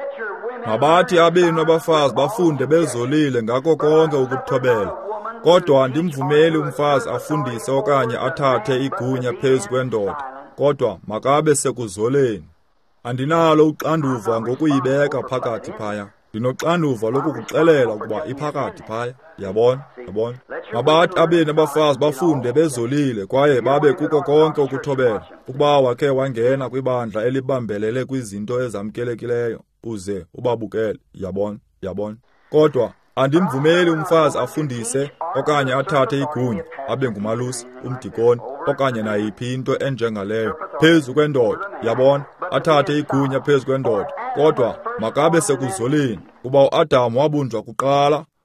Mabathi abenu abafazi bafunde bezolile ngako konke ukuthobela. Kodwa andimvumeli umfazi afundise okanye athathe igunya phezu kwendoda, kodwa makabe sekuzoleni. Andinalo uxanduva ngokuyibeka phakathi phaya. Ndinoxanduva lokukuxelela ukuba iphakathi phaya. Yabona, yabona. Mabathi abenu abafazi bafunde bezolile kwaye babe kuko konke ukuthobela. Ukuba wakhe wangena kwibandla elibambelele kwizinto ezamkelekileyo, uze ubabukele. Yabona, yabona. Kodwa andimvumeli umfazi afundise okanye athathe igunya abe ngumalusi, umdikoni okanye nayiphi into enjengaleyo phezu kwendoda. Yabona, athathe igunya phezu kwendoda, kodwa makabe sekuzoleni. Kuba uAdam wabunjwa kuqala,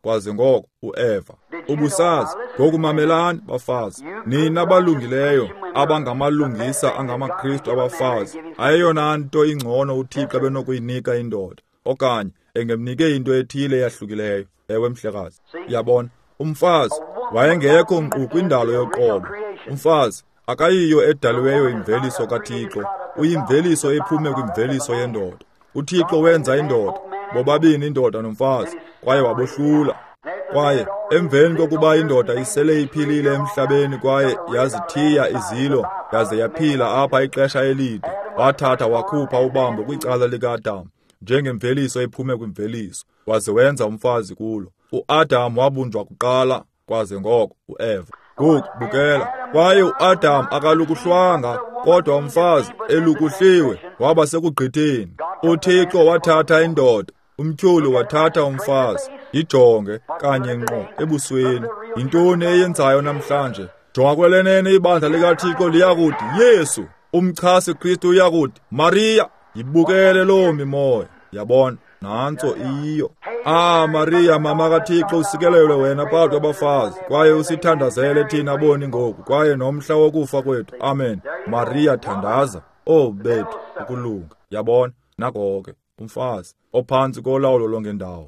kwaze ngoko uEva. Ubusazi ngokumamelani bafazi, nina balungileyo abangamalungisa angamaKristu abafazi, ayeyona nto ingcono uThixo benokuyinika indoda, okanye engemnike into ethile eyahlukileyo. Ewe mhlekazi, yabona, umfazi wayengekho nkqu kwindalo yoqobo. Umfazi akayiyo edaliweyo imveliso kaThixo, uyimveliso ephume kwimveliso yendoda. uThixo wenza indoda, bobabini indoda nomfazi, kwaye wabohlula. Kwaye emveni kokuba indoda isele iphilile emhlabeni kwaye yazithiya izilo yaze yaphila apha ixesha elide, wathatha wakhupha ubambo kwicala likaAdamu njengemveliso ephume kwimveliso, waze wenza umfazi kulo. uAdamu wabunjwa kuqala, kwaze ngoko uEva. Ngoku bukela, kwaye uAdamu akalukuhlwanga, kodwa umfazi elukuhliwe waba sekugqitheni. uThixo wathatha indoda, umtyholi wathatha umfazi. Ijonge kanye ngqo ebusweni. Yintoni eyenzayo namhlanje? Jonga kwelenene ibandla likaThixo liyakuthi Yesu, umchasi Kristu uyakuthi Maria. Yibukele loo mimoya, yabona, nantso iyo. Ah Maria, mama kaThixo, usikelelwe wena phakathi kwabafazi, kwaye usithandazele thina boni ngoku, kwaye nomhla wokufa kwethu. Amen. Maria, thandaza, oh bethu, ukulunga. Yabona, nako-ke umfazi ophantsi kolawulo longendawo.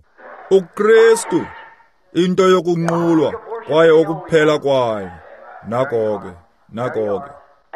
uKristu into yokunqulwa kwaye okuphela kwayo. Nako-ke, nako-ke.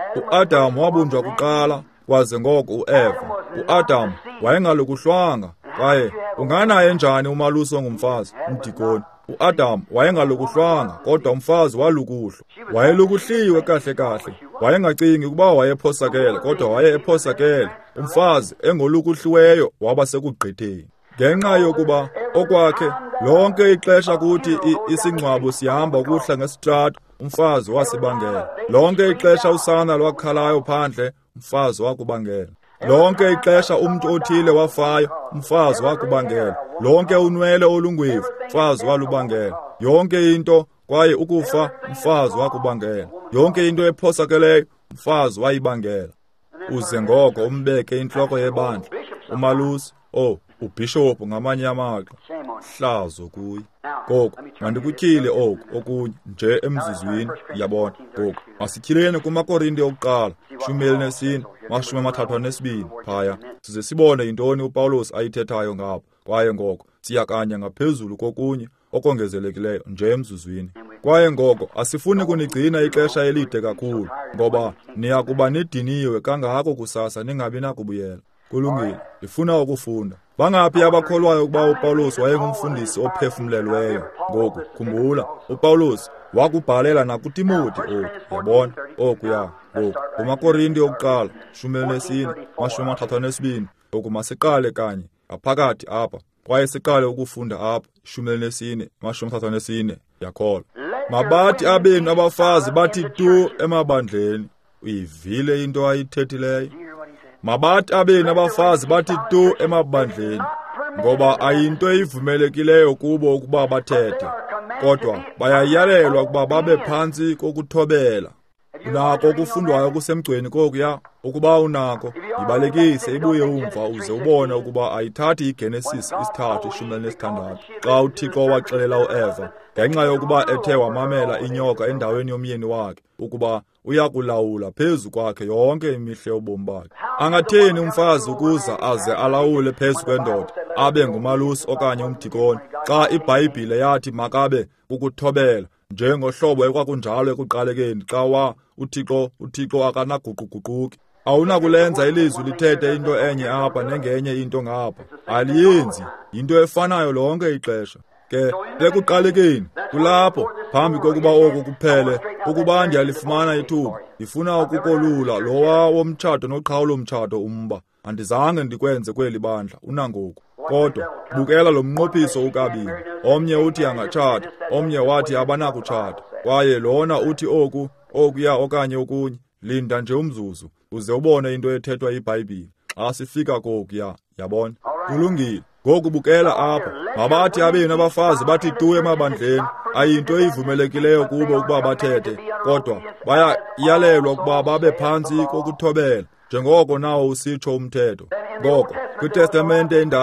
uAdamu wabunjwa kuqala, kwaze ngoko uEva. uAdamu wayengalukuhlwanga, kwaye unganaye njani umalusi ongumfazi, umdikoni? uAdamu wayengalukuhlwanga, kodwa umfazi walukuhlwa. Wayelukuhliwe kahle kahle, wayengacingi ukuba wayephosakele, kodwa waye ephosakele. Umfazi engolukuhliweyo waba sekugqitheni. Ngenxa yokuba okwakhe lonke ixesha kuthi isingcwabo sihamba ukuhla ngesitrato, umfazi wasibangela. Lonke ixesha usana lwakhalayo phandle, umfazi wakubangela. Lonke ixesha umuntu othile wafayo, umfazi wakubangela. Lonke unwele olungwevu, umfazi walubangela. Yonke into, kwaye ukufa, umfazi wakubangela. Yonke into ephosakeleyo, umfazi wayibangela. Uze ngoko umbeke intloko yebandla, umalusi, oh ubhishophu ngamanye amaxa, hlazo kuye. Ngoku mandikutyhile oku okunye nje emzuzwini, yabona. Ngoku masityhileni kumaKorinte okuqala shumi elinesine mashumi amathathu anesibini phaya, size sibone yintoni uPawulos ayithethayo ngapha. Kwaye ngoko siyakanye ngaphezulu kokunye okongezelekileyo nje emzuzwini. Kwaye ngoko asifuni kunigcina ixesha elide kakhulu, ngoba niyakuba nidiniwe kangako kusasa ningabi nakubuyela. Kulungile, ndifuna ukufunda. Bangaphi abakholwayo ukuba uPawulos wayengumfundisi ophefumlelweyo? Ngoku khumbula, uPawulos wakubhalela nakuTimoti, oh yabona, oku ya. Ngoku kumaKorinte okuqala shumi elinesine mashumi amathathu anesibini. Ngoku masiqale kanye aphakathi apha, kwaye siqale ukufunda apha shumi elinesine mashumi amathathu anesine. Yakholwa. Mabathi abenu abafazi bathi tu emabandleni. Uyivile into ayithethileyo? Mabathi abenu abafazi bathi tu emabandleni, ngoba ayinto eyivumelekileyo kubo ukuba bathethe, kodwa bayayalelwa ukuba babe phantsi kokuthobela. Unako okufundwayo kusemgcweni kokuya, ukuba unako ibalekise ibuye umva uze ubone ukuba ayithathi iGenesis isithathu ishumi elinesithandathu xa uThixo waxelela uEva ngenxa yokuba ethe wamamela inyoka endaweni yomyeni wakhe ukuba uyakulawula phezu kwakhe yonke imihle yobomi bakhe. Angatheni umfazi ukuza aze alawule phezu kwendoda, abe ngumalusi okanye umdikoni, xa iBhayibhile yathi makabe ukuthobela, njengohlobo ekwakunjalo ekuqalekeni xa wa uThixo uThixo akanaguquguquki. Awunakulenza ilizwi lithethe into enye apha nengenye into ngapha. Aliyenzi into efanayo lonke ixesha. Ke ekuqalekeni kulapho, phambi kokuba oku kuphele, ukuba ndiyalifumana ithuba, ndifuna ukukolula lowa womtshato noqhawulo mtshato umba. Andizange ndikwenze kweli bandla unangoku. Kodwa bukela lo mnqophiso ukabini. Omnye uthi angatshata, omnye wathi abanakutshata, kwaye lona uthi oku okuya okanye okunye. Linda nje umzuzu uze ubone into ethethwa iBhayibhile xa sifika kokuya, yabona. Kulungile. Ngoku bukela apha. Mabathi abenu abafazi bathi tu emabandleni, ayinto eyivumelekileyo kubo ukuba bathethe, kodwa bayayalelwa ukuba babe phantsi kokuthobela, njengoko nawo usitsho umthetho. Ngoko kwiTestamente endala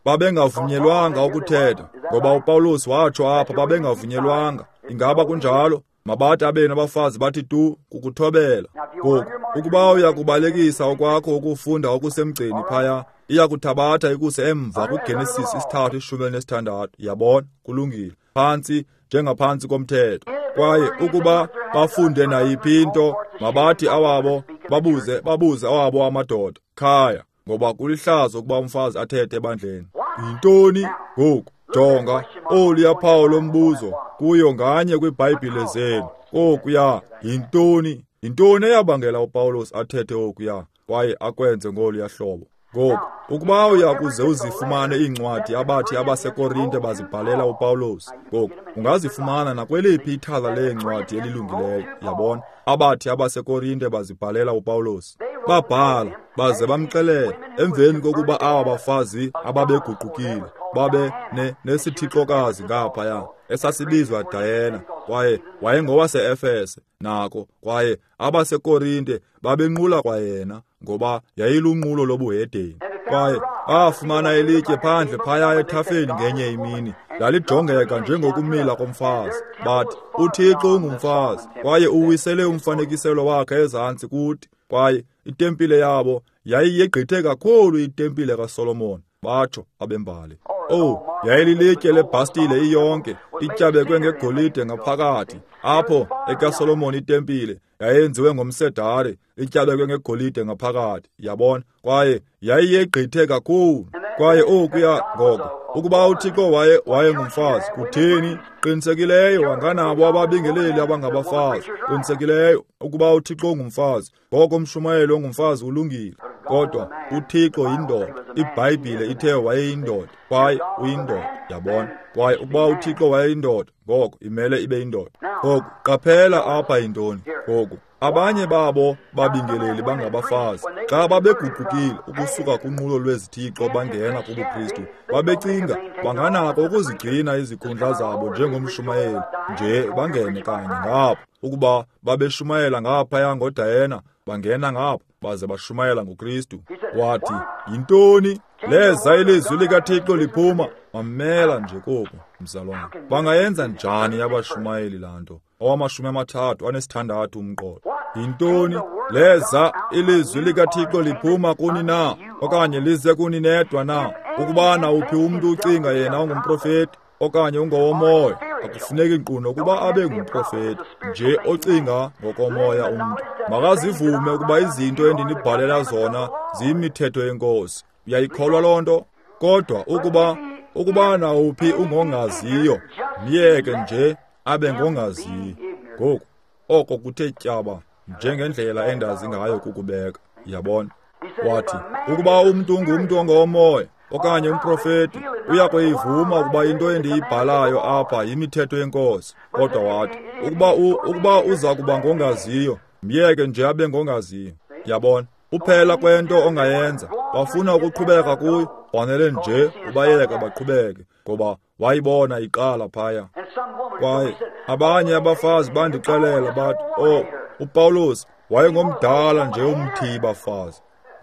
babengavunyelwanga ukuthetha, ngoba uPawulos watsho apha babengavunyelwanga. Ingaba kunjalo? Mabathi abena abafazi bathi tu kukuthobela. Ngoku ukuba uyakubalekisa okwakho ukufunda okusemgceni phaya, iya kuthabatha ikuse emva kuGenesis isithathu ishumi nesithandathu. Yabona, kulungile. Phansi njengaphansi komthetho. Kwaye ukuba bafunde nayiphi into, mabathi awabo babuze babuze awabo amadoda khaya, ngoba kulihlazo ukuba umfazi athethe ebandleni. Yintoni ngoku? Jonga oluya phawu lombuzo kuyo nganye kwiBhayibhile zenu. Okuya yintoni? Yintoni eyabangela uPawulos athethe okuya kwaye akwenze ngoluya hlobo? Ngoku ukuba uyakuze uzifumane iincwadi abathi abaseKorinte bazibhalela uPawulos, ngoku ungazifumana nakweliphi ithala leencwadi elilungileyo. Yabona, abathi abaseKorinte bazibhalela uPawulos, babhala baze bamxelele emveni kokuba awa bafazi ababeguqukile babe ne nesithixokazi ngaphaya esasibizwa Diana, kwaye wayengowase-Efese nako, kwaye abaseKorinte babenqula kwayena ngoba yayilunqulo lobuhedeni. Kwaye bafumana ilitye phandle phaya ethafeni ngenye imini, lalijongeka njengokumila komfazi. Bathi uThixo ungumfazi, kwaye uwisele umfanekiselo wakhe ezantsi kuthi, kwaye itempile yabo yayiyegqithe kakhulu itempile kaSolomoni, batsho abembali. Oh, yayililitye lebhastile iyonke, lityabekwe ngegolide ngaphakathi. Apho ekaSolomoni itempile yayenziwe ngomsedari, lityabekwe ngegolide ngaphakathi. Yabona, kwaye yayiyegqithe kakhulu. Kwaye okuya ngoko ukuba uThixo waye wayengumfazi, kutheni? Qinisekileyo wanganabo ababingeleli abangabafazi. Qinisekileyo ukuba uThixo ungumfazi, ngoko umshumayeli ongumfazi ulungile. Kodwa uThixo yindoda. iBhayibhile ithe wayeyindoda, kwaye uyindoda. Yabona, kwaye ukuba uThixo wayeyindoda, ngoko imele ibe yindoda. Ngoku qaphela apha yintoni? Ngoku abanye babo babingeleli bangabafazi, xa babeguqukile ukusuka kunqulo lwezithixo bangena kubuKristu, babecinga banganako ukuzigcina izikhundla zabo njengomshumayeli nje bangene kanye ngapho. Ukuba babeshumayela ngaphaya ngoDayana, bangena ngapho baze bashumayela ngoKristu. Wathi, yintoni? Leza ilizwi likaThixo liphuma. Mamela nje koku, mzalwane. Bangayenza njani abashumayeli laa nto? Owamashumi amathathu anesithandathu umqolo. Yintoni? Leza ilizwi likaThixo liphuma kuni na? Okanye lize kuni nedwa na? Ukubana uphi umntu ucinga yena ungumprofeti, okanye ungowomoya, akufuneki nkquno ukuba abe ngumprofeti, nje ocinga ngokomoya umntu. Makazivume ukuba izinto endinibhalela zona ziyimithetho yenkosi. Uyayikholwa loo nto? Kodwa ukuba ukuba nawuphi ungongaziyo, myeke nje abe ngongaziyo. Ngoku oko kuthe tyaba njengendlela endazi ngayo kukubeka. Yabona, wathi ukuba umntu ngumntu ongowomoya okanye umprofeti, uyakuyivuma ukuba into endiyibhalayo apha yimithetho yenkosi. Kodwa wathi ukuba u, ukuba uza kuba ngongaziyo, myeke nje abe ngongaziyo. Yabona, uphela kwento ongayenza, bafuna ukuqhubeka kuyo, fanele nje ubayeke baqhubeke, ngoba wayibona iqala phaya. Kwaye abanye abafazi bandixelela bathi, oh, uPawulos wayengomdala nje umthibafazi.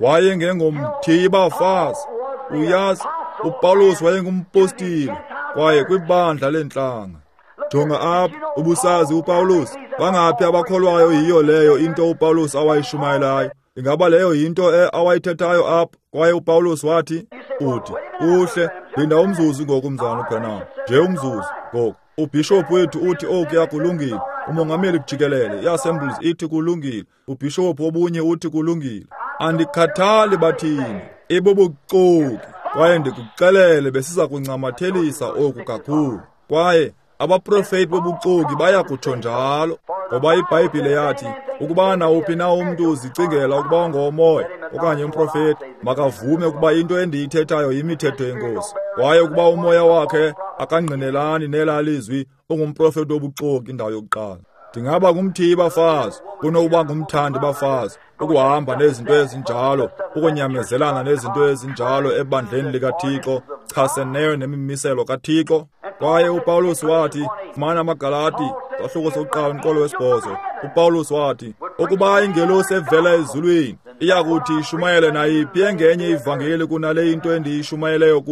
Wayengengomthibafazi. Uyazi, uPawulos wayengumpostile, kwaye kwibandla lenhlanga. Jonga apha, ubusazi uPawulos, bangaphi abakholwayo yiyo leyo into uPawulos awayishumayelayo? Ingaba leyo yinto e awayithethayo apha, kwaye uPawulos wathi, uthi, uhle, linda umzuzu ngoku mzana uPhenama, nje umzuzu ngoku. Ubhishophu wethu uthi okuya kulungile, umongameli jikelele iAssemblies ithi kulungile, ubhishophu obunye uthi kulungile. Andikhathali bathini, ibubuxoki, kwaye ndikuxelele besiza kuncamathelisa oku kakhulu. Kwaye abaprofeti bobuxoki baya kutsho njalo, ngoba iBhayibhile yathi ukuba nawuphi na umntu uzicingela ukuba ungomoya okanye umprofeti, makavume ukuba into endiyithethayo yimithetho yenkosi. Kwaye ukuba umoya wakhe akangqinelani nelalizwi, ungumprofeti wobuxoki indawo yokuqala. Ndingaba ngumthibafazi kunokuba ngumthandi bafazi, ukuhamba nezinto ezinjalo, ukunyamezelana nezinto ezinjalo ebandleni likaThixo, chaseneyo nemimiselo kaThixo. Kwaye uPawulos wathi, fumana amaGalati ahluko sokuqala umqolo wesibhozo. uPawulos wathi, ukuba ingelosi evela ezulwini iyakuthi ishumayele nayiphi engenye ivangeli kunale into endiyishumayeleyo kuni,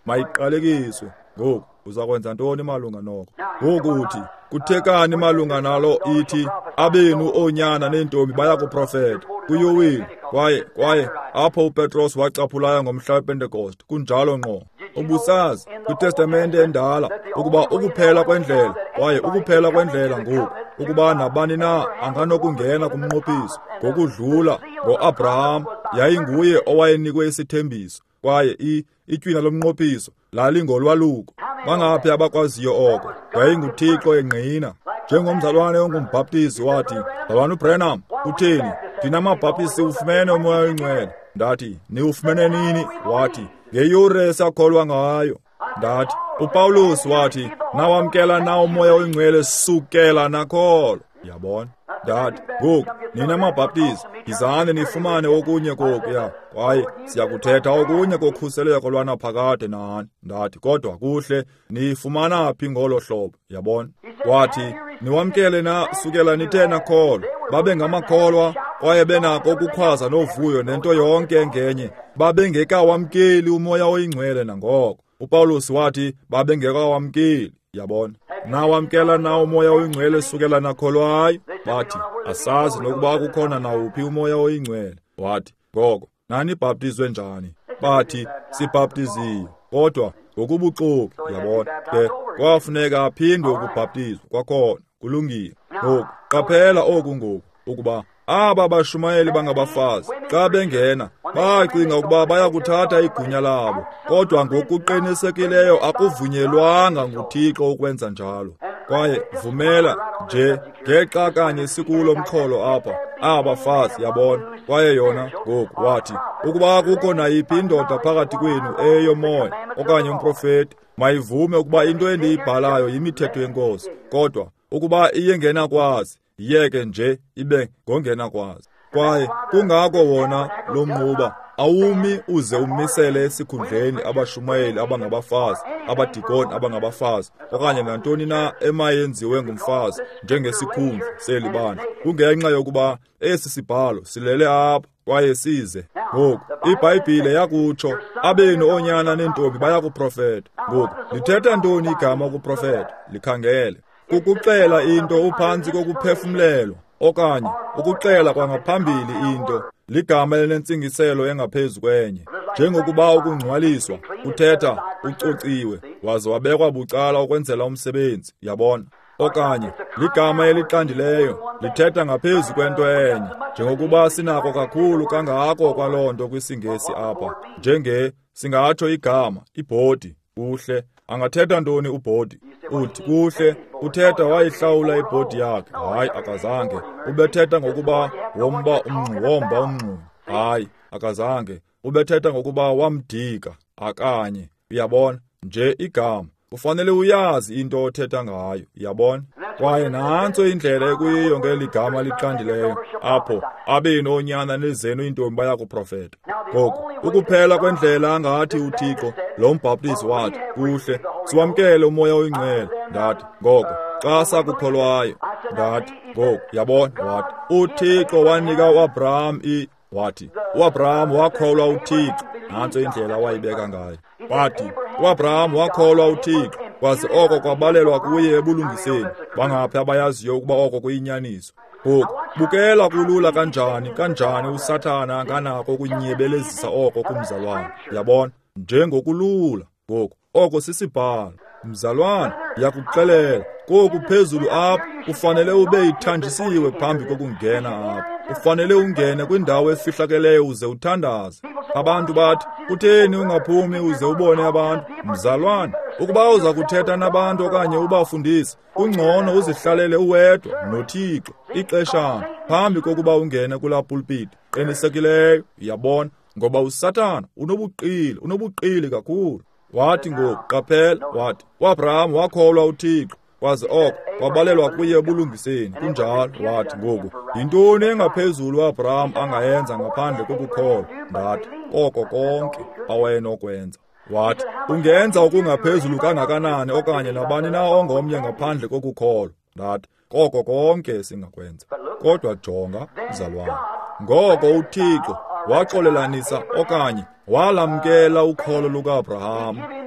mayiqalekiswe. Ngoku uzakwenza ntoni malunga noko? Ngoku uthi kuthekani malunga nalo ithi abenu onyana nentombi baya kuprofeta kuyowile kwaye kwaye apho uPetros wacaphulayo ngomhla wePentecost kunjalo ngqo. Ubusazi kwiTestamente endala ukuba ukuphela kwendlela kwaye ukuphela kwendlela ngoku ukuba nabani na anganokungena kumnqophiso ngokudlula ngoAbraham yayinguye owayenikwe isithembiso kwaye itywina lomnqophiso lalingolwaluko. Bangaphi abakwaziyo oko? YayinguThixo engqina. Njengomzalwane ongumbhaptizi wathi, "Mzalwane uBranham, utheni? Thina amabhaptizi ufumene umoya oyingcwele." Ndathi, "Niwufumene nini?" Wathi, "Ngeyure esakholwa ngayo." Ndathi, "uPawulos wathi, nawamkela na umoya oyingcwele sukela nakholo." Yabona? Ndathi, "Ngoku nina amabhaptizi yizani nifumane okunye kokuya kwaye siyakuthetha okunye kokhuseleko lwanaphakade nani." Ndathi, "Kodwa kuhle nifumana phi ngolo hlobo?" Yabona? Wathi, "Niwamkele na sukela nithe nakholo." Babe ngamakholwa kwaye benako ukukhwaza novuyo nento yonke engenye, babengekawamkeli umoya oyingcwele nangoko. uPawulos wathi babengekawamkeli. Yabona? Nawamkela na umoya oyingcwele sukela nakholwayo. Bathi, "Asazi nokuba kukhona nawuphi umoya oyingcwele." Wathi, "Ngoko nani bhaptizwe njani?" Bathi, "Sibhaptiziwe kodwa ngokubuxoki." Yabona? Ke kwafuneka aphindwe ukubhaptizwa kwakhona. Kulungile. Ngoku qaphela oku ngoku ukuba aba bashumayeli bangabafazi xa bengena bacinga ukuba bayakuthatha igunya labo, kodwa ngokuqinisekileyo akuvunyelwanga nguThixo ukwenza njalo. Kwaye vumela nje ngexa kanye sikulo mxholo apha abafazi. Yabona? Kwaye yona ngoku wathi ukuba kukho nayiphi indoda phakathi kwenu eyomoya okanye umprofeti, mayivume ukuba into endiyibhalayo yimithetho yenkosi, kodwa ukuba iyengenakwazi yeke nje ibe ngongenakwazi. Kwaye kungako wona lo mnquba awumi uze umisele esikhundleni abashumayeli abangabafazi, abadikoni abangabafazi, okanye nantoni na emayenziwe ngumfazi njengesikhundla seli bandla, kungenxa yokuba esi sibhalo silele apha kwaye size. Ngoku iBhayibhile yakutsho abenu onyana nentombi baya kuprofeta. Ngoku lithetha ntoni igama kuprofeta? Likhangele. Kukuxela into uphantsi kokuphefumlelwa, okanye ukuxela kwangaphambili into ligama lenentsingiselo engaphezu kwenye, njengokuba ukungcwaliswa uthetha ucociwe waze wabekwa bucala ukwenzela umsebenzi. Yabona? Okanye ligama eliqandileyo lithetha ngaphezu kwento enye, njengokuba sinako kakhulu kangako kwaloo nto kwisingesi apha, njenge singatsho igama ibhodi. Kuhle angathetha ntoni ubhodi? Uthi kuhle uthetha wayihlawula ibhodi yakhe. Hayi, akazange. Ubethetha ngokuba womba umncu womba umncu. Hayi, akazange. Ubethetha ngokuba wamdika akanye. Uyabona? Nje igama ufanele uyazi into othetha ngayo. Yabona? Kwaye nantso indlela ekuyiyo ngeli gama liqandileyo apho abeni onyana nezenu intombi baya kuprofeta. Ngoku ukuphela kwendlela angathi uThixo lo mbhaptizi wathi, "Kuhle siwamkele umoya oyingcwele." Ndathi, "Ngoko xa sakukholwayo." Ndathi, "Ngoku yabona." Wathi, "uThixo wanika uAbraham i..." Wathi, "uAbraham wakholwa uThixo." Nantso indlela wayibeka ngayo. Wathi, "uAbraham wakholwa uThixo, kwaze oko kwabalelwa kuye ebulungiseni." Bangaphi abayaziyo ukuba oko kuyinyaniso? Ngoku bukela kulula kanjani kanjani uSathana anganako ukunyebelezisa oko kumzalwane. Yabona? Njengokulula. Ngoku oko sisibhalo. Mzalwane, yakuxelela koku phezulu apha ufanele ube ithanjisiwe phambi kokungena apha. Ufanele ungene kwindawo efihlakeleyo uze uthandaze. Abantu bathi, "Kutheni ungaphumi uze ubone abantu?" Mzalwane, ukuba uza kuthetha nabantu okanye ubafundise, kungcono uzihlalele uwedwa noThixo ixeshana phambi kokuba ungene kulaa pulpiti qinisekileyo. Yabona? Ngoba uSathana unobuqili, unobuqili kakhulu. Wathi ngoku qaphela, wathi uAbraham wakholwa uThixo, kwaze oko kwabalelwa kuye ebulungiseni. Kunjalo. Wathi ngoku yintoni engaphezulu uAbraham angayenza ngaphandle kokukholwa? Ndathi, oko konke awayenokwenza. Wathi, ungenza okungaphezulu kangakanani okanye nabani na ongomnye ngaphandle kokukholwa? Ndathi, koko konke singakwenza. Kodwa jonga, mzalwane, ngoko uThixo waxolelanisa okanye walamkela ukholo lukaAbraham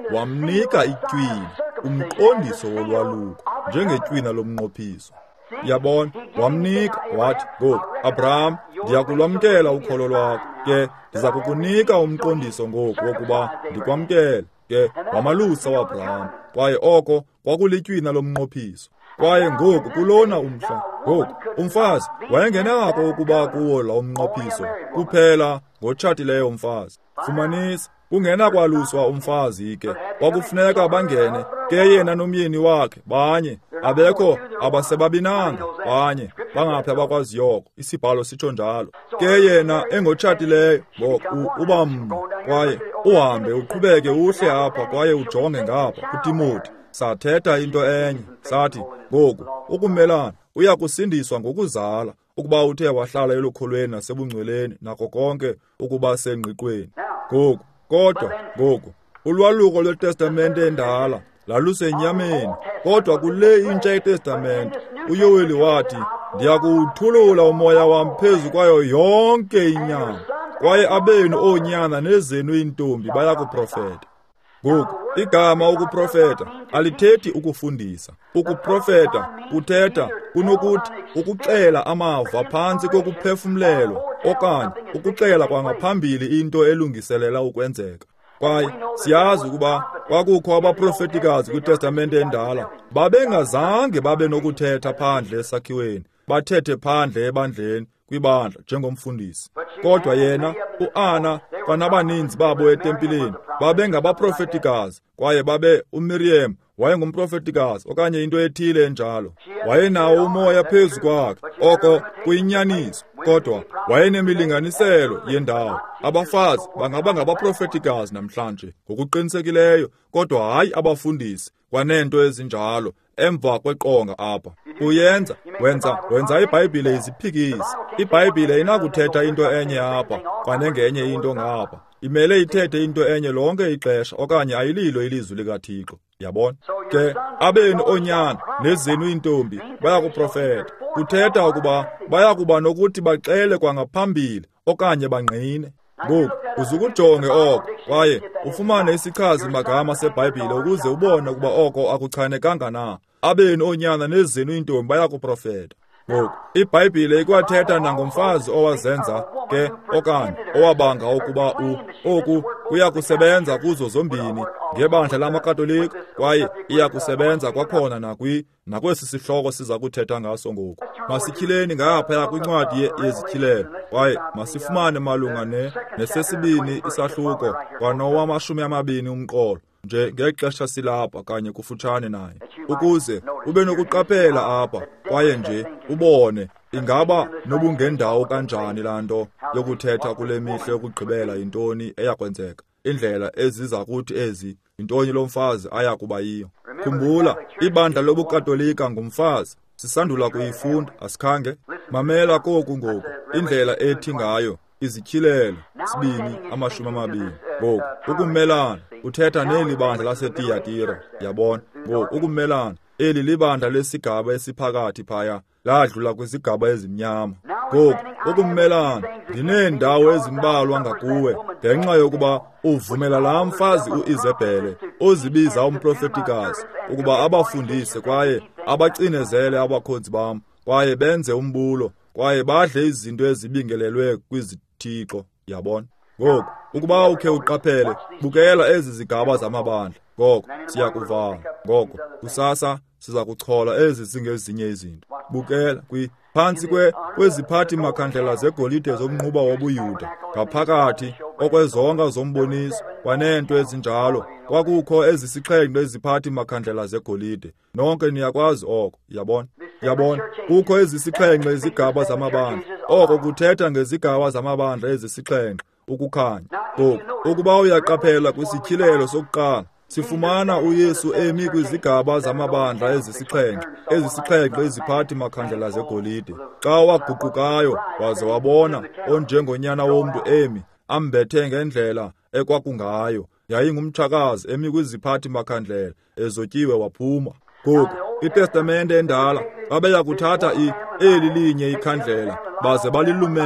wamnika itywina, umqondiso wolwaluko, njengetywina lomnqophiso. Yabona, wamnika wathi, ngoku Abraham, ndiyakulwamkela ukholo lwakho, ke ndiza kukunika umqondiso ngoku wokuba ndikwamkele. Ke wamalusa uAbraham, kwaye oko kwakulitywina lomnqophiso. Kwaye ngoku kulona umhla, ngoku umfazi wayengenako ukuba kuwo la umnqophiso kuphela ngotshatileyo umfazi. Fumanisa, kungena kwaluswa umfazi ke, kwakufuneka bangene ke yena nomyeni wakhe banye, abekho abasebabinanga banye, bangaphi abakwaziyoko. Isibhalo sitsho njalo. Ke yena engotshatileyo ngoku uba mnye, kwaye uhambe uqhubeke uhle apha kwaye ujonge ngapha kuTimoti. Sathetha into enye, sathi, ngoku ukumelana uya kusindiswa ngokuzala, ukuba uthe wahlala elukholweni nasebungcweleni nako konke ukuba sengqiqweni. Ngoku kodwa ngoku ulwaluko lweTestamente endala lalusenyameni, kodwa kule intsha yeTestamente uYoweli wathi, ndiyakuwuthulula umoya wam phezu kwayo yonke inyama, kwaye abenu oonyana nezenu iintombi baya kuprofeta. Ngoku igama ukuprofeta alithethi ukufundisa. Ukuprofeta kuthetha kunokuthi ukuxela amava phantsi kokuphefumlelwa, okanye ukuxela kwangaphambili into elungiselela ukwenzeka. Kwaye siyazi ukuba kwakukho abaprofetikazi kwiTestamente endala babengazange babe nokuthetha phandle esakhiweni, bathethe phandle ebandleni kwibandla njengomfundisi. Kodwa yena uAna kwanabaninzi babo etempileni babengabaprofetikazi, kwaye babe uMiriam wayengumprofetikazi okanye into ethile enjalo. Wayenawo umoya phezu kwakhe, oko kuyinyaniso, kodwa wayenemilinganiselo yendawo. Abafazi bangaba ngabaprofetikazi namhlanje ngokuqinisekileyo, kodwa hayi abafundisi kwanento ezinjalo emva kweqonga apha. Uyenza wenza wenza iBhayibhile iziphikisi. iBhayibhile inakuthetha into enye apha kwanengenye into ngapha. Imele ithethe into enye lonke ixesha, okanye ayililo ilizwi likaThixo. Yabona? Ke abenu oonyana nezenu iintombi baya kuprofeta. Kuthetha ukuba baya kuba nokuthi baxele kwangaphambili okanye bangqine. Ngoku uzukujonge oko, kwaye ufumane isichazi magama seBhayibhile ukuze ubone ukuba oko akuchanekanga na. Abenu oonyana nezenu iintombi baya kuprofeta. Ngoku iBhayibhile ikwathetha nangomfazi owazenza ke okanye owabanga ukuba u oku kuya kusebenza kuzo zombini ngebandla lamaKatolika, kwaye iya kusebenza kwakhona nakwi nakwesi sihloko siza kuthetha ngaso ngoku. Masityhileni ngaphaya kwincwadi yezityhilelo, kwaye masifumane malunga ne nesesibini isahluko kwanowamashumi amabini umqolo, nje ngexesha silapha kanye kufutshane naye, ukuze ube nokuqaphela apha, kwaye nje ubone ingaba nobungendawo kanjani laa nto yokuthetha kule mihla yokugqibela yintoni eyakwenzeka. Indlela eziza kuthi ezi yintoni lo mfazi aya kuba yiyo. Khumbula, ibandla lobuKatolika ngumfazi. Sisandula kuyifunda, asikhange? Mamela koku ngoku, indlela ethi ngayo izityhilelo sibini amashumi amabini. Ngoku ukumelana uthetha neli bandla laseTiyatira. Yabona? Ngoku ukumelana eli libandla lesigaba esiphakathi phaya, ladlula kwizigaba ezimnyama. Ngoku ukumelana ndineendawo ezimbalwa ngakuwe, ngenxa yokuba uvumela laa mfazi uIzebhele ozibiza umprofetikazi ukuba abafundise kwaye abacinezele abakhonzi bam, kwaye benze umbulo, kwaye badle izinto ezibingelelwe kwizithixo. Yabona? Ngoku ukuba ukhe uqaphele, bukela ezi zigaba zamabandla. Ngoko siyakuvala. Ngoko kusasa siza kuchola ezi zingezinye izinto. Bukela kwi phantsi kwe kweziphathi makhandlela zegolide zomnquba wobuyuda, ngaphakathi okwezonga zomboniso kwaneento ezinjalo, kwakukho ezisixhenxe eziphathi makhandlela zegolide. Nonke niyakwazi oko. Yabona? Yabona? Kukho ezisixhenxe izigaba zamabandla. Oko kuthetha ngezigaba zamabandla ezisixhenxe ukukhanya. Ngoku ukuba uyaqaphela kwisityhilelo sokuqala, sifumana uYesu emi kwizigaba zamabandla ezisixhenxe, ezisixhenxe eziphathi makhandlela zegolide. Xa waguqukayo waze wabona onjengonyana womntu emi, ambethe ngendlela ekwakungayo, yayingumtshakazi emi kwiziphathi makhandlela, ezotyiwe waphuma. Ngoku iTestamente endala babeya kuthatha i eli linye ikhandlela baze balilumeke,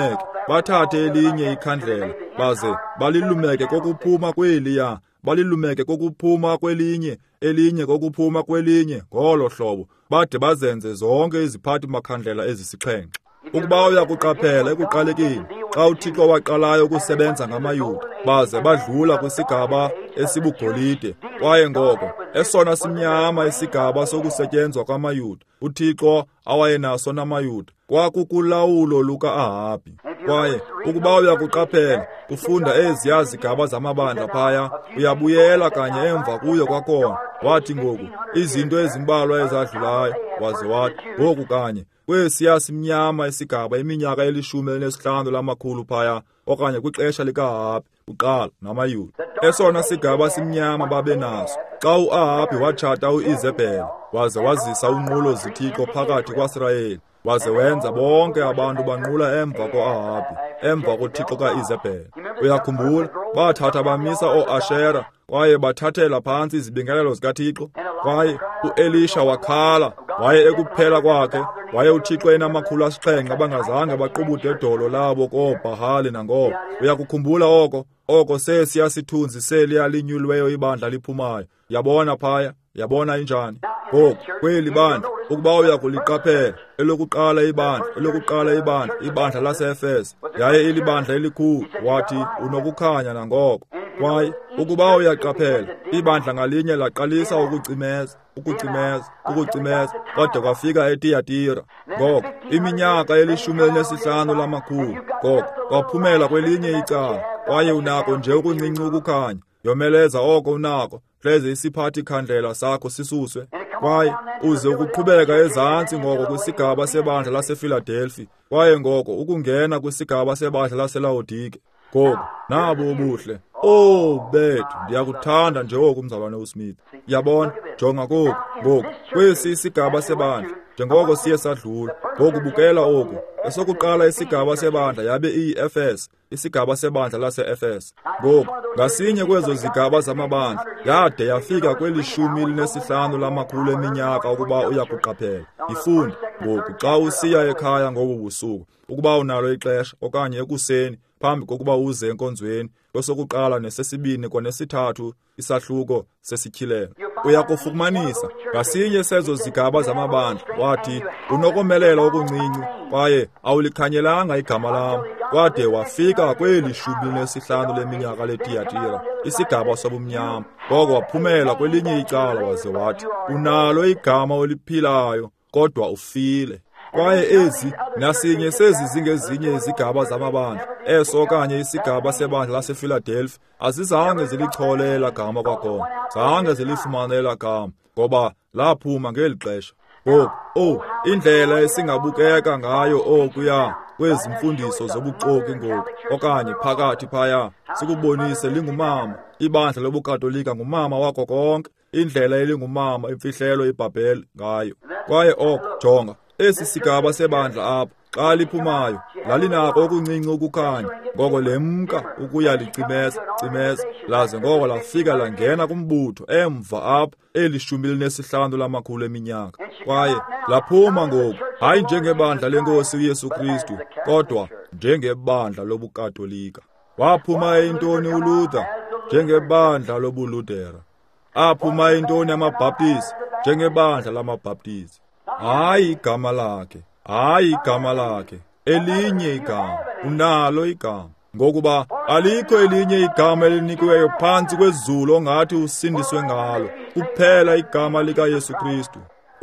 bathathe elinye ikhandlela baze balilumeke kokuphuma kweliya, balilumeke kokuphuma kwelinye, elinye kokuphuma kwelinye ngolo hlobo, bade bazenze zonke iziphathi makhandlela ezisixhenxe. Ukuba uyakuqaphela ekuqalekeni xa uThixo waqalayo ukusebenza ngamayuda, baze badlula kwisigaba esibugolide, kwaye ngoko esona simnyama isigaba sokusetyenzwa kwamayuda uThixo awayenaso namayuda kwakukulawulo luka-Ahabi. Kwaye ukuba uyakuqaphela ufunda eziya zigaba zamabandla phaya, uyabuyela kanye emva kuyo kwakhona, wathi ngoku izinto ezimbalwa ezadlulayo, waze wathi ngoku kanye kwesiya simnyama isigaba iminyaka elishumi elinesihlanu lamakhulu phaya, okanye kwixesha lika-Ahabi kuqala namayuda. Esona sigaba simnyama babenaso xa u-Ahabi watshata u-Izebheli, waze wazisa unqulo zithixo phakathi kwaSirayeli, waze wenza bonke abantu banqula emva ko-Ahabi, emva kothixo ka-Izebheli. Uyakhumbula, bathatha bamisa o-Ashera, kwaye bathathela phantsi izibingelelo zikaThixo. Kwaye u-Elisha wakhala, waye ekuphela kwakhe, waye uThixo enamakhulu asixhenxe abangazange baqubute edolo labo koobhahali nangoba. Uyakukhumbula oko? Oko sesiya sithunzi seliya linyulweyo ibandla liphumayo. Yabona phaya, yabona injani? Ngoku kweli bandla, ukuba uyakuliqaphela, elokuqala ibandla, elokuqala ibandla, ibandla lase-Efeso, yaye ilibandla elikhulu, wathi unokukhanya nangoko. Kwaye ukuba uyaqaphela, ibandla ngalinye laqalisa ukucimeza, ukucimeza, ukucimeza, kodwa kwafika eTiyatira. Ngoko iminyaka elishumi elinesihlanu lamakhulu, ngoko kwaphumela kwelinye icala, kwaye unako nje ukuncinci ukukhanya. Yomeleza oko unako, hleze isiphathi khandlela sakho sisuswe. Kwaye uze ukuqhubeka ezantsi ngoko kwisigaba sebandla laseFiladelfi, kwaye ngoko ukungena kwisigaba sebandla laseLaodike. Ngoko nabo ubuhle. Oh bethu, ndiyakuthanda nje oku mzalwane uSmith. Yabona, jonga koku, ngoku kwesi isigaba sebandla, njengoko siye sadlula, ngoku bukela oku. Esokuqala isigaba sebandla yabe iyi-Efeso, isigaba sebandla lase-Efeso. Ngoku ngasinye kwezo zigaba zamabandla yade yafika kwelishumi linesihlanu lamakhulu eminyaka ukuba uyakuqaphela. Ifunde ngoku xa usiya ekhaya ngobu busuku, ukuba unalo ixesha, okanye ekuseni phambi kokuba uze enkonzweni, kwesokuqala nesesibini kwanesithathu isahluko sesityhilelo. Uyakufumanisa ngasinye sezo zigaba zamabandla, wathi unokomelela okuncinci, kwaye awulikhanyelanga igama lam, kwade wafika kweli shumi lesihlanu leminyaka leTiyatira, isigaba sobumnyama. Ngoko waphumela kwelinye icala, waze wathi unalo igama oliphilayo, kodwa ufile. Kwaye ezi nasinye sezi zingezinye izigaba zamabandla, eso okanye isigaba sebandla laseFiladelfi, azizange zilichole ela gama kwakhona, zange zilifumane ela gama, ngoba laphuma ngeli xesha. Ngoku, oh, indlela esingabukeka ngayo okuya kwezi mfundiso zobuxoki ngoku, okanye phakathi phaya, sikubonise lingumama, ibandla lobukatolika ngumama wako konke, indlela elingumama imfihlelo iBhabheli ngayo. Kwaye oko, jonga, esi sigaba sebandla apha, xa liphumayo, lalinako okuncinci ukukhanya, ngoko lemka ukuya licimeza, cimeza, laze ngoko lafika langena kumbutho emva apha elishumi linesihlanu lamakhulu eminyaka. Kwaye laphuma ngoku, hayi njengebandla lenkosi uYesu Kristu, kodwa njengebandla lobukatolika. Waphuma intoni uLuther? Njengebandla lobuludera. Aphuma intoni amabhaptizi? Njengebandla lamabhaptizi. Hayi igama lakhe, hayi igama lakhe, elinye igama, unalo igama. Ngokuba alikho elinye igama elinikiweyo phantsi kwezulu ongathi usindiswe ngalo, kuphela igama likaYesu Kristu.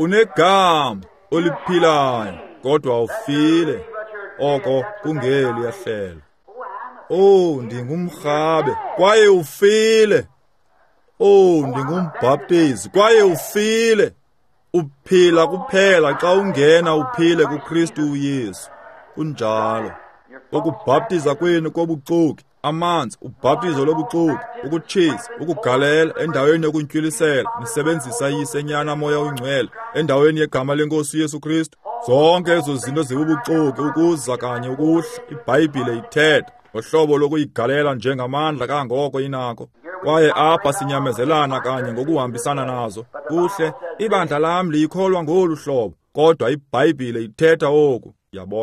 Unegama oliphilayo, kodwa ufile, oko kungeli yahlelo. Oh, ndingumrhabe, kwaye ufile. Oh, ndingumbhaptizi, kwaye ufile. Uphila kuphela xa ungena uphile kuKristu uYesu. Kunjalo. Ukubhaptiza kwenu kobuxoki, amanzi, ubhaptizo lobuxoki, ukutshisa, ukugalela endaweni yokuntywiliselwa, nisebenzisa yisenyana moya oyingcwele endaweni yegama lenkosi uYesu Kristu. Zonke ezo zinto zibubuxoki, ukuza kanye ukuhla, iBhayibhile ithetha ngohlobo lokuyigalela njengamandla kangoko inako. Kwaye apha sinyamezelana kanye ngokuhambisana nazo. Kuhle, ibandla lam liyikholwa ngolu hlobo, kodwa iBhayibhile ithetha oku, yabona.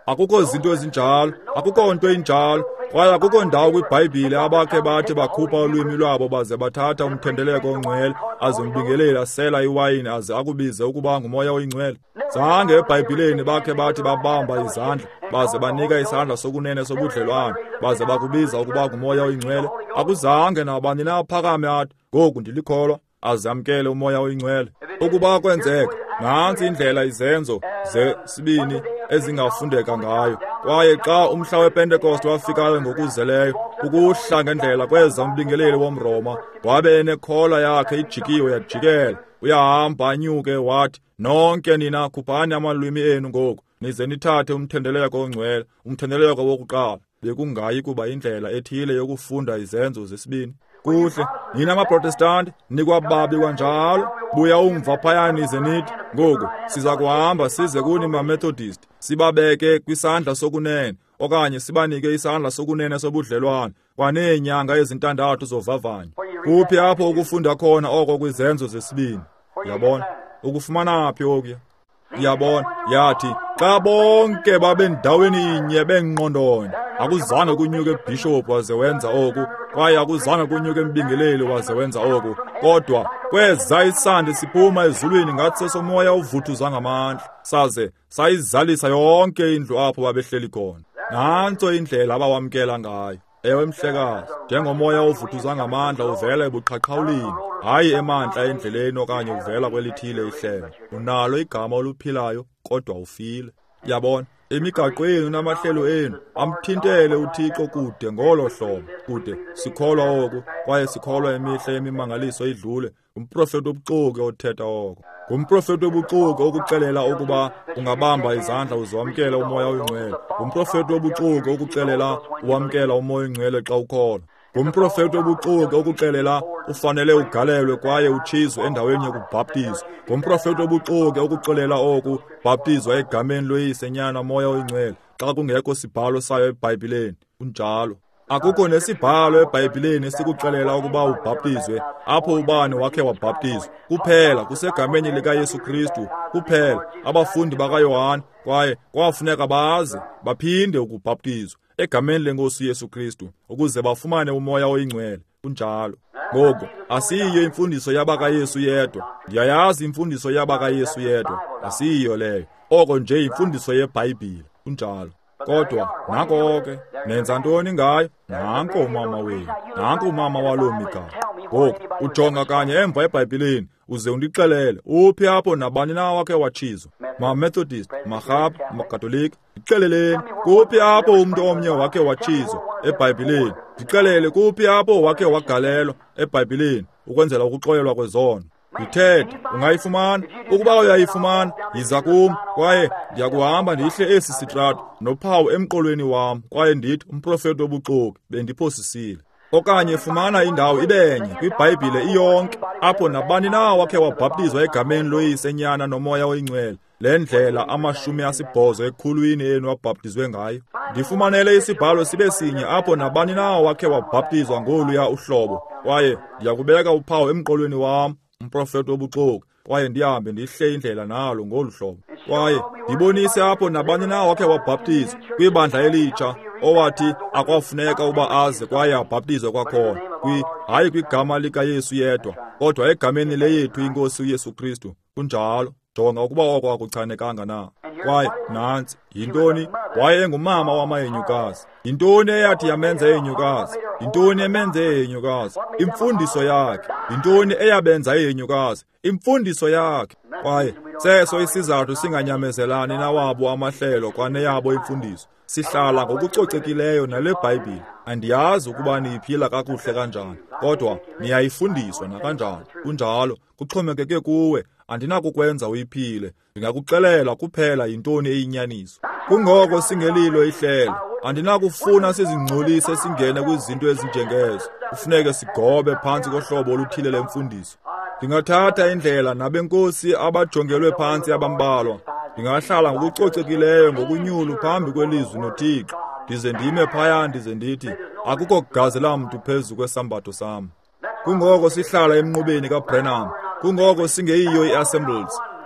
akukho zinto ezinjalo, akukho nto injalo, kwaye akukho ndawo kwiBhayibhile abakhe bathi bakhupha ulwimi lwabo baze bathatha umthendeleko ongcwele aze umbingeleli asela iwayini aze akubize ukuba ngumoya oyingcwele. Zange eBhayibhileni bakhe bathi babamba izandla baze banika isandla sokunene sobudlelwano baze bakubiza ukuba ngumoya oyingcwele. Akuzange nabani na phakame athi ngoku ndilikholwa azamkele umoya oyingcwele. Ukuba kwenzeka, nansi indlela izenzo zesibini ezingafundeka ngayo. Kwaye xa umhla wePentecost wafikayo ngokuzeleyo ukuhla ngendlela kweza umbingeleli womRoma wabe enekhola yakhe ijikiwe yajikela, uyahamba anyuke wathi, nonke nina khuphani amalwimi enu ngoku nize nithathe umthendeleko ongcwele, umthendeleko wokuqala. Bekungayi kuba indlela ethile yokufunda izenzo zesibini. Kuhle, nina amaProtestanti nikwababi kanjalo, buya umva phayani nize nithi ngoku siza kuhamba size kuni maMethodist sibabeke kwisandla sokunene okanye sibanike isandla sokunene sobudlelwano kwaneenyanga ezintandathu zovavanyo. Kuphi apho ukufunda khona oko kwizenzo zesibini? Yabona, ukufumana phi okuya? Yabona, yathi xa bonke babe ndaweni inye bengqondonye, akuzange kunyuke bishop waze wenza oku, kwaye akuzange kunyuke mbingeleli waze wenza oku, kodwa kweza isandi siphuma ezulwini ngathi sesomoya uvuthuza ngamandla, saze sayizalisa yonke indlu apho babehleli khona. Nantso indlela abawamkela ngayo. Ewe mhlekazi, njengomoya ovuthuza ngamandla uvela ebuqhaqhawulini, hayi emandla endleleni okanye uvela kwelithile ihlelo. Unalo igama oluphilayo kodwa ufile. Yabona, emigaqweni namahlelo enu amthintele uThixo kude ngolo hlobo. Kude sikholwa oku, kwaye sikholwa imihle yemimangaliso idlule. Umprofeti obuxoki othetha oko. Ngumprofeti obuxoki okucelela ukuba ungabamba izandla uzamkela umoya oyingcwele. Ngumprofeti obuxoki okucelela uwamkela umoya oyingcwele xa ukholwa. Ngumprofeti obuxoki okucelela ufanele ugalelwe kwaye utshizwe endaweni yokubhaptizwa. Ngumprofeti obuxoki okucelela oku bhaptizwa egameni loyisenyana moya oyingcwele xa kungekho sibhalo sayo eBhayibhileni. Kunjalo. Akukho nesibhalo eBhayibhileni esikucelela ukuba ubhaptizwe apho ubani wakhe wabhaptizwa. Kuphela kusegameni likaYesu Kristu kuphela abafundi bakaYohane, kwaye kwafuneka baze baphinde ukubhaptizwa egameni lenkosi Yesu Kristu ukuze bafumane umoya oyingcwele. Kunjalo. Ngoku asiyiyo imfundiso yabakaYesu yedwa. Ndiyayazi imfundiso yabakaYesu yedwa, asiyiyo leyo. Oko nje imfundiso yeBhayibhile. Kunjalo. Kodwa nanko ke nenza ntoni ngayo? Nanko umama wenu, nanko umama waloo migaqo. Ngoku ujonga kanye emva eBhayibhileni uze undixelele uphi apho nabani na wakhe watshizwa. MaMethodist, maRhabe, maKatolika, ndixeleleni kuphi apho umuntu omnye wakhe watshizwa eBhayibhileni. Ndixelele kuphi apho wakhe wagalelwa eBhayibhileni ukwenzela ukuxolelwa kwezono. Ndithethe, ungayifumana. Ukuba uyayifumana, yiza kum, kwaye ndiyakuhamba ndihle esi sitrato nophawu emqolweni wam, kwaye ndithi umprofeti obuxoki bendiphosisile. Okanye fumana indawo ibenye kwiBhayibhile iyonke apho nabani na wakhe wabhaptizwa egameni loyisenyana nomoya oyingcwele, le ndlela amashumi asibhozo ekhulwini enu wabhaptizwe ngayo. Ndifumanele isibhalo sibe sinye apho nabani na wakhe wabhaptizwa ngoluya uhlobo, kwaye ndiyakubeka uphawu emqolweni wam, umprofeti obuxoki, kwaye ndihambe ndihle indlela nalo ngolu hlobo. Kwaye ndibonise apho nabani na wakhe wabhaptizwa kwibandla elitsha owathi akwafuneka uba aze kwaye abhaptizwe kwakhona, kwi hayi kwigama likaYesu yedwa, kodwa egameni leyethu iNkosi uYesu Kristu. Kunjalo. Jonga ukuba oko akuchanekanga na. Kwaye nansi, yintoni? Waye engumama wamayenyukazi. Yintoni eyathi yamenza eyenyukazi? Yintoni emenze eyenyukazi? Imfundiso yakhe. Yintoni eyabenza eyenyukazi? Imfundiso yakhe. Kwaye seso isizathu singanyamezelani nawabo amahlelo kwaneyabo imfundiso. Sihlala ngokucocekileyo nale Bhayibhile. Andiyazi ukuba niyiphila kakuhle kanjani, kodwa niyayifundiswa nakanjani. Kunjalo, kuxhomekeke kuwe. Andinakukwenza uyiphile. Ndingakuxelela kuphela yintoni eyinyaniso. Kungoko singelilo ihlelo. Andinakufuna sizingcolise singene kwizinto ezinjengezo. Kufuneke sigobe phantsi kohlobo oluthile lemfundiso. Ndingathatha indlela nabenkosi abajongelwe phantsi abambalwa. Ndingahlala ngokucocekileyo ngokunyulu phambi kwelizwi noThixo. Ndize ndime phaya ndize ndithi akukho gazi lamntu phezu kwesambatho sam. Kungoko sihlala emnqubeni kaBrenham. Kungoko singeyiyo iAssemblies.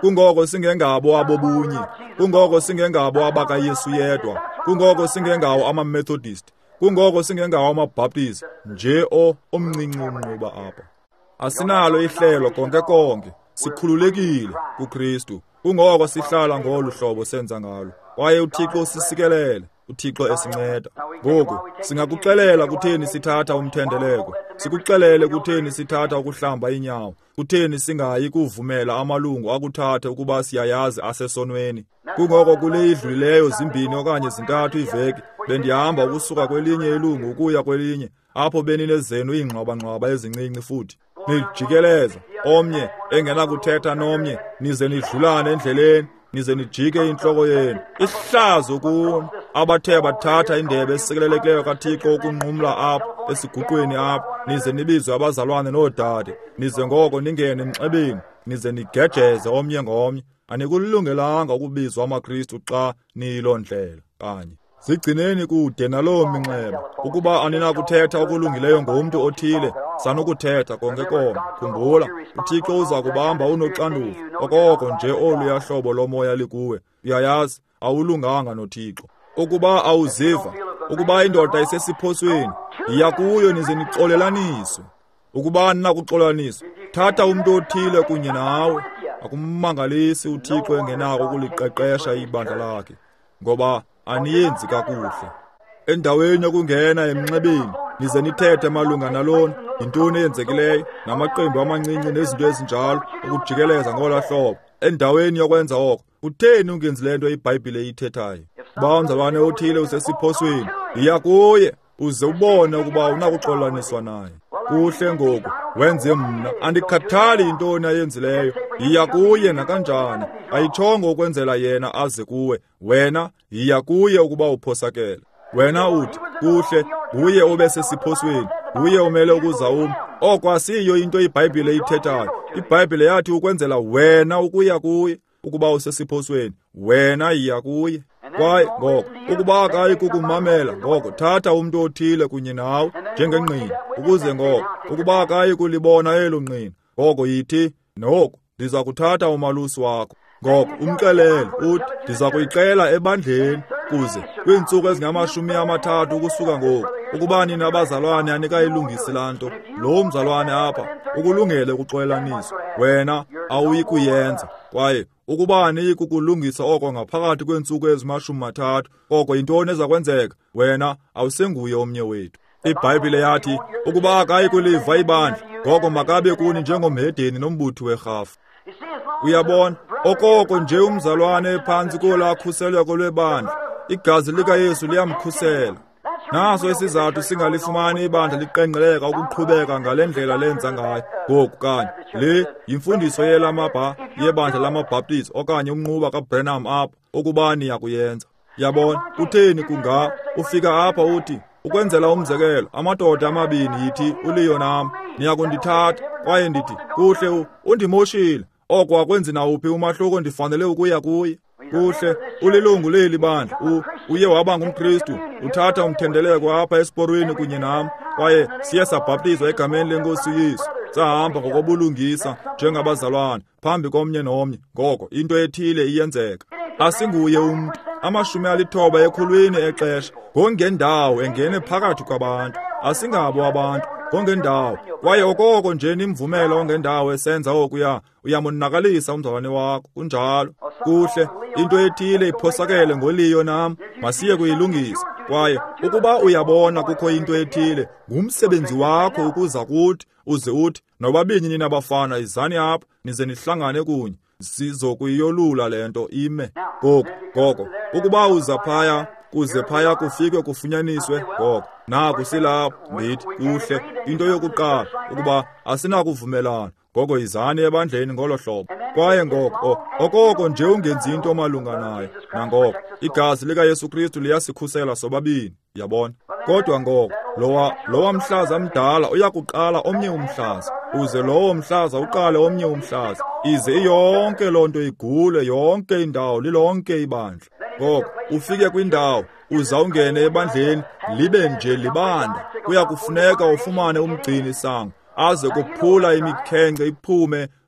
kungoko singengabo abobunye, kungoko singengabo abakaYesu yedwa, kungoko singengawo ama-Methodist, kungoko singengawo ama-Baptist, nje o omncinci unquba apha. Asinalo ihlelo konke konke, sikhululekile kuKristu, kungoko sihlala ngolu hlobo senza ngalo, kwaye uThixo usisikelele, uThixo esinceda. Ngoku singakuxelela kutheni sithatha umthendeleko, sikuxelele kutheni sithatha ukuhlamba inyawo, kutheni singayi kuvumela amalungu akuthathe ukuba siyayazi asesonweni. Kungoko kule idlulileyo zimbini okanye zintathu iveki bendihamba ukusuka kwelinye ilungu ukuya kwelinye, apho beninezenu iingxwabangxwaba ezincinci futhi nijikeleza, omnye engenakuthetha nomnye, nize nidlulane endleleni, nize nijike intloko yenu. Ihlazo kuni abathe bathatha indebe esikelelekileyo kaThixo ukunqumla apha esiguqweni apha, nize nibizwe abazalwane noodade, nize ngoko ningene emnxebeni, nize nigejeze omnye ngomnye. Anikulungelanga ukubizwa amaKristu xa niyiloo ndlela kanye. Zigcineni kude naloo minxeba, ukuba aninakuthetha okulungileyo ngomntu othile, sanukuthetha konke konke. Khumbula, uThixo uza kubamba unoxanduva, okoko nje oluya hlobo lomoya likuwe. Uyayazi, awulunganga noThixo. Ukuba awuziva, ukuba indoda isesiphosweni, yiya kuyo nize nixolelaniswe. Ukuba aninakuxolaniswa, thatha umntu othile kunye nawe. Akummangalisi uThixo engenako ukuliqeqesha ibandla lakhe, ngoba aniyenzi kakuhle. Endaweni yokungena emnxebeni, nize nithethe malunga nalona, yintoni eyenzekileyo, namaqembu amancinci nezinto ezinjalo, ukujikeleza ngola hlobo. Endaweni yokwenza oko, kutheni ungenzi le nto iBhayibhile ithethayo? Uba umzalwane othile usesiphosweni, yiya kuye, uze ubone ukuba unakuxolaniswa naye. Kuhle ngoku, wenze mna, andikhathali intoni ayenzileyo, yiya kuye nakanjani. Ayitshongo ukwenzela yena aze kuwe, wena yiya kuye ukuba uphosakele. Wena uthi, kuhle, uye ube sesiphosweni, uye umele ukuza uma. Oko asiyo into iBhayibhile ithethayo. iBhayibhile yathi ukwenzela wena ukuya kuye, ukuba usesiphosweni, wena yiya kuye. Kwaye ngoko, ukuba akayi kukumamela, ngoko thatha umntu othile kunye nawe njengengqini, ukuze ngoko, ukuba akayi kulibona elo ngqini, ngoko yithi, noko, ndiza kuthatha umalusi wakho. Ngoko, umxelele, uthi, ndiza kuyicela ebandleni, kuze, kwiintsuku ezingamashumi amathathu ukusuka ngoku, ukuba nina abazalwane anikayilungisi laa nto, lo mzalwane apha, ukulungele ukuxolaniswa, wena awuyi kuyenza, kwaye ukuba aniyi kukulungisa oko ngaphakathi kweentsuku ezimashumi mathathu, oko yintoni eza kwenzeka? Wena awusenguye omnye wethu. iBhayibhile yathi, ukuba akayi kuliva ibandla, ngoko makabe kuni njengomhedeni nombuthi werhafu. Uyabona, okoko nje umzalwane ephantsi kola khuseleko lwebandla, igazi likaYesu liyamkhusela. Naso isizathu singalifumani ibandla liqenqgeleka ukuqhubeka ngale ndlela lenza ngayo. Ngoku kanye, le yimfundiso yelamabha yebandla lamaBaptist okanye umnquba kaBranham apha, ukuba niyakuyenza. Yabona, kutheni kunga, ufika apha uthi, ukwenzela umzekelo, amadoda amabini yithi, uLeyo nam, niyakundithatha, kwaye ndithi, kuhle, undimoshile, oko akwenzi nawuphi umahluko ndifanele ukuya kuye. Kuhle, ulilungu leli bandla, uye waba ngumKristu, uthatha umthendeleko apha esiporweni kunye nam, kwaye siye sabhaptizwa egameni leNkosi Yesu, sahamba ngokobulungisa njengabazalwane phambi komnye nomnye, ngoko into ethile iyenzeka. Asinguye umntu, amashumi alithoba ekhulwini exesha, ngongendawo engene phakathi kwabantu, asingabo abantu, ngongendawo, kwaye okoko nje nimvumela ongendawo esenza okuya, uyamonakalisa umzalwane wakho, kunjalo. Kuhle, into ethile iphosakele ngoLeyo nam, masiye kuyilungisa, kwaye ukuba uyabona kukho into ethile, ngumsebenzi wakho ukuza kuthi, uze uthi, nobabini nina bafana izani apha, nize nihlangane kunye, sizokuyolula le nto ime. Ngoko, ngoko, ukuba uza phaya, kuze phaya kufike kufunyaniswe, ngoko, naku silapho, ndithi, kuhle, into yokuqala, ukuba asinakuvumelana, ngoko izani ebandleni ngolo hlobo. Kwaye ngoko, okoko nje ungenzi into malunga nayo, nangoko, igazi likaYesu Kristu liyasikhusela sobabini, yabona. Kodwa ngoko, lowa, lowa mhlaza mdala uyakuqala omnye umhlaza, uze lowo mhlaza uqale omnye umhlaza, ize iyonke loo nto igule yonke indawo lilonke ibandla. Ngoko, ufike kwindawo, uzawungene ebandleni, libe nje libanda, kuya kufuneka ufumane umgcini sango, aze kuphula imikhenkce iphume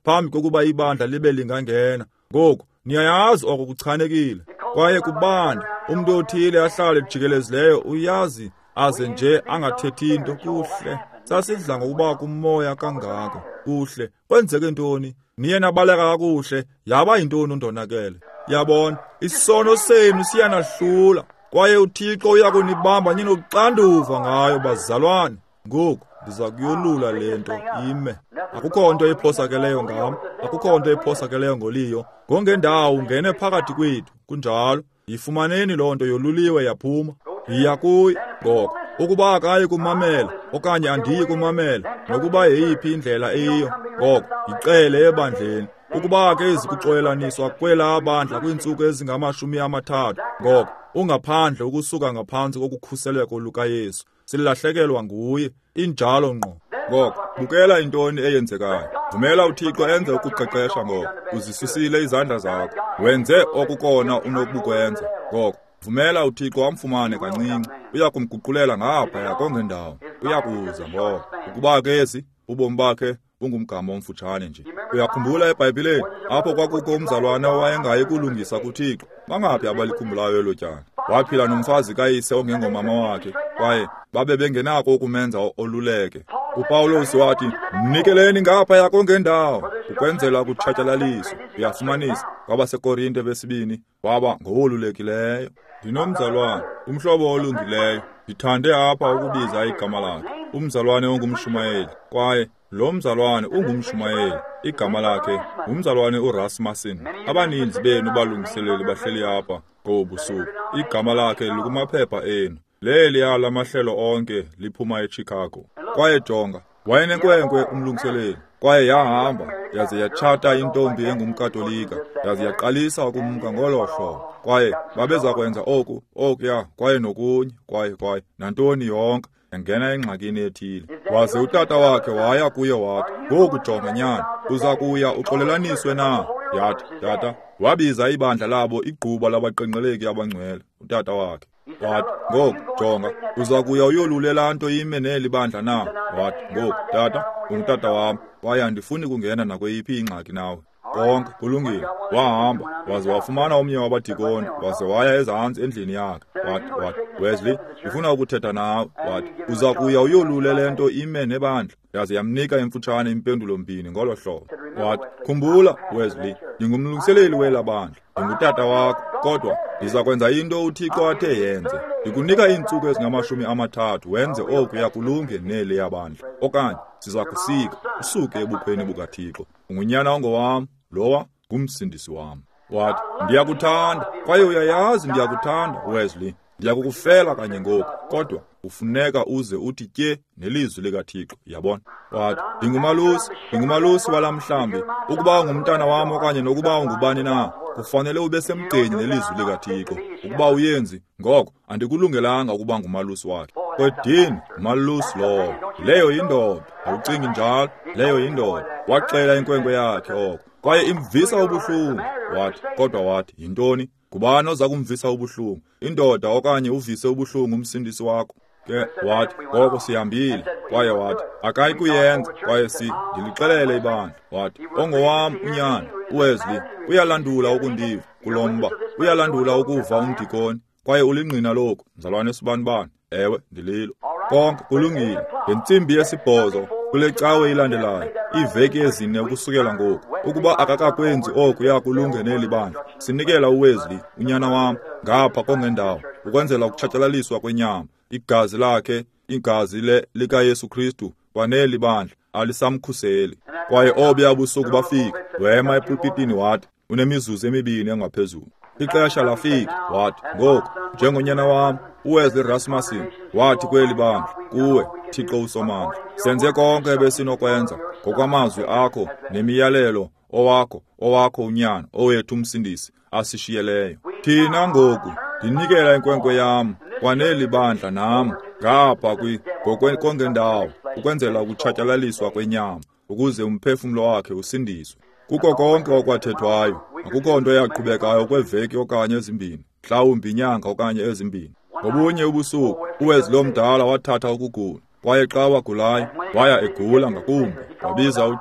phambi kokuba ibandla libe lingangena. Ngoku niyayazi okukuchanekile kwaye kubanda umuntu othile ahlale jikelezileyo uyazi aze nje angathethi into kuhle. Sasidla ngokuba kumoya kangaka kuhle kwenzeke ntoni niye nabaleka kakuhle yaba yintoni undonakele. Yabona isono senu siyanahlula kwaye uThixo uyakunibamba ninoxanduva ngayo bazalwane. Ngoku ndiza kuyolula lento ime. Akukho nto ephosakeleyo ngam, akukho nto ephosakeleyo ngoliyo. Ngongendawo ungene phakathi kwethu kunjalo yifumaneni loo nto yoluliwe yaphuma. Yiya kuyo ngoko ukuba akayi kumamela okanye andiyi kumamela nokuba yeyiphi indlela eyiyo ngoko yicele ebandleni. Ukuba akezi kuxolelaniswa kwela bandla kwiintsuku ezingamashumi amathathu ngoko ungaphandle ukusuka ngaphantsi kokukhuseleko lukaYesu silahlekelwa nguye injalo ngqo. Ngoko bukela intoni eyenzekayo. Vumela uThixo enze ukuqeqesha ngoko uzisusile izandla zakho wenze okukona unokukwenza. Ngoko vumela uThixo amfumane kancinci uya kumguqulela ngapha yakongendawo uyakuza ngoko ukuba kezi ubomi bakhe ungumgama omfutshane nje. Uyakhumbula eBhayibhelini apho kwakukho umzalwane owayengayi kulungisa kuThixo? Bangaphi abalikhumbulayo elo tyala? Waphila nomfazi kayise ongengomama wakhe kwaye babe bengenako ukumenza oluleke. uPawulos wathi mnikeleni ngapha yakongendawo ukwenzela ukutshatyalaliswa. Uyafumanisa kwabaseKorinte besibini waba ngowolulekileyo. Ndinomzalwane umhlobo olungileyo ndithande apha ukubiza igama lakhe. Umzalwane ongumshumayeli kwaye lo mzalwane ungumshumayeli igama lakhe umzalwane uRasmussen. Abaninzi benu balungiseleli bahleli apha ngobusuku. Igama lakhe likumaphepha enu. Leli yala mahlelo onke liphuma eChicago. Kwaye jonga wayenenkwenkwe umlungiseleli kwaye yahamba yaze yatshata intombi engumkatolika yaze yaqalisa ukumka ngolo hlobo kwaye babeza kwenza oku okuya kwaye nokunye kwaye kwaye nantoni yonke yangena engxakini ethile. Waze utata wakhe waya kuye wathi ngoku jonga nyana uza kuya uxolelaniswe na? Yathi tata wabiza ibandla labo igquba labaqenqeleki abangcwele. Utata wakhe wathi ngoku jonga uza kuya uyolulela nto ime neli bandla na? Wathi ngoku tata ungutata wami kwaye andifuni kungena nakweyiphi ingxaki nawe. Konke kulungile. Wahamba waze wafumana omnye wabadikoni waze waya ezantsi endlini yakhe. Wathi wathi Wesley ndifuna ukuthetha nawe. Wathi uza kuya uyolule le nto ime nebandla. Yaze yamnika emfutshane impendulo mbini ngolo hlobo. Wathi khumbula Wesley ndingumlungiseleli wela bandla ndingutata wakho kodwa ndiza kwenza into uThixo athe yenze. Ndikunika iintsuku ezingamashumi amathathu wenze oku yakulunge neli yabandla okanye siza kusika usuke ebukhweni bukaThixo. Ungunyana ongowam lowa ngumsindisi wami. Wathi ndiyakuthanda kwaye uyayazi ndiyakuthanda Wesley ndiyakukufela kanye ngoku kodwa ufuneka uze uthi tye nelizwi likaThixo. Yabona wathi ndingumalusi ndingumalusi walamhlambi ukuba ungumntana wami okanye nokuba ungubani na kufanele ube semgqeni nelizwi likaThixo. Ukuba uyenzi ngoko andikulungelanga ukuba ngumalusi wakhe. Kwedini umalusi lowo leyo yindoda awucingi njalo leyo yindoda. Waxela inkwenkwe yakhe oko kwaye imvisa ubuhlungu. Wathi kodwa wathi yintoni? Ngubani oza kumvisa ubuhlungu? Indoda okanye uvise ubuhlungu umsindisi wakho? Ke wathi ngoko sihambile kwaye wathi akayi kuyenza kwaye si ndilixelele ibandla. Wathi ongowam unyana uWesley uyalandula ukundiva kulomba uyalandula ukuva umdikoni kwaye ulingqina lokho mzalwane sibanibani. Ewe ndililo. Konke kulungile. Ngentsimbi yesibhozo kule cawe ilandelayo iveki ezine ukusukela ngoku ukuba akakakwenzi oku yakulunge neli bandla sinikela uWesley unyana wam ngapha kongendawo ukwenzela ukutshatyalaliswa kwenyama. Igazi lakhe igazi le likaYesu Kristu kwaneli bandla alisamkhuseli. Kwaye obya busuku bafika wema epulpitini wathi unemizuzu emibini engaphezulu. Ixesha lafika wathi ngoku njengonyana wam uWesley Rasmussen wathi kweli bandla kuwe Thixo usomandla senze konke ebesinokwenza ngokwamazwi akho nemiyalelo owakho owakho unyana owethu umsindisi asishiyeleyo. Thina ngoku ndinikela inkwenkwe yam kwaneli bandla nam ngapha kwi ngokwenkongendawo ukwenzela ukutshatyalaliswa kwenyama ukuze umphefumlo wakhe usindiswe. Kuko konke okwathethwayo akukho nto yaqhubekayo kweveki okanye ezimbini mhlawumbi inyanga okanye ezimbini. Ngobunye ubusuku uWesley omdala wathatha ukugula kwaye xa wagulayo waya egula ngakumbi wabiza ugqirha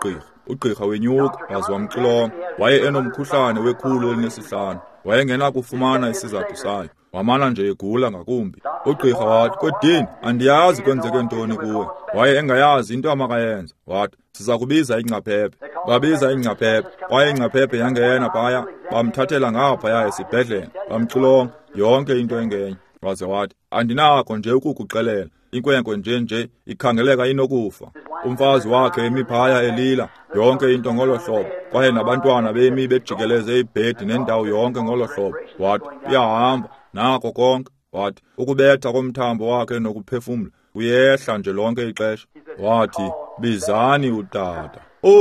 ugqirha wenyuka waze wamxilonga. Waye enomkhuhlane wekhulu elinesihlanu, wayengena kufumana isizathu sayo, wamana nje egula ngakumbi. Ugqirha wathi, "Kodini, andiyazi kwenzeke ntoni kuwe." Waye engayazi into amakayenza, wathi, "Siza kubiza ingcaphephe." Babiza ingcaphephe, kwaye ingcaphephe yangena phaya, bamthathela ngaphaya esibhedlele, bamxilonga yonke into engenye. Waze wathi, "Andinakho nje ukukuxelela, inkwenkwe nje nje ikhangeleka inokufa." Umfazi wakhe emi phaya elila yonke into ngolo hlobo, kwaye nabantwana bemi bejikeleze ibhedi nendawo yonke ngolo hlobo. Wathi, "Iyahamba nako konke." Wathi, "Ukubetha komthambo wakhe nokuphefumla kuyehla nje lonke ixesha." Wathi, "Bizani utata."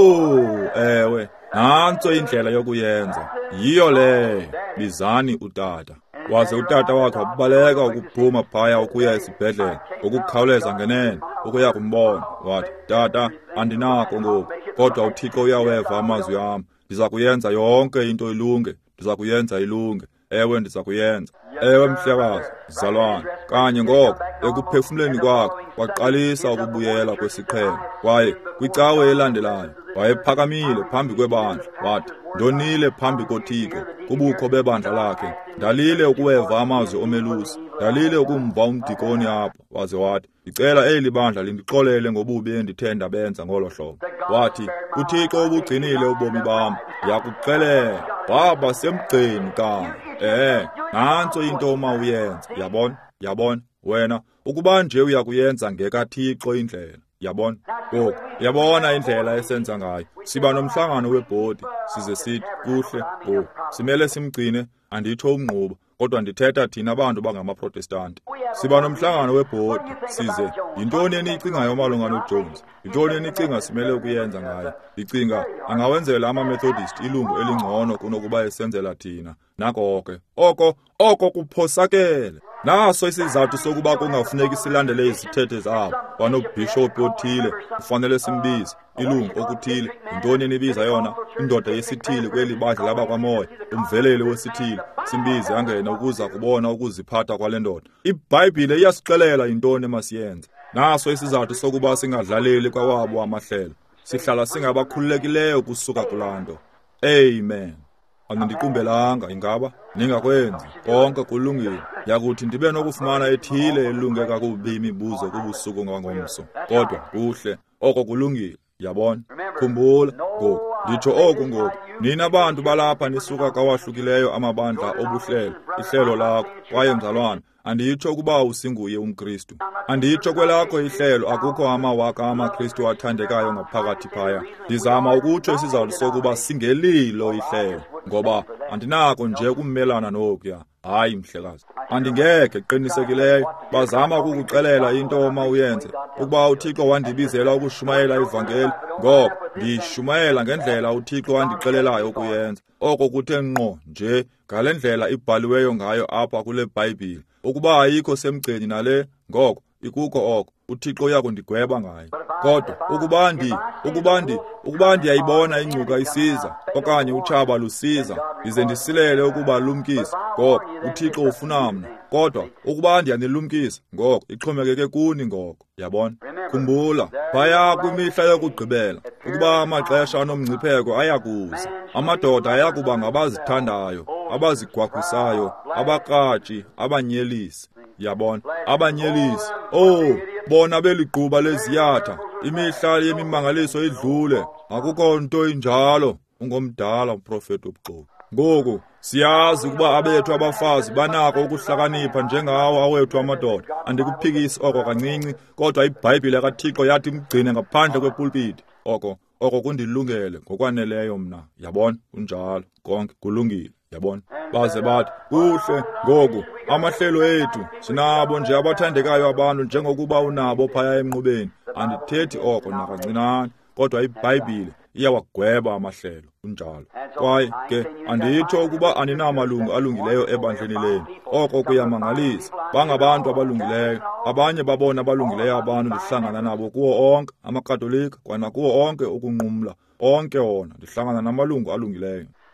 Oh, ewe, nantso indlela yokuyenza, yiyo leyo, bizani utata. Waze utata wakhe wabaleka ukuphuma phaya ukuya esibhedlele, ukukhawuleza ngenene, ukuya kumbona. Wathi, "Tata, andinako ngoku, kodwa uThixo uyaweva amazwi am. Ndiza kuyenza yonke into ilunge, ndiza kuyenza ilunge. Ewe, ndiza kuyenza." Ewe mhlekazi, zalwane, kanye ngoko ekuphefumleni kwakhe waqalisa ukubuyela kwesiqhelo, kwaye kwicawe elandelayo wayephakamile phambi kwebandla. Wathi, "Ndonile phambi koThixo kubukho bebandla lakhe, ndalile ukuweva amazwi omelusi, ndalile ukumva umdikoni apho." Waze wathi, "Icela eli bandla lindixolele ngobubi endithe ndabenza ngolo hlobo." Wathi, "uThixo ubugcinile ubomi bam, ndiyakuxelela." Waba semgceni ka. Eh, nantso into uma uyenza, yabona, yabona, wena, ukuba nje uyakuyenza ngekaThixo indlela, yabona. Ngoku, yabona indlela esenza ngayo. Siba nomhlangano webhodi, size sithi, kuhle, ngoku, simele simgcine, anditsho umnqubo, kodwa ndithetha thina abantu bangamaProtestanti. Siba nomhlangano webhodi, size, yintoni eniyicingayo malunga noJones? Yintoni enicinga simele ukuyenza ngayo? Ndicinga angawenzela ama-Methodist ilungu elingcono kunokuba esenzela thina. Nako ke, oko, oko kuphosakele. Naso isizathu sokuba kungafuneki silandele izithethe zabo. Kwanobhishophi othile, kufanele simbize. Ilungu okuthile, yintoni enibiza yona? Indoda yesithili kweli badla labakwamoya, umveleli wesithili, simbize angene ukuza kubona ukuziphatha kwale ndoda. IBhayibhile iyasixelela yintoni masiyenze. Naso isizathu sokuba singadlaleli kwawabo amahlelo. Sihlala singabakhululekileyo kusuka kulanto. Amen. Andiqumbelanga ingaba ningakwenzi konke kulungile. Yakuthi ndibe nokufumana ethile elunge kakubi imibuzo kubusuku ngangomso. Kodwa kuhle, oko kulungile, yabona. Khumbula, ngoku, nditsho oku ngoku, nina abantu balapha nisuka kawahlukileyo amabandla obuhlelo, ihlelo lakho, kwaye mzalwana, anditsho ukuba usinguye umKristu. Anditsho kwelakho ihlelo akukho amawaka amaKristu athandekayo ngaphakathi phaya. Ndizama ukutsho isizathu sokuba singelilo ihlelo, ngoba andinako nje ukumelana nokuya. Hayi mhlekazi, andingeke qinisekileyo bazama ukukuxelela into oma uyenze, ukuba uThixo wandibizela ukushumayela ivangeli, ngoko ndishumayela ngendlela uThixo wandixelelayo ukuyenza. Oko kuthe ngqo nje ngalendlela ibhaliweyo ngayo apha kule Bhayibhile. Ukuba ayikho semgceni nale, ngoko ikukho oko uThixo uyakundigweba ngayo. Kodwa ukuba ndi ukuba ndi ukuba ndiyayibona ingcuka isiza, okanye utshaba lusiza, ndize ndisilele ukuba lumkise, ngoko uThixo ufuna mna. Kodwa ukuba ndiyanilumkisa, ngoko ixhomekeke kuni ngoko, yabona. Khumbula, phaya kwimihla yokugqibela, ukuba amaxesha anomngcipheko ayakuza, amadoda ayakuba ngabazithandayo, abazigwagwisayo, abakratshi, abanyelisi, yabona, abanyelisi. Oh, bona beligquba leziyatha, imihla yemimangaliso idlule, akukho nto injalo. Ungomdala umprofeti obuxoki. Ngoku siyazi ukuba abethu abafazi banako ukuhlakanipha njengawo awethu amadoda. Andikuphikisi oko kancinci, kodwa iBhayibhile kaThixo yathi mgcine ngaphandle kwepulpiti. Oko oko kundilungele ngokwaneleyo mna, yabona, kunjalo konke kulungile, yabona. Baze bathi, kuhle, ngoku amahlelo ethu sinabo nje abathandekayo abantu njengokuba unabo phaya emnqubeni. Andithethi oko nakancinane, kodwa iBhayibhile iyawagweba amahlelo, kunjalo. Kwaye ke anditsho ukuba aninamalungu alungileyo ebandleni lenu. Oko kuyamangalisa. Bangabantu abalungileyo. Abanye babona abalungileyo abantu ndihlangana nabo kuwo onke amaKatolika, kwana kuwo onke ukunqumla. Onke wona ndihlangana namalungu alungileyo.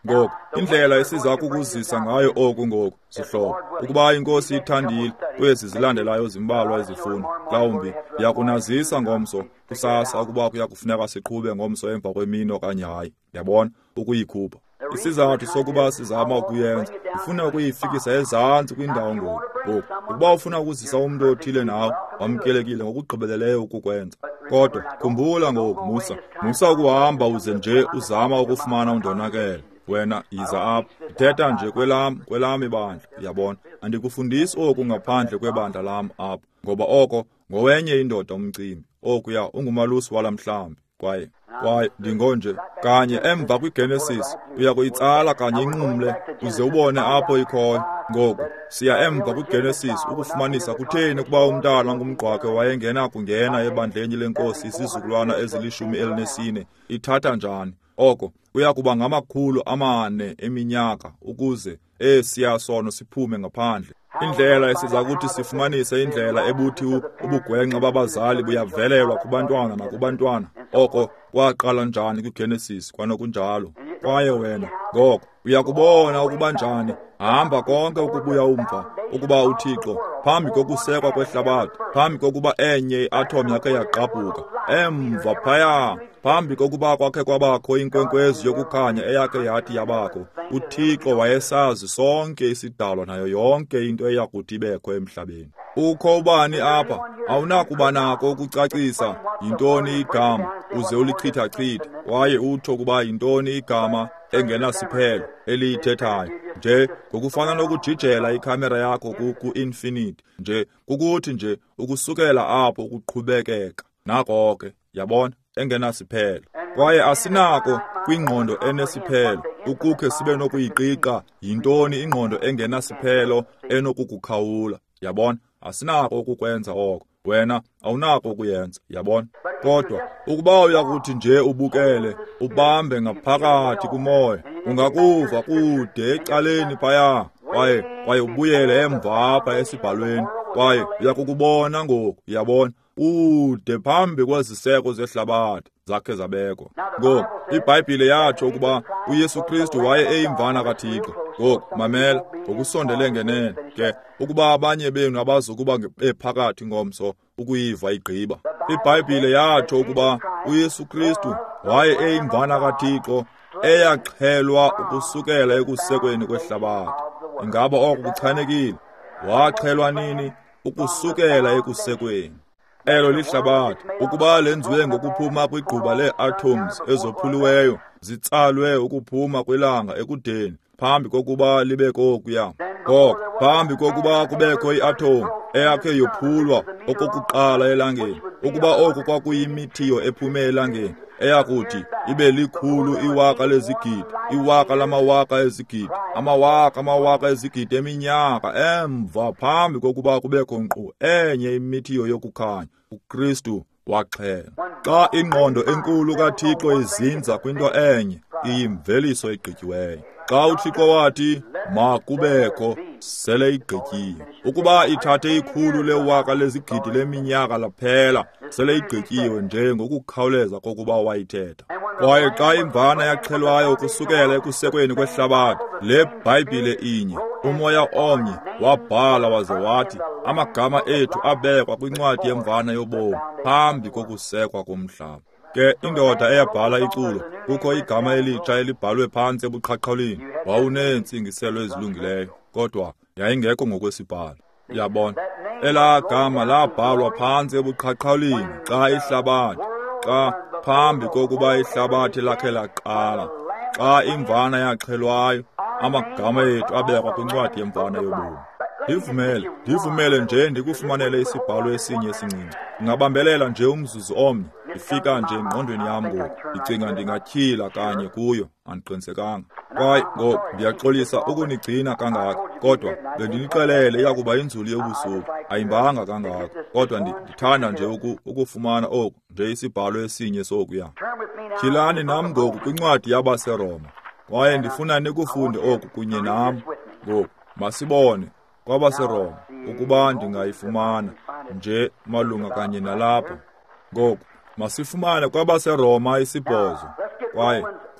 Ngoku indlela esiza kukuzisa ngayo oku ngoku sihlobo ukuba inkosi ithandile kwezi zilandelayo zimbalwa ezifundo mhlawumbi yakunazisa ngomso kusasa ukuba kuya kufuneka siqhube ngomso emva kwemini okanye hayi yabona ukuyikhupha isizathu sokuba sizama ukuyenza ufuna ukuyifikisa ezantsi kwindawo ngoku ukuba ufuna ukuzisa umuntu othile nawe wamkelekile ngokugqibeleleyo ukukwenza kodwa khumbula ngoku Musa Musa ukuhamba uze nje uzama ukufumana undonakele wena yiza apha ithetha nje kwelam kwelam ibandla yabona andikufundisi oku ngaphandle kwebandla lam apha ngoba oko ngowenye indoda umcimbi okuya ungumalusi walamhlambi kwaye kwaye ndingonje kanye emva kwiGenesis uya kuyitsala kanye inqumle uze ubone apho ikhoyo ngoku siya emva kwiGenesis ukufumanisa kutheni kuba umntana ngumgqwakhe wayengena kungena ebandleni lenkosi isizukulwana ezilishumi elinesine ithatha njani oko kuya kuba ngamakhulu amane eminyaka ukuze esiya sono siphume ngaphandle indlela esiza kuthi sifumanise indlela ebuthi ubugwenxa babazali buyavelelwa kubantwana nakubantwana oko kwaqala njani kwiGenesis kwanokunjalo kwaye wena ngoko uyakubona ukuba njani hamba konke ukubuya umva ukuba uThixo phambi kokusekwa kwehlabathi phambi kokuba enye iatom yakhe yaqabuka emva phaya phambi kokuba kwakhe kwabakho inkwenkwezi yokukhanya eyakhe yathi yabakho uThixo wayesazi sonke isidalwa nayo yonke into eyakuthi ibekho emhlabeni ukho ubani apha awunakuba nako ukucacisa yintoni igama uze ulichitha-chitha kwaye utsho kuba yintoni igama engenasiphelo eliyithethayo nje ngokufana nokujijela ikhamera yakho ku-infinite nje kukuthi nje ukusukela apho ukuqhubekeka nako ke yabona engenasiphelo kwaye asinako kwingqondo enesiphelo ukukhe sibe nokuyiqiqa yintoni ingqondo engenasiphelo enokukukhawula yabona asinako ukukwenza oko wena awunako ukuyenza yabona kodwa ukuba uyakuthi nje ubukele ubambe ngaphakathi kumoya ungakuva kude ecaleni phaya kwaye kwaye ubuyele emva apha esibhalweni kwaye uyakukubona ngoku yabona ude phambi kweziseko zehlabathi zakhe zabekwa ngoku iBhayibhile yatsho ukuba uYesu Kristu waye eyimvana kaThixo ngoku mamela ngokusondele ngenene ke ukuba abanye benu abazokuba bephakathi ngomso ukuyiva igqiba iBhayibhile yatsho ukuba uYesu Kristu waye eyimvana kaThixo eyaxhelwa ukusukela ekusekweni kwehlabathi ingaba oko kuchanekile waxhelwa nini ukusukela ekusekweni elo lihlabathi ukuba lenziwe ngokuphuma kwigquba lee-atoms ezophuliweyo zitsalwe ukuphuma kwelanga ekudeni phambi kokuba libe kokuya ngoko phambi kokuba kubekho i-atom eyakhe yophulwa okokuqala elangeni ukuba oku kwakuyimithiyo ephume elangeni eyakuthi ibe likhulu iwaka lezigidi iwaka lamawaka ezigidi amawaka amawaka ezigidi eminyaka emva phambi kokuba kubekho nkqu enye imithiyo yokukhanya uKristu waxhela xa ingqondo enkulu kaThixo izinza kwinto enye iyimveliso egqityiweyo xa uThixo wathi makubekho sele igqityiwe ukuba ithathe ikhulu lewaka lezigidi leminyaka laphela sele igqityiwe nje ngokukhawuleza kokuba wayithetha kwaye xa imvana yaxhelwayo kusukela ekusekweni kwehlabathi le Bhayibhile inye umoya omnye wabhala waze wathi amagama ethu abekwa kwincwadi yemvana yobomi phambi kokusekwa komhlaba ke indoda eyabhala iculo kukho igama elitsha elibhalwe phantsi ebuqhaqhawuleni wawuneentsingiselo ezilungileyo kodwa yayingekho ngokwesibhalo yabona elaa gama labhalwa phantsi ebuqhaqhawuleni xa ihlabathi xa phambi kokuba ihlabathi lakhe laqala xa imvana yaxhelwayo amagama ethu abekwa kwincwadi yemvana yobomi ndivumele ndivumele nje ndikufumanele isibhalo esinye esincinci ngabambelela nje umzuzu omnye ifika nje engqondweni yam ngoku ndicinga ndingatyhila kanye kuyo andiqinisekanga kwaye ngoku ndiyaxolisa ukunigcina kangaka kodwa bendinixelele iyakuba yinzulu yobusuku ayimbanga kangaka kodwa ndithanda nje uku, ukufumana oku nje isibhalo esinye sokuya tyhilani nam ngoku kwincwadi yabaseRoma kwaye ndifuna nikufunde oku kunye nam ngoku masibone kwabaseRoma ukuba ndingayifumana nje malunga kanye nalapho ngoku masifumane kwabaseRoma isibhozo kwaye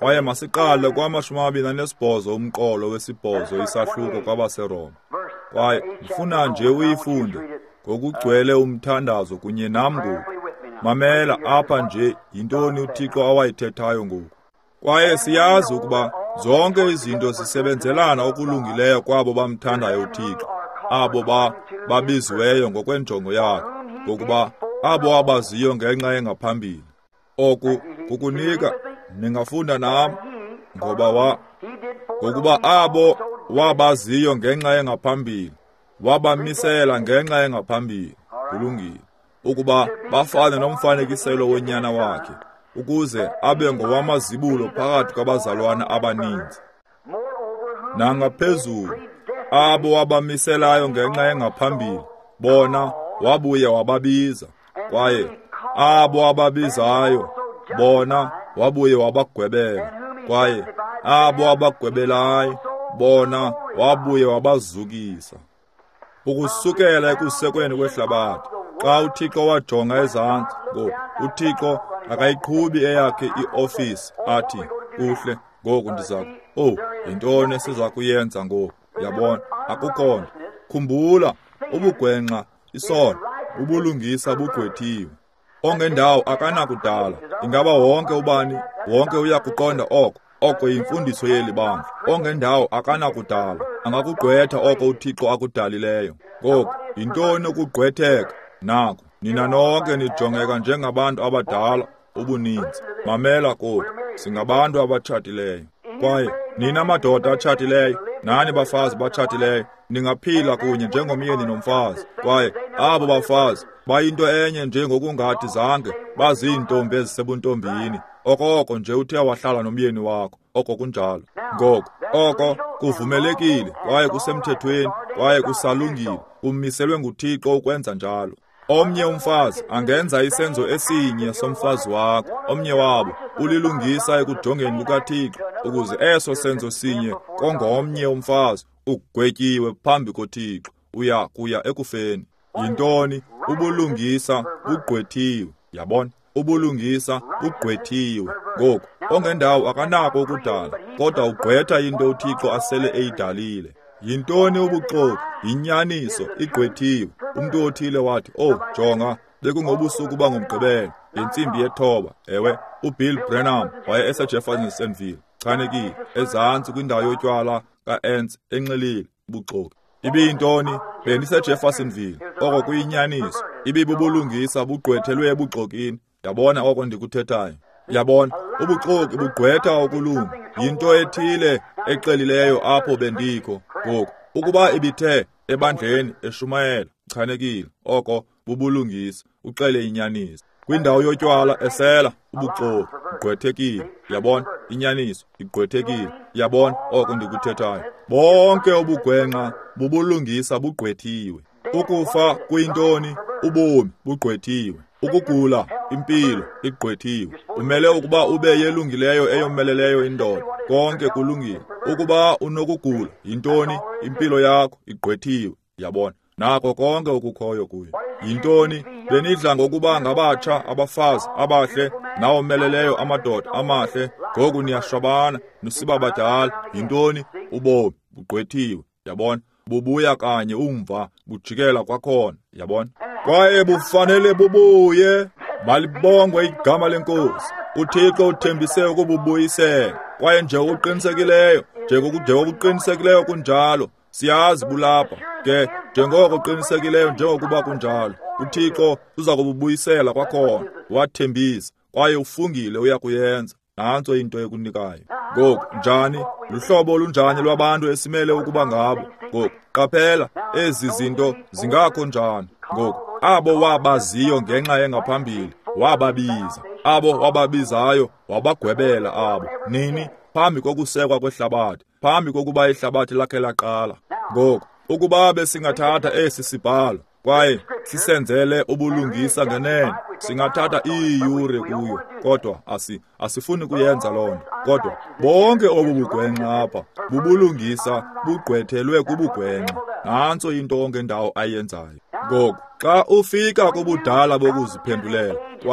kwaye masiqale kwamashumi amabini anesibhozo umqolo wesibhozo isahluko kwabaseRoma. Kwaye ndifuna nje uyifunde ngokugcwele umthandazo kunye nam ngoku. Mamela apha nje yintoni uThixo awayithethayo ngoku. Kwaye siyazi ukuba zonke izinto zisebenzelana okulungileyo kwabo bamthandayo uThixo, abo ba babiziweyo ngokwenjongo yakhe, ngokuba abo abaziyo ngenxa engaphambili. Oku kukunika ningafunda nam ngoba wa ngokuba abo wabaziyo ngenxa engaphambili wabamisela ngenxa engaphambili. Kulungile ukuba bafane nomfanekiselo wonyana wakhe, ukuze abe ngowamazibulo phakathi kwabazalwana abaninzi. Nangaphezulu abo wabamiselayo ngenxa engaphambili bona wabuye wababiza, kwaye abo ababizayo bona wabuye wabagwebela, kwaye abo abagwebelayo bona wabuye wabazukisa. Ukusukela ekusekweni kwehlabathi xa uThixo wajonga ezantsi ngoku, uThixo akayiqhubi eyakhe iofisi athi kuhle ngoku ndiza oh yintoni esiza kuyenza ngoku. Yabona, akukho nto. Khumbula ubugwenxa, isono, ubulungisa bugqwethiwe. Ongendawo akanakudala. Ingaba wonke ubani wonke uyakuqonda oko. Oko yimfundiso yeli bandla. Ongendawo akanakudala. Angakugqwetha oko uThixo akudalileyo. Ngoku yintoni ukugqwetheka? Naku nina nonke nijongeka njengabantu abadala ubuninzi. Mamela koku, singabantu abatshatileyo. Kwaye nina madoda atshatileyo, nani bafazi batshatileyo, ningaphila kunye njengomyeni nomfazi. Kwaye abo bafazi bayinto enye njengokungathi zange baziintombi ezisebuntombini. Okoko nje uthe wahlala nomyeni wakho, oko kunjalo. Ngoko oko kuvumelekile kwaye kusemthethweni kwaye kusalungile, kumiselwe nguThixo ukwenza njalo. Omnye umfazi angenza isenzo esinye somfazi wakho, omnye wabo ulilungisa ekujongeni kukaThixo, ukuze eso senzo sinye kongomnye umfazi ugwetyiwe phambi koThixo uya kuya ekufeni. Yintoni ubulungisa bugqwethiwe? Yabona, ubulungisa bugqwethiwe. Ngoku ongendawo akanako ukudala, kodwa ugqwetha into uThixo asele eyidalile. Yintoni ubuxoki? Yinyaniso igqwethiwe. Umuntu othile wathi, oh jonga, bekungobusuku bangomgqibelo ngentsimbi yethoba. Ewe, uBill Branham waye eseJeffersonville, chanekile ezantsi kwindawo yotywala kaEnz enxilile. Ubuxoki ibiyintoni? BendiseJeffersonville. Oko kuyinyaniso. Ibibubulungisa bugqwethelwe ebuxokini. Yabona oko ndikuthethayo. Yabona, ubuxoki bugqwetha okulunga. Yinto ethile eqelileyo apho bendikho. Ngoku ukuba ibithe ebandleni eshumayela, chanekile, oko bubulungisa, uxele inyaniso. Kwindawo yotywala esela, ubuxoki bugqwethekile. Yabona, inyaniso igqwethekile. Yabona oko ndikuthethayo. Bonke ubugwenxa bubulungisa bugqwethiwe. Ukufa kuyintoni? Ubomi bugqwethiwe. Ukugula, impilo igqwethiwe. Umele ukuba ube yelungileyo eyomeleleyo indoda, konke kulungile. Ukuba unokugula, yintoni? Impilo yakho igqwethiwe. Yabona, nako konke okukhoyo kuyo. Yintoni? Benidla ngokuba ngabatsha abafazi abahle nawomeleleyo amadoda amahle, ngoku niyashwabana nosiba badala. Yintoni? Ubomi bugqwethiwe. Yabona, bubuya kanye umva bujikela kwakhona. Yabona, kwaye bufanele bubuye. Malibongwe igama lenkosi. uThixo uthembise ukububuyisela, kwaye nje uqinisekileyo, nje ukuqinisekileyo kunjalo, siyazi bulapha ke njengoko uqinisekileyo njengokuba kunjalo. uThixo uza kububuyisela kwakhona, wathembisa kwaye ufungile uyakuyenza. Nanso into ekunikayo. Ngoku njani? Luhlobo olunjani lwabantu esimele ukuba ngabo? Ngoku qaphela, ezi zinto zingakho njani. Ngoku abo wabaziyo ngenxa engaphambili wababiza, abo wababizayo wabagwebela abo. Nini? Phambi kokusekwa kwehlabathi, phambi kokuba ihlabathi lakhe laqala. Ngoku ukuba besingathatha esi sibhalo kwaye sisenzele ubulungisa ngenene, singathatha iiyure kuyo, kodwa asi asifuni kuyenza loo nto. Kodwa bonke obu bugwenxa apha bubulungisa bugqwethelwe kubugwenxa. Nantso into ongendawo ayenzayo. Ngoku xa ufika kubudala bokuziphendulela kwaye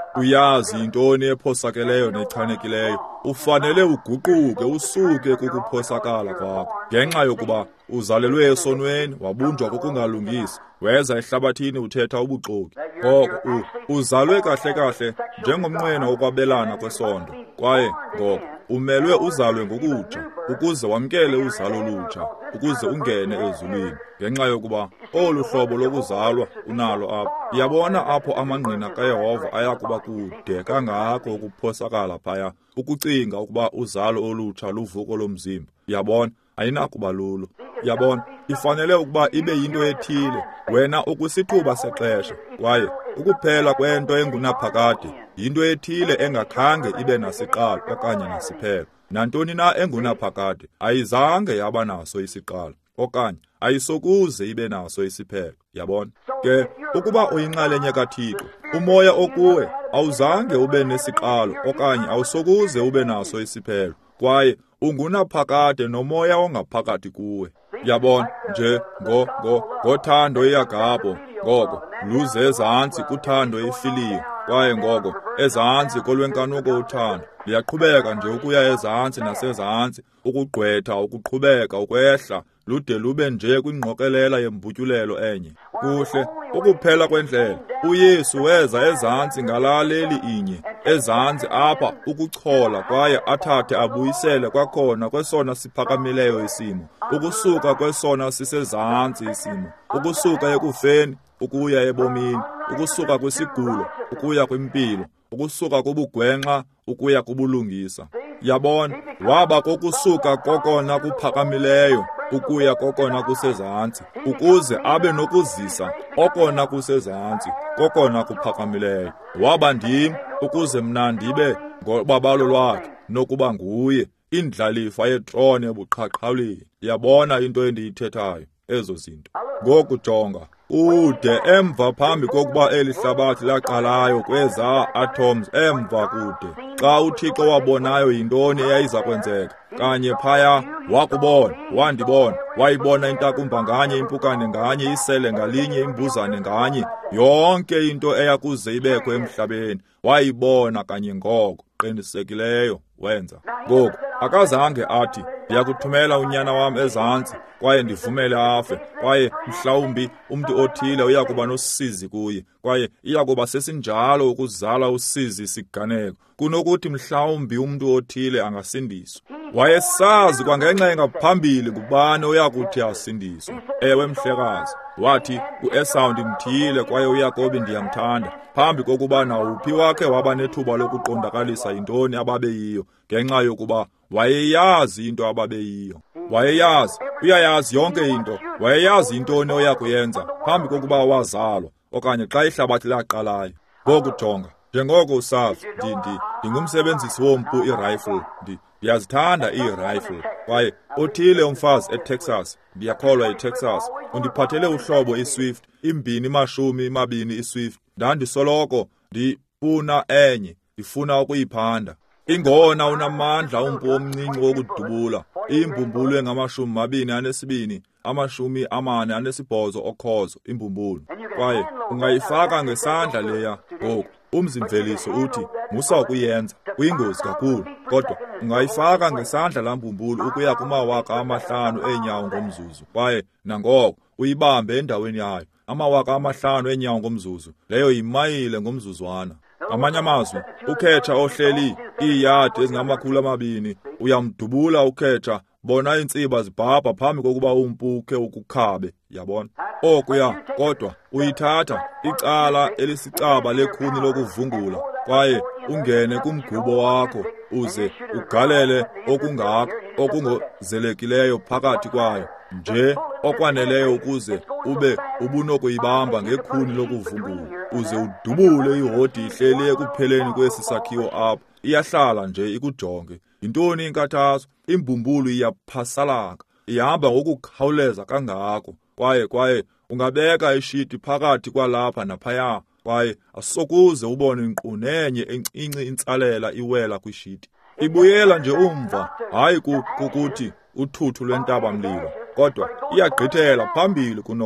uyazi intoni ephosakeleyo nechanekileyo, ufanele uguquke usuke kukuphosakala kwakho, ngenxa yokuba uzalelwe esonweni, wabunjwa kokungalungisi, weza ehlabathini uthetha ubuxoki. Ngoko uzalwe kahle kahle njengomnqweno wokwabelana kwesondo, kwaye ngoko umelwe uzalwe ngokutsha, ukuze wamkele uzalo lutsha, ukuze ungene ezulwini, ngenxa yokuba olu hlobo lokuzalwa unalo apho. Yabona apho amangqina kaYehova ayakuba kude kangako ukuphosakala phaya, ukucinga ukuba uzalo olutsha luvuko lomzimba. Yabona, ayinakuba lulo. Yabona, ifanele ukuba ibe yinto ethile, wena ukwisithuba sexesha, kwaye ukuphela kwento engunaphakade yinto ethile engakhange ibe nasiqalo okanye nasiphelo. Nantoni na engunaphakade ayizange yaba naso isiqalo, okanye ayisokuze ibe naso isiphelo. Yabona ke, ukuba uyinxalenye kaThixo, umoya okuwe awuzange ube nesiqalo okanye awusokuze ube naso isiphelo, kwaye ungunaphakade nomoya ongaphakathi kuwe. Yabona nje ngo ngo ngothando iagabo, ngoko luze ezantsi kuthando ifiliyo, kwaye ngoko ezantsi kolwenkanuko uthando liyaqhubeka nje ukuya ezantsi nasezantsi, ukugqwetha ukuqhubeka ukwehla lude lube nje kwingqokelela yembutyulelo enye. Kuhle ukuphela kwendlela, uYesu weza ezantsi ngalaleli inye, ezantsi apha ukuchola, kwaye athathe abuyisele kwakhona kwesona siphakamileyo isimo, ukusuka kwesona sisezantsi isimo, ukusuka ekufeni ukuya ebomini, ukusuka kwisigulo ukuya kwimpilo, ukusuka kubugwenxa ukuya kubulungisa. Yabona, waba kokusuka kokona kuphakamileyo ukuya kokona kusezantsi, ukuze abe nokuzisa okona kusezantsi kokona kuphakamileyo. Waba ndim ukuze mna ndibe ngobabalo lwakhe, nokuba nguye indlalifa yetrone ebuqhaqhawuleni. Yabona into endiyithethayo, ezo zinto. Ngoku jonga, kude emva phambi kokuba eli hlabathi laqalayo kweza atoms, emva kude, xa uThixo wabonayo yintoni eyayiza kwenzeka, kanye phaya wakubona, wandibona, wayibona intakumba nganye, impukane nganye, isele ngalinye, imbuzane nganye, yonke into eyakuze ibekho emhlabeni wayibona kanye ngoko qinisekileyo wenza. Ngoku akazange athi, ndiyakuthumela unyana wam ezantsi, kwaye ndivumele afe, kwaye mhlawumbi umntu othile uyakuba nosizi kuye, kwaye iyakuba sesinjalo ukuzala usizi siganeko, kunokuthi mhlawumbi umntu othile angasindiswa. Wayesazi kwangenxa engaphambili ngubani oyakuthi asindiswe. Ewe mhlekazi, wathi u-Esau ndimthile kwaye uYakobi ndiyamthanda, phambi kokuba nawuphi wakhe waba nethuba lokuqondakalisa yintoni ababeyiyo, ngenxa yokuba wayeyazi into ababeyiyo. Wayeyazi, uyayazi yonke into, wayeyazi intoni oyakuyenza phambi kokuba wazalwa, okanye xa ihlabathi laqalayo. Ngoku jonga, njengoko usazi, ndi ndingumsebenzisi wompu i-rifle, ndi ndiyazithanda ii-rifle, kwaye othile umfazi eTexas, ndiyakholwa eTexas, undiphathele uhlobo iSwift, imbini mashumi mabini iSwift. Ndandisoloko ndifuna enye, ndifuna ukuyiphanda. Ingona unamandla umpu omncinci wokudubula, imbumbulu engamashumi mabini anesibini, amashumi amane anesibhozo okhozo, imbumbulu. Kwaye ungayifaka ngesandla leya. Ngoku umzimveliso uthi musa ukuyenza, uyingozi kakhulu, kodwa ungayifaka ngesandla laa mbumbulu ukuya kumawaka amahlanu eenyawo ngomzuzu, kwaye nangoko uyibambe endaweni yayo, amawaka amahlanu eenyawo ngomzuzu, leyo yimayile ngomzuzwana. Ngamanye amazwi, ukhetsha ohleli iiyadi ezingamakhulu amabini, uyamdubula ukhetsha, bona iintsiba zibhabha phambi kokuba umpuke ukukhabe. Yabona okuya, kodwa uyithatha icala elisicaba lekhuni lokuvungula, kwaye ungene kumgubo wakho, uze ugalele okungaka okungozelekileyo phakathi kwayo, nje okwaneleyo ukuze ube ubunokuyibamba ngekhuni lokuvungula, uze udubule ihodi ihleli ekupheleni kwesi sakhiwo apho. Iyahlala nje ikujonge. Yintoni inkathazo? Imbumbulu iyaphasalaka, ihamba ngokukhawuleza kangako, kwaye kwaye ungabeka ishiti phakathi kwalapha naphaya, kwaye asokuze ubone nkqu nenye encinci intsalela iwela kwishiti. Ibuyela nje umva, hayi kukuthi uthuthu lwentaba mlilo, kodwa iyagqithela phambili kunoko,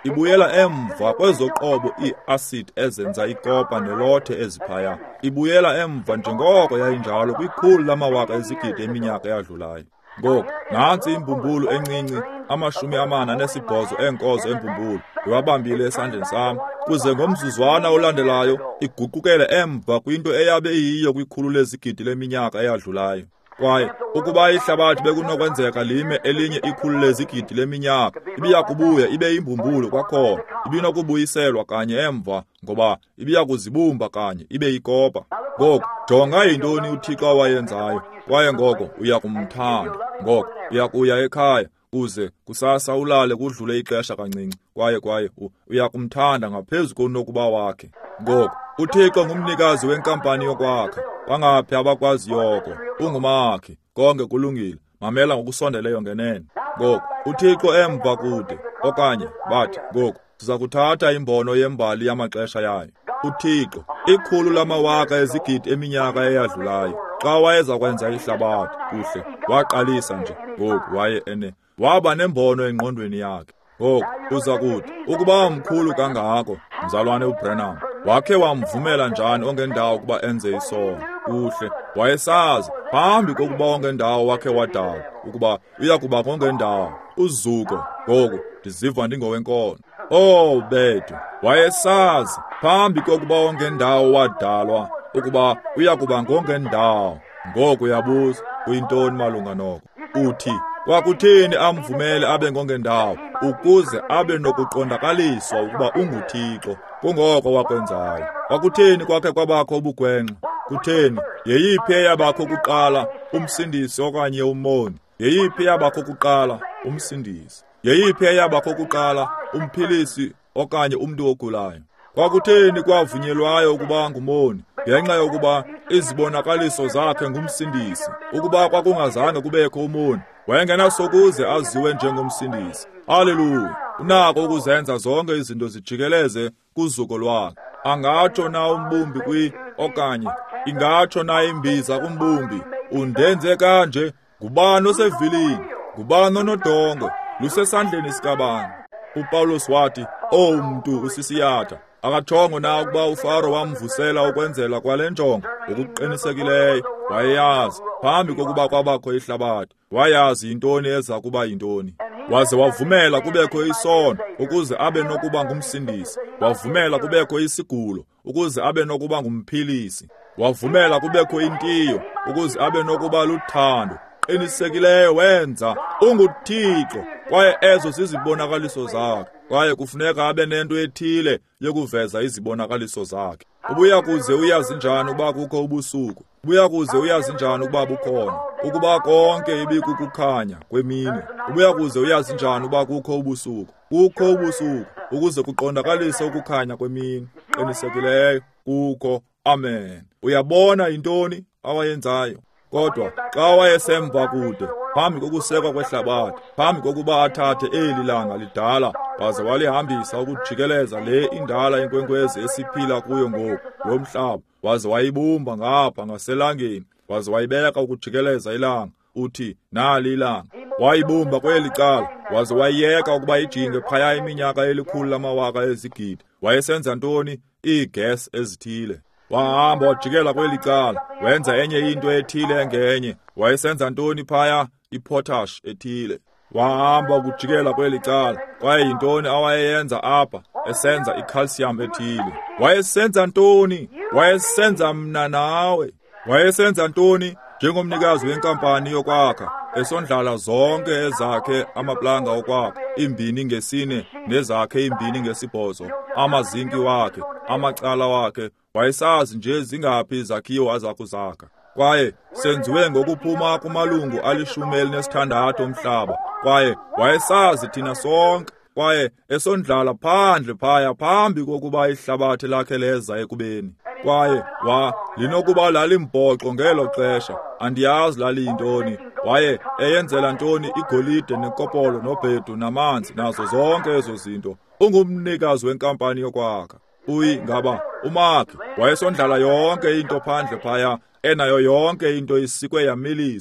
ibuyela emva kwezoqobo ii-acid ezenza ikopa nelothe eziphaya. Ibuyela emva njengoko yayinjalo kwikhulu lamawaka ezigidi eminyaka eyadlulayo. Ngoku nantsi imbumbulu encinci amashumi amane anesibhozo enkozo embumbulu ndiwabambile esandleni sam, kuze ngomzuzwana olandelayo iguqukele emva kwinto eyabe iyiyo kwikhulu lezigidi leminyaka eyadlulayo. Kwaye ukuba ihlabathi bekunokwenzeka lime elinye ikhulu lezigidi leminyaka, ibiya kubuya ibe yimbumbulu kwakhona, ibinokubuyiselwa kanye emva ngoba ibiya kuzibumba kanye ibe yikopa. Ngoku jonga yintoni uThixo awayenzayo, kwaye ngoko uya kumthanda. Ngoko uya kuya ekhaya kuze kusasa ulale kudlule ixesha kancinci, kwaye kwaye uya kumthanda ngaphezu konokuba wakhe. Ngoko uThixo ngumnikazi wenkampani yokwakha, bangaphi abakwazi yoko, ungumakhi, konke kulungile, mamela ngokusondeleyo ngenene. Ngoko uThixo emva kude, okanye bathi ngoko siza kuthatha imbono yembali yamaxesha yayo. uThixo ikhulu lamawaka ezigidi eminyaka eyadlulayo, xa wayeza kwenza ihlabathi kuhle waqalisa nje ngoku waye ene waba nembono engqondweni yakhe. Ngoku uza kuthi ukuba mkhulu kangako mzalwane uBrenham wakhe wamvumela njani ongendawo ukuba enze isono kuhle, wayesazi phambi kokuba ongendawo wakhe wadawo ukuba uya kuba kongendawo uzuko. Ngoku ndiziva ndingowenkono. Oh bethu, wayesazi phambi kokuba ongendawo wadalwa ukuba uya kuba ngongendawo. Ngoku uyabuza kuyintoni malunga noko? Uthi wakuthini amvumele abe ngongendawo ukuze abe nokuqondakaliswa ukuba unguThixo kungoko wakwenzayo? Wakuthini kwakhe kwabakho ubugwenxa? Kutheni yeyiphi eyabakho kuqala, umsindisi okanye umoni? Yeyiphi eyabakho kuqala, umsindisi? Yeyiphi eyabakho kuqala, umphilisi okanye umntu ogulayo? Kwakutheni kwavunyelwayo ukuba ngumoni ngenxa yokuba izibonakaliso zakhe ngumsindisi? Ukuba kwakungazange kubekho umoni, wayengenasokuze aziwe njengomsindisi. Haleluya! Unako ukuzenza zonke izinto zijikeleze kuzuko lwakhe. Angatsho na umbumbi kwi okanye ingatsho na imbiza kumbumbi, undenze kanje. Ngubani osevilini? Ngubani onodongo? Lusesandleni sikabani? uPawulos wathi, "Oh mntu usisiyatha, akathongo na ukuba uFaro wamvusela ukwenzela kwale njongo ngokuqinisekileyo? Wayeyazi phambi kokuba kwabakho ihlabathi, wayazi yintoni eza kuba yintoni. Waze wavumela kubekho isono ukuze abe nokuba ngumsindisi. Wavumela kubekho isigulo ukuze abe nokuba ngumphilisi. Wavumela kubekho intiyo ukuze abe nokuba luthando. Qinisekileyo wenza unguThixo, kwaye ezo zizibonakaliso zakhe, kwaye kufuneka abe nento ethile yokuveza izibonakaliso zakhe. Ubuya kuze uyazi njani ukuba kukho ubusuku? Ubuya kuze uyazi njani ukuba bukhona? Ukuba konke ibikukukhanya kwemini. Ubuya kuze uyazi njani ukuba kukho ubusuku? Kukho ubusuku ukuze kuqondakalise ukukhanya kwemini. Qinisekileyo kukho. Amen. Uyabona intoni awayenzayo? Kodwa xa wayesemva kude, phambi kokusekwa kwehlabathi, phambi kokuba athathe eli langa lidala waze walihambisa ukujikeleza le indala inkwenkwezi esiphila kuyo ngoku yomhlaba, waze wayibumba ngapha ngaselangeni, waze wayibeka ukujikeleza ilanga, uthi nali ilanga. Wayibumba kweli cala, waze wayiyeka ukuba ijinge phaya iminyaka elikhulu lamawaka ezigidi. Wayesenza ntoni? Iigesi ezithile. Wahamba wajikela kweli cala, wenza enye into ethile ngenye. Wayesenza ntoni phaya? Ipotash ethile. Wahamba ukujikela kweli cala, kwaye yintoni awayeyenza apha? Esenza icalcium ethile. Wayesenza ntoni? Wayesenza mna nawe. Wayesenza ntoni? Njengomnikazi wenkampani yokwakha, esondlala zonke ezakhe amaplanga okwakha, imbini ngesine nezakhe imbini ngesibhozo, amazinki wakhe, amacala wakhe. Wayesazi nje zingaphi izakhiwo aza kuzakha. Kwaye senziwe ngokuphuma kumalungu alishumi elinesithandathu omhlaba. Kwaye wayesazi thina sonke. Kwaye esondlala phandle phaya phambi kokuba ihlabathi lakhe leza ekubeni. Kwaye wa linokuba lalimpoqo ngelo xesha, andiyazi laliyintoni. Waye eyenzela ntoni igolide nekopolo nobhedu namanzi nazo zonke ezo zinto. Ungumnikazi wenkampani yokwakha. Uyi ngaba umakhi wayesondlala yonke into phandle phaya, enayo yonke into isikwe yamiliswa.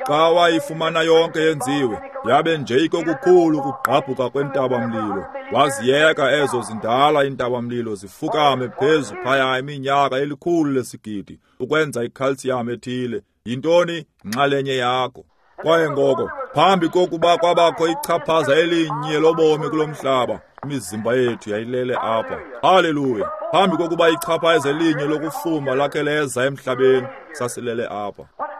xa wayifumana yonke yenziwe, yabe nje ikokukhulu ukugqabhuka kwentabamlilo, waziyeka ezo zindala intabamlilo zifukame phezu phaya iminyaka elikhulu lesigidi ukwenza ikhalsiyam ethile. Yintoni inxalenye yakho? Kwaye ngoko phambi kokuba kwabakho ichaphaza elinye lobomi kulomhlaba, imizimba yethu yayilele apha. Haleluya! Phambi kokuba ichaphaza elinye lokufuma lakhe leza emhlabeni, sasilele apha.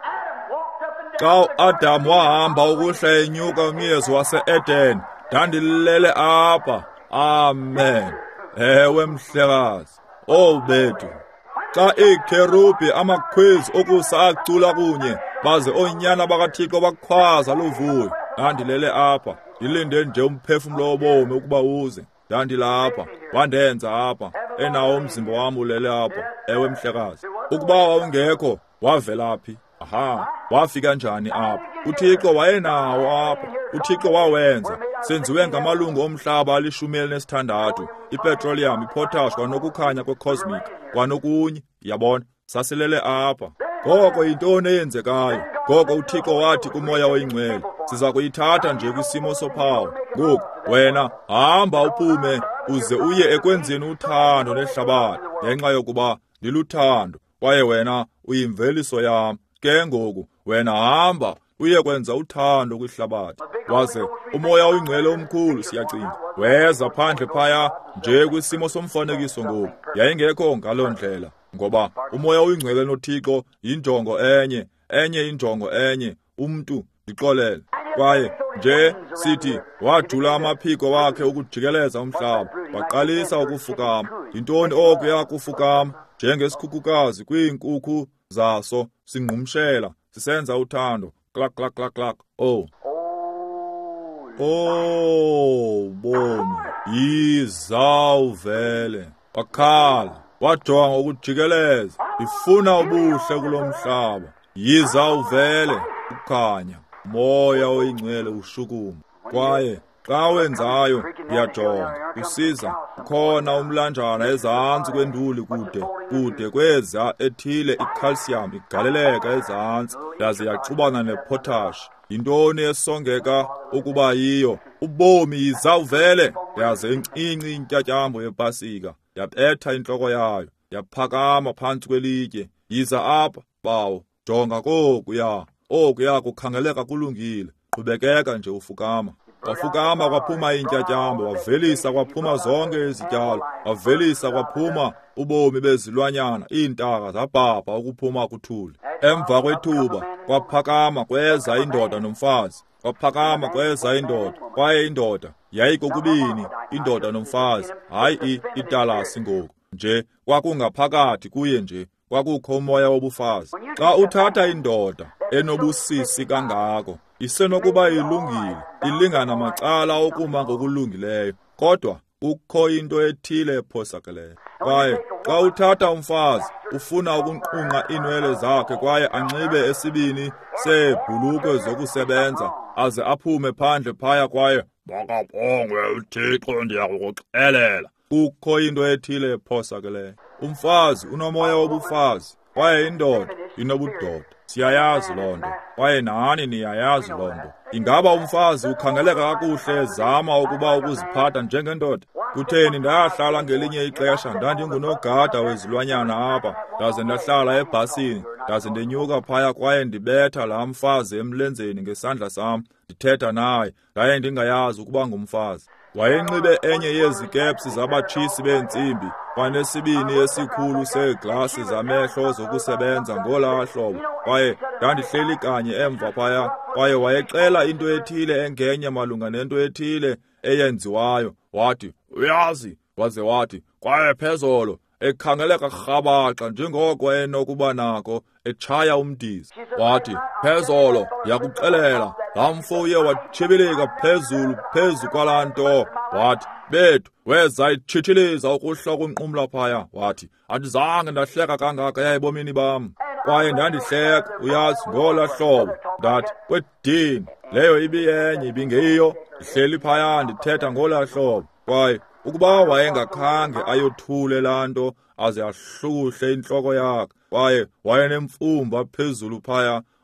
Xa Adam wahamba ukuhla enyuka umyezo wase-Eden, ndandilele apha. Amen. Ewe mhlekazi, oh bethu. Xa iikherubi amakhwezi okusa acula kunye, baze oonyana bakaThixo bakhwaza luvuyo, ndandilele apha. Ndilinde nje umphefumlo wobomi ukuba uze. Ndandilapha, wandenza apha, enawo umzimba wam ulele apha. Ewe mhlekazi, ukuba wawungekho, wavelaphi? Aha, wafika njani apha? uThixo wayenawo apha. uThixo wawenza. Senziwe ngamalungu omhlaba alishumi elinesithandathu, ipetroleum, ipotash, kwanokukhanya kwecosmic, kwanokunye. Yabona, sasilele apha. Ngoko yintoni eyenzekayo? Ngoko uThixo wathi kuMoya Oyingcwele, siza kuyithatha nje kwisimo sophawu. Ngoku wena hamba uphume uze uye ekwenzeni uthando nehlabathi, ngenxa yokuba ndiluthando, kwaye wena uyimveliso yam. Ke ngoku wena hamba uye kwenza uthando kwihlabathi. Waze uMoya Oyingcwele omkhulu, siyacinga, weza phandle phaya nje kwisimo somfanekiso. Ngoku yayingekho ngaloo ndlela, ngoba uMoya Oyingcwele noThixo yinjongo enye, enye injongo enye, umntu ndixolele. Kwaye nje sithi wajula amaphiko wakhe ukujikeleza umhlaba, waqalisa ukufukama. Yintoni okuya kufukama? Njengesikhukukazi kwiinkukhu zaso singqumshela, sisenza uthando. Klak klak klak klak. Oh. Oh, bomi. Yizawuvele. Wakhala, wajonga ukujikeleza. Ifuna ubuhle kulomhlaba. Yizawuvele ukukhanya. Moya Oyingcwele ushukuma. Kwaye xa wenzayo ndiyajonga, usiza khona umlanjana ezantsi kwenduli kude kude kweza ethile icalcium igaleleka ezantsi yaze yaxubana nepotash. Yintoni esongeka ukuba yiyo? Ubomi. Yizawuvele. Yaze incinci intyatyambo yepasika yabetha intloko yayo, yaphakama phantsi kwelitye. Yiza apha bawo, jonga kokuya. Okuya kukhangeleka kulungile. Qhubekeka nje ufukama. Wafukama kwaphuma intyatyambo, wavelisa kwaphuma zonke izityalo, wavelisa kwaphuma ubomi bezilwanyana, iintaka zabhabha ukuphuma kuthuli. Emva kwethuba kwaphakama kweza indoda nomfazi. Kwaphakama kweza indoda, kwaye indoda yayikokubini, indoda nomfazi, hayi italasi. Ngoku nje kwakungaphakathi kuye nje kwakukho umoya wobufazi. Xa uthatha indoda enobusisi kangako, isenokuba ilungile, ilingana macala okuma ngokulungileyo, kodwa kukho into ethile ephosakeleyo. Kwaye xa uthatha umfazi, ufuna ukunqunqa iinwele zakhe kwaye anxibe esibini seebhulukwe zokusebenza, aze aphume phandle phaya kwaye makabongwe uThixo, ndiyakuxelela. Kukho into ethile ephosakeleyo. Umfazi unomoya wobufazi, kwaye indoda inobudoda. Siyayazi loo nto, kwaye nani niyayazi loo nto. Ingaba umfazi ukhangeleka kakuhle ezama ukuba ukuziphatha njengendoda? Kutheni ndahlala ngelinye ixesha ndandingunogada wezilwanyana apha, ndaze ndahlala ebhasini, ndaze ndenyuka phaya kwaye ndibetha laa mfazi emlenzeni ngesandla sam, ndithetha naye, ndaye ndingayazi ukuba ngumfazi. Wayenxibe enye yezikepsi zabatshisi beentsimbi, kwanesibini esikhulu seeglasi zamehlo zokusebenza ngolaa hlobo, kwaye ndandihleli kanye emva phaya, kwaye wayexela into ethile engenye malunga nento ethile eyenziwayo. Wathi, uyazi, waze wathi, kwaye phezolo, ekhangeleka rhabaxa njengoko enokuba nako, etshaya umdiza. Wathi, phezolo, yakuxelela, laa mfo uye watshibilika phezulu phezu kwalaa nto. Wathi, bethu, weza itshitshiliza ukuhla kunqumla phaya. Wathi, andizange ndahleka kangaka ebomini bam. Kwaye ndandihleka, uyazi, ngolaa hlobo. Ndathi, kwedini, leyo ibiyenye ibingeyiyo, ndihleli phaya ndithetha ngolaa hlobo. Kwaye ukuba wayengakhange ayothule laa nto aze ahlukuhle intloko yakhe, kwaye wayenemfumba phezulu phaya,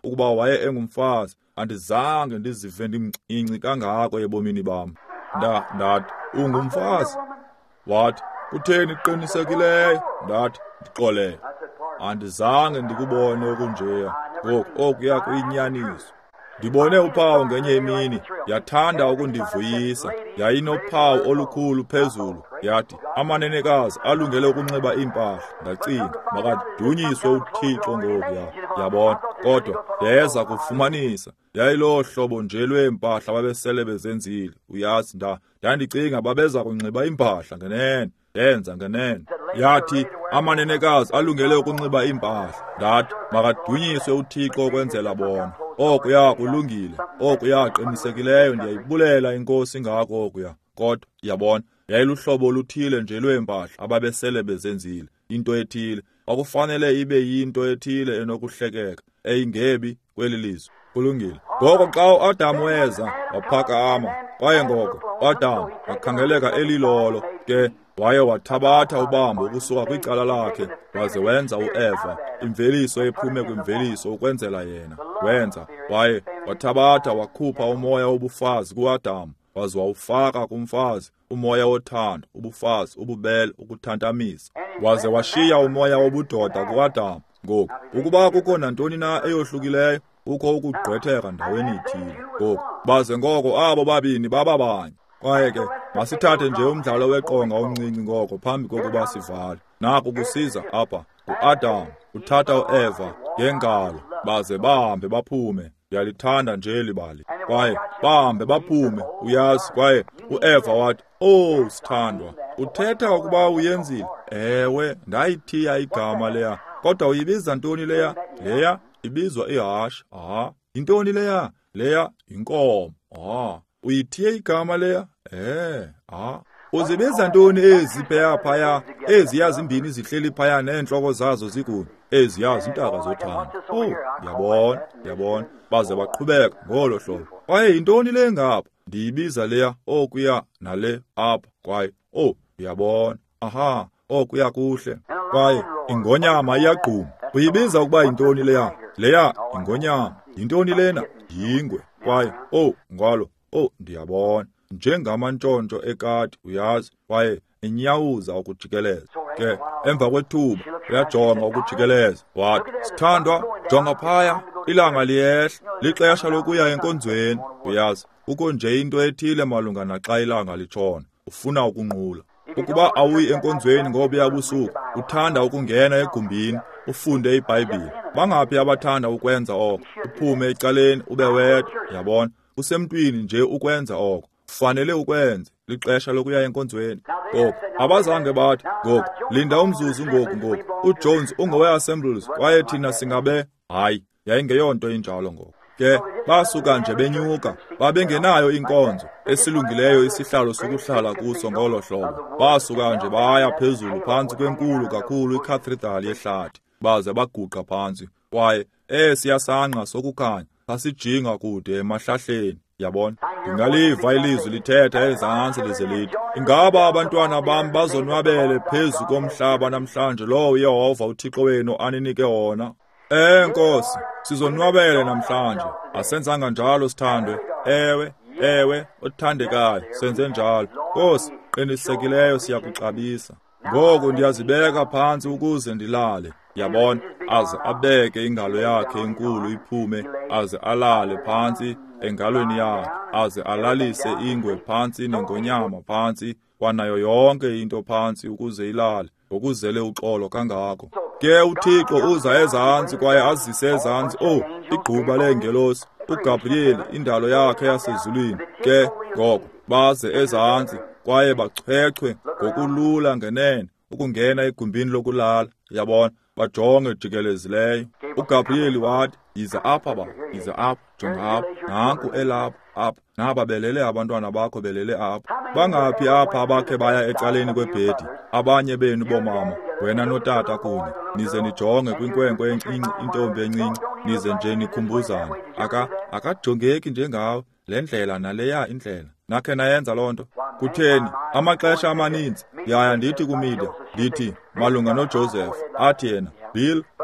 ukuba waye engumfazi, andizange ndizive ndimncinci kangako ebomini bam. Nda ndathi, ungumfazi? Wathi, kutheni qinisekileyo? Ndathi, ndixolele. Andizange ndikubone okunjeya. Ngoku okuya kuyinyaniso. Ndibone uphawu ngenye imini, yathanda ukundivuyisa, yayinophawu olukhulu phezulu, yathi, amanenekazi alungele ukunxiba iimpahla. Ndacinga, makadunyiswe uThixo ngokuya, yabona. Kodwa yeza kufumanisa, yayiloo hlobo nje lweempahla babesele bezenzile, uyazi nda, ndandicinga babeza kunxiba iimpahla ngenene, yenza ngenene. Yathi, amanenekazi alungele ukunxiba iimpahla. Ndathi, makadunyiswe uThixo ukwenzela bona. Okuya kulungile, okuya qinisekileyo, ndiyayibulela inkosi ngako okuya. Kodwa yabona, yayiluhlobo oluthile nje lweempahla ababesele bezenzile, into ethile, akufanele ibe yinto ethile enokuhlekeka, eyingebi kweli lizwe. Kulungile. Ngoko xa uAdam weza waphakama, kwaye ngoko uAdam wakhangeleka elilolo, ke waye wathabatha ubambo ukusuka kwicala lakhe, waze wenza uEva, imveliso ephume kwimveliso ukwenzela yena. Wenza, waye wathabatha wakhupha umoya wobufazi kuAdam, waze wawufaka kumfazi, umoya wothando, ubufazi, ububele, ukuthantamisa. Waze washiya umoya wobudoda kuAdam. Ngoku, ukuba kukho nantoni na eyohlukileyo, ukho ukugqwetheka ndaweni ithile. Ngoku, baze ngoko abo babini baba banye. Kwaye ke, masithathe nje umdlalo weqonga omncinci ngoko phambi kokuba sivale. Naku kusiza apha, uAdam uthatha uEva ngengalo, baze bahambe baphume. Yalithanda nje libali. Kwaye bahambe baphume, uyazi. Kwaye uEva wathi, "Oh sithandwa, uthetha ukuba uyenzile?" "Ewe, ndayithiya igama leya." "Kodwa uyibiza ntoni leya?" "Leya ibizwa ihashe." "Ah, intoni leya?" "Leya inkomo." "Ah, uyithiye igama leya?" "Eh, ah." "Uzibiza ntoni ezi phaya phaya, eziya zimbini zihleli phaya neentloko zazo zikunye, eziya zintaka zothando?" "Oh, yabona, yabona." Baze baqhubeka ngolo hlobo. "Kwaye yintoni le ngapha?" "Ndiyibiza leya okuya nale apha." "Kwaye, oh, uyabona. Aha, okuya kuhle." "Kwaye ingonyama iyagquma." "Uyibiza ukuba yintoni leya?" "Leya ingonyama." "Yintoni lena?" "Yingwe." "Kwaye, oh, ngalo, oh, ndiyabona. Njengamantshontsho ekati, uyazi." Kwaye inyawuza ukujikeleza. Ke emva kwethuba uyajonga ukujikeleza, wathi, "Sithandwa, jonga phaya, ilanga liyehla, lixesha lokuya enkonzweni." Uyazi, kukho nje into ethile malunga naxa ilanga litshona, ufuna ukunqula. Ukuba awuyi enkonzweni ngobuya busuku, uthanda ukungena egumbini, ufunde iBhayibhile. Bangaphi abathanda ukwenza oko? Uphume ecaleni ube wedwa, yabona. Usemntwini nje ukwenza oko. Kufanele ukwenze, lixesha lokuya enkonzweni. Ngoku, abazange bathi, ngoku, linda umzuzu ngoku ngoku. uJones ungowe-Assemblies, kwaye thina singabe, hayi, yayingeyonto injalo ngoku. Ke, basuka nje benyuka, babengenayo inkonzo, esilungileyo isihlalo sokuhlala kuso ngolo hlobo. Basuka nje baya phezulu phantsi kwenkulu kakhulu icathedral yehlathi, baze baguqa phantsi, kwaye esiya sangqa sokukhanya, sasijinga kude emahlahleni. Yabona, ngingaliva ilizwi lithetha ezantsi lize lithi, "Ingaba abantwana bam bazonwabele phezu komhlaba namhlanje lowo uYehova uThixo wenu aninike wona?" "Eh Nkosi, sizonwabele namhlanje." "Asenzanga njalo sithandwe?" "Ewe, ewe, othandekayo, senze njalo." "Nkosi, qinisekileyo siyakuxabisa." "Ngoku ndiyazibeka phantsi ukuze ndilale." Yabona, aze abeke ingalo yakhe enkulu iphume, aze alale phantsi engalweni yakhe, aze alalise ingwe phantsi nengonyama phantsi, kwanayo yonke into phantsi ukuze ilale, ngokuzele uxolo kangako. Ke uThixo uza ezantsi kwaye azise ezantsi, oh, igquba leengelosi, uGabriyeli indalo yakhe yasezulwini. Ke ngoko baze ezantsi kwaye bachwechwe ngokulula ngenene ukungena egumbini lokulala. Yabona, bajonge jikelezileyo. uGabriyeli wathi, "Yiza apha ba, yiza apha, jonga apha, nanku elapha, apha, naba belele abantwana bakho belele apha. Bangaphi apha abakhe baya ecaleni kwebhedi, abanye benu bomama, wena notata kunye, nize nijonge kwinkwenkwe encinci, intombi encinci, nize nje nikhumbuzane. Aka akajongeki njengawe, le ndlela naleya indlela. Nakhe nayenza loo nto. Kutheni? Amaxesha amaninzi yaya ndithi kumida, ndithi malunga noJoseph, athi yena, Bill,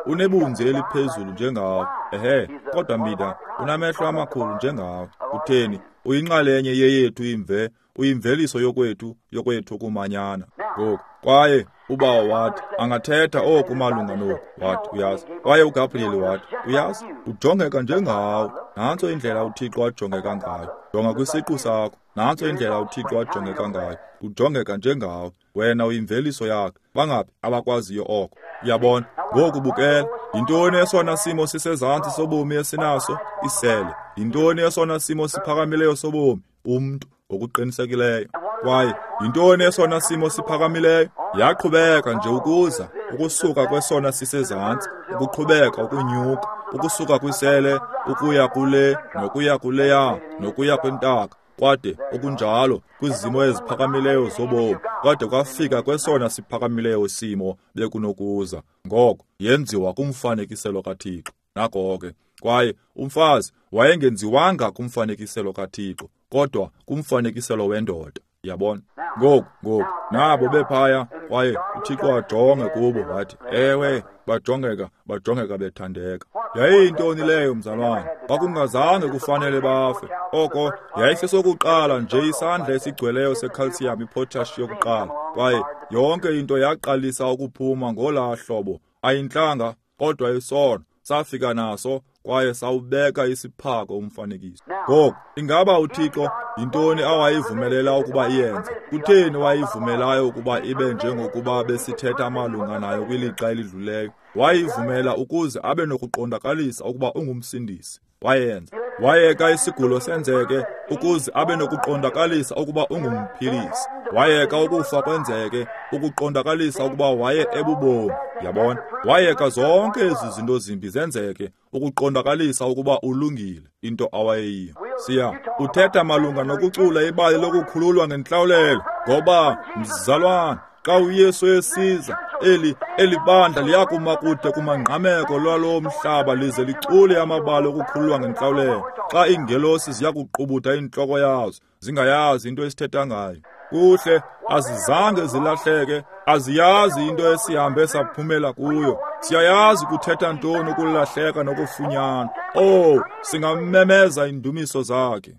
unebunzi eliphezulu njengawe. Ehe, kodwa mina unamehlo amakhulu njengawe. Utheni? Uyinxalenye yeyethu imve, uyimveliso yokwethu yokwethu kumanyana. Ngoku kwaye ubawa wathi angathetha oku malunga noku, wathi uyazi. Kwaye uGabriel wathi uyazi, ujongeka njengawe. Nantso indlela uThixo ajongeka ngayo. Jonga kwisiqu sakho. Nantso indlela uThixo ajongeka ngayo. Ujongeka njengawe. Wena uyimveliso yakhe. Bangaphi abakwaziyo oko? Uyabona, ngoku bukela. Yintoni esona simo sisezantsi sobomi esinaso? Isele. Yintoni esona simo siphakamileyo sobomi? Umntu ngokuqinisekileyo. Kwaye yintoni esona simo siphakamileyo? Yaqhubeka nje ukuza, ukusuka kwesona sisezantsi, ukuqhubeka ukunyuka, ukusuka kwisele ukuya kule nokuya kuleya nokuya kwintaka, kwade okunjalo kwizimo eziphakamileyo zobomi, kwade kwafika kwesona siphakamileyo simo bekunokuza. Ngoko yenziwa kumfanekiselo kaThixo. Nako ke kwaye umfazi wayengenziwanga kumfanekiselo kaThixo, kodwa kumfanekiselo wendoda. Yabona, ngoku ngoku nabo bephaya, kwaye uThixo ajonge kubo wathi, ewe, bajongeka bajongeka bethandeka. Yayiyintoni leyo mzalwane? Kwakungazange kufanele bafe. Oko yayisesokuqala nje isandla esigcweleyo secalcium ipotash yokuqala, kwaye yonke into yaqalisa ukuphuma ngolaa hlobo. Ayintlanga kodwa isono safika naso, kwaye sawubeka isiphako umfanekiso. Ngoku ingaba uThixo yintoni awayivumelela ukuba iyenze? Kutheni wayivumelayo ukuba ibe njengokuba besithetha malunga nayo kwilixa elidluleyo? Wayivumela ukuze abe nokuqondakalisa ukuba ungumsindisi. Wayenza wayeka isigulo senzeke ukuze abe nokuqondakalisa ukuba ungumphilisi. Wayeka ukufa kwenzeke ukuqondakalisa ukuba waye ebubomi. Yabona, wayeka zonke ezi zinto zimbi zenzeke ukuqondakalisa ukuba ulungile into awayeyiyo. Siya uthetha malunga nokucula ibali lokukhululwa ngentlawulelo, ngoba mzalwane, xa uYesu esiza, eli elibandla liyakuma kude kumangqameko lwalo mhlaba lize licule amabali okukhululwa ngentlawulelo. Xa iingelosi ziyakuqubutha intloko yazo, zingayazi into esithetha ngayo. Kuhle, azizange zilahleke, aziyazi into esihambe saphumela kuyo. Siyayazi kuthetha ntoni ukulahleka nokufunyana. Oh, singamemeza indumiso zakhe.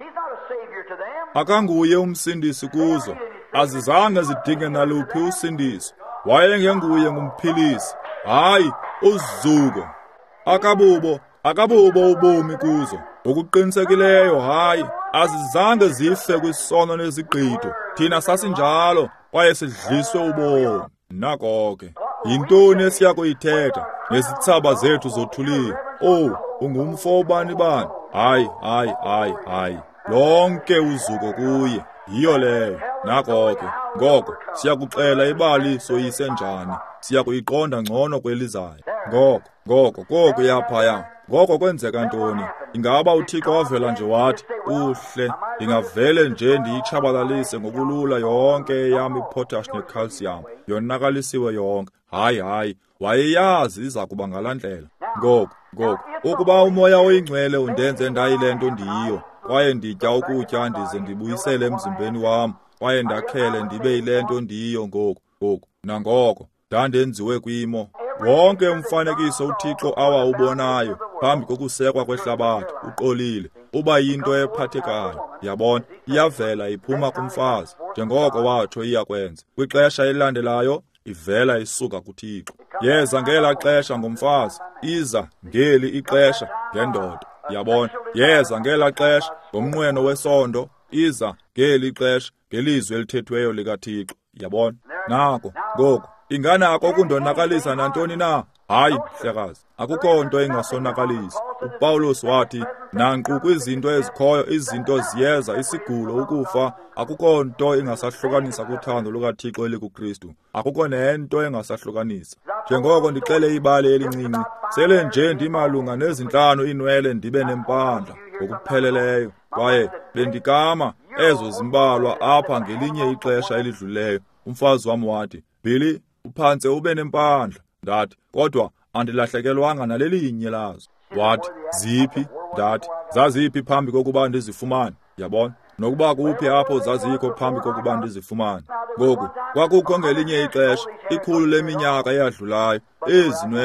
Akanguye umsindisi kuzo, azizange zidinge naluphi usindiso. Wayengenguye ngumphilisi, hayi uzuko. Akabubo, akabubo ubomi kuzo. Ngokuqinisekileyo, hayi, azizange zife kwisono nezigqitho. Thina sasinjalo, kwaye sidliswe ubomi. Nako ke, yintoni esiyakuyithetha nezitsaba zethu zothuliwe? Oh, ungumfo bani bani? Hayi, hayi, hayi, hayi. Lonke uzuko kuye. Yiyo leyo. Nako ke, ngoko siyakuxela ibali soyise njani. Siyakuyiqonda ngcono kwelizayo. Ngoko, ngoko, ngoko yaphaya. Ngoko kwenzeka ntoni? Ingaba uThixo wavela nje wathi, uhle, ingavele nje ndiyitshabalalise ngokulula yonke yam ipotash necalcium, yonakalisiwe yonke. Hayi, hayi, wayeyazi iza kuba ngalandlela. Ngoko, ngoko, ukuba umoya oyingcwele undenze ndayile nto ndiyiyo, kwaye nditya ukutya ndize ndibuyisele emzimbeni wam, kwaye ndakhele ndibe yile nto ndiyiyo ngoku, ngoku, nangoko, ndandenziwe kwimo. Wonke umfanekiso uThixo awawubonayo phambi kokusekwa kwehlabathi uqolile, uba yinto ephathekayo. Yabona, iyavela iphuma kumfazi, njengoko watsho iyakwenza. Kwixesha elilandelayo, ivela isuka kuThixo. Yeza ngela xesha ngomfazi, iza ngeli ixesha ngendoda. Yabona, yeza ngela xesha ngomnqweno wesondo, iza ngeli xesha ngelizwi elithethweyo likaThixo. Yabona, nako, ngoku, inganako ukundonakalisa nantoni na? Hayi, hlekazi, akukho nto ingasonakalisa. uPawulos wathi, nanku kwizinto ezikhoyo izinto ziyeza, isigulo, ukufa, akukho nto ingasahlukanisa kuthando lukaThixo elikuKristu. Akukho nento engasahlukanisa. Njengoko ndixele ibali elincinci, sele nje ndimalunga nezintlanu iinwele ndibe nempandla ngokupheleleyo, kwaye bendikama ezo zimbalwa apha ngelinye ixesha elidluleyo. Umfazi wam wathi, Billy, uphantse ube nempandla. Ndathi, kodwa andilahlekelwanga nalelinye lazo. Wathi, ziphi? Ndathi, zaziphi phambi kokuba ndizifumane? Yabona, nokuba kuphi apho zazikho phambi kokuba ndizifumane. Ngoku kwakukho ngelinye ixesha, ikhulu leminyaka eyadlulayo, ezi nwele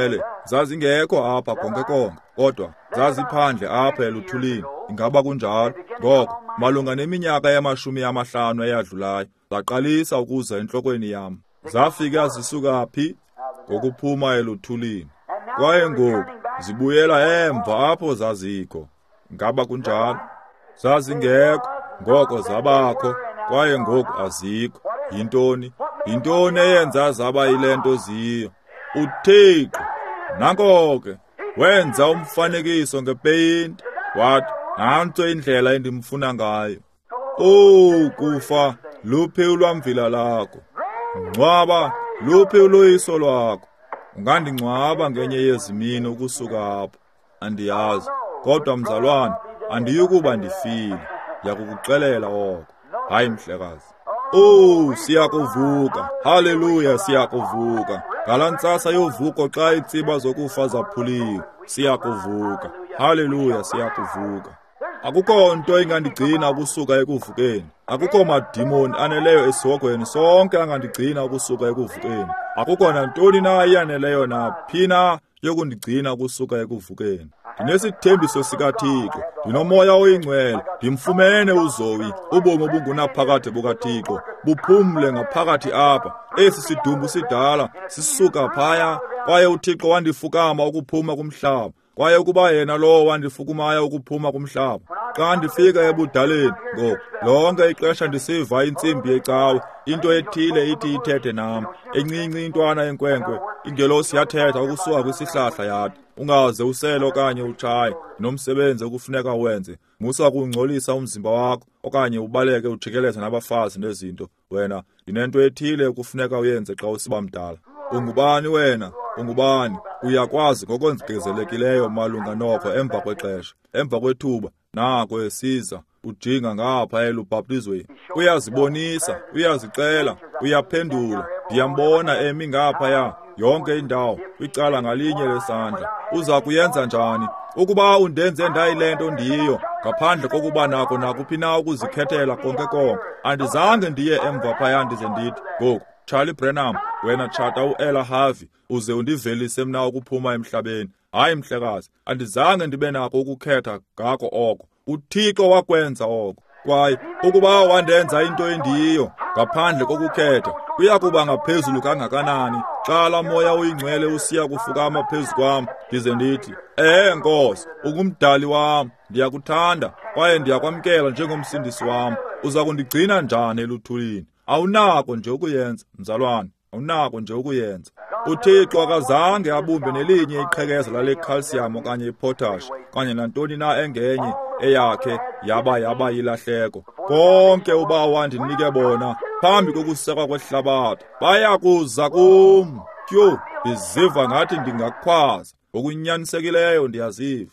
zazingekho apha konke konke, kodwa zaziphandle apha eluthulini. Ingaba kunjalo? Ngoko malunga neminyaka yamashumi amahlanu eyadlulayo zaqalisa ukuza enhlokweni yam. Zafika zisuka phi? Ngokuphuma eluthulini. Kwaye ngoku zibuyela emva apho zazikho. Ngaba kunjalo? Zazingekho, ngoko zabakho, kwaye ngoku azikho. Yintoni? Yintoni eyenza zaba yilento ziyo? uThixo. Nanko ke wenza umfanekiso ngepeyinti, wathi nanto indlela endimfuna ngayo. Oh kufa, luphi ulwamvila lakho? Ngcwaba, luphi uloyiso lwakho? Ungandingcwaba ngenye yezimini ukusuka apho. Andiyazi, kodwa mzalwane, andiyukuba ndifile. Ndiyakukuxelela oko. Hayi mhlekazi. Oh, siyakuvuka. Haleluya, siyakuvuka. Ngalantsasa yovuko xa itsiba zokufa zaphuliwe. Siyakuvuka. Haleluya, siyakuvuka. Akukho nto ingandigcina ukusuka ekuvukeni. Akukho madimoni aneleyo esihogweni sonke angandigcina ukusuka ekuvukeni. Akukho nantoni na iyaneleyo naphina yokundigcina ukusuka ekuvukeni. Ndinesithembiso sikaThixo, ndinomoya oyingcwele, ndimfumene uZowi. Ubomi obungunaphakade bukaThixo buphumle ngaphakathi apha. Esi sidumbu sidala sisuka phaya, kwaye uThixo wandifukama ukuphuma kumhlaba. Kwaye ukuba yena lowo wandifukumaya ukuphuma kumhlaba, xa ndifika ebudaleni ngoku lonke ixesha ndisiva intsimbi yecawe, into ethile ithi ithethe nam. Encinci intwana enkwenkwe, ingelosi yathetha ukusuka kwisihlahla yathi, ungaze usele okanye utshaye, nomsebenzi okufuneka wenze. Musa kungcolisa umzimba wakho, okanye ubaleke ujikeleza nabafazi nezinto. Wena inento ethile ukufuneka uyenze xa usiba mdala. Ungubani wena? Ungubani? Uyakwazi ngokwenzekelekileyo malunga noko emva kwexesha, emva kwethuba, nako esiza, ujinga ngapha elubhaptizweni. Uyazibonisa, uyazicela, uyaphendula. Ndiyambona emi ngapha ya, yonke indawo, kwicala ngalinye lesandla. Uza kuyenza njani? Ukuba undenze ndayilento ndiyo, ngaphandle kokuba nako nakuphi na ukuzikhethela konke konke, andizange ndiye emva phaya ndize ndithi, ngoku Charlie Branham, wena tshata uElla Harvey, uze undivelise mna ukuphuma emhlabeni. Hayi mhlekazi, andizange ndibe nako ukukhetha ngako oko. uThixo wakwenza oko. Kwaye ukuba wandenza into endiyo, ngaphandle kokukhetha, uyakuba ngaphezulu kangakanani xa la moya oyingcwele usiya kufukama phezu kwam, ndize ndithi, eh Nkosi, ungumdali wam, ndiyakuthanda, kwaye ndiyakwamkela njengomsindisi wam. Uza kundigcina njani eluthulini? Awunako nje ukuyenza, mzalwane, awunako nje ukuyenza. uThixo akazange abumbe nelinye iqhekeza lale calcium okanye ipotash, kanye nantoni na engenye eyakhe yaba yaba yilahleko. Konke uba wandinike bona phambi kokusekwa kwehlabathi bayakuza kum. Tyo, ndiziva ngathi ndingakhwaza, okunyanisekileyo ndiyaziva.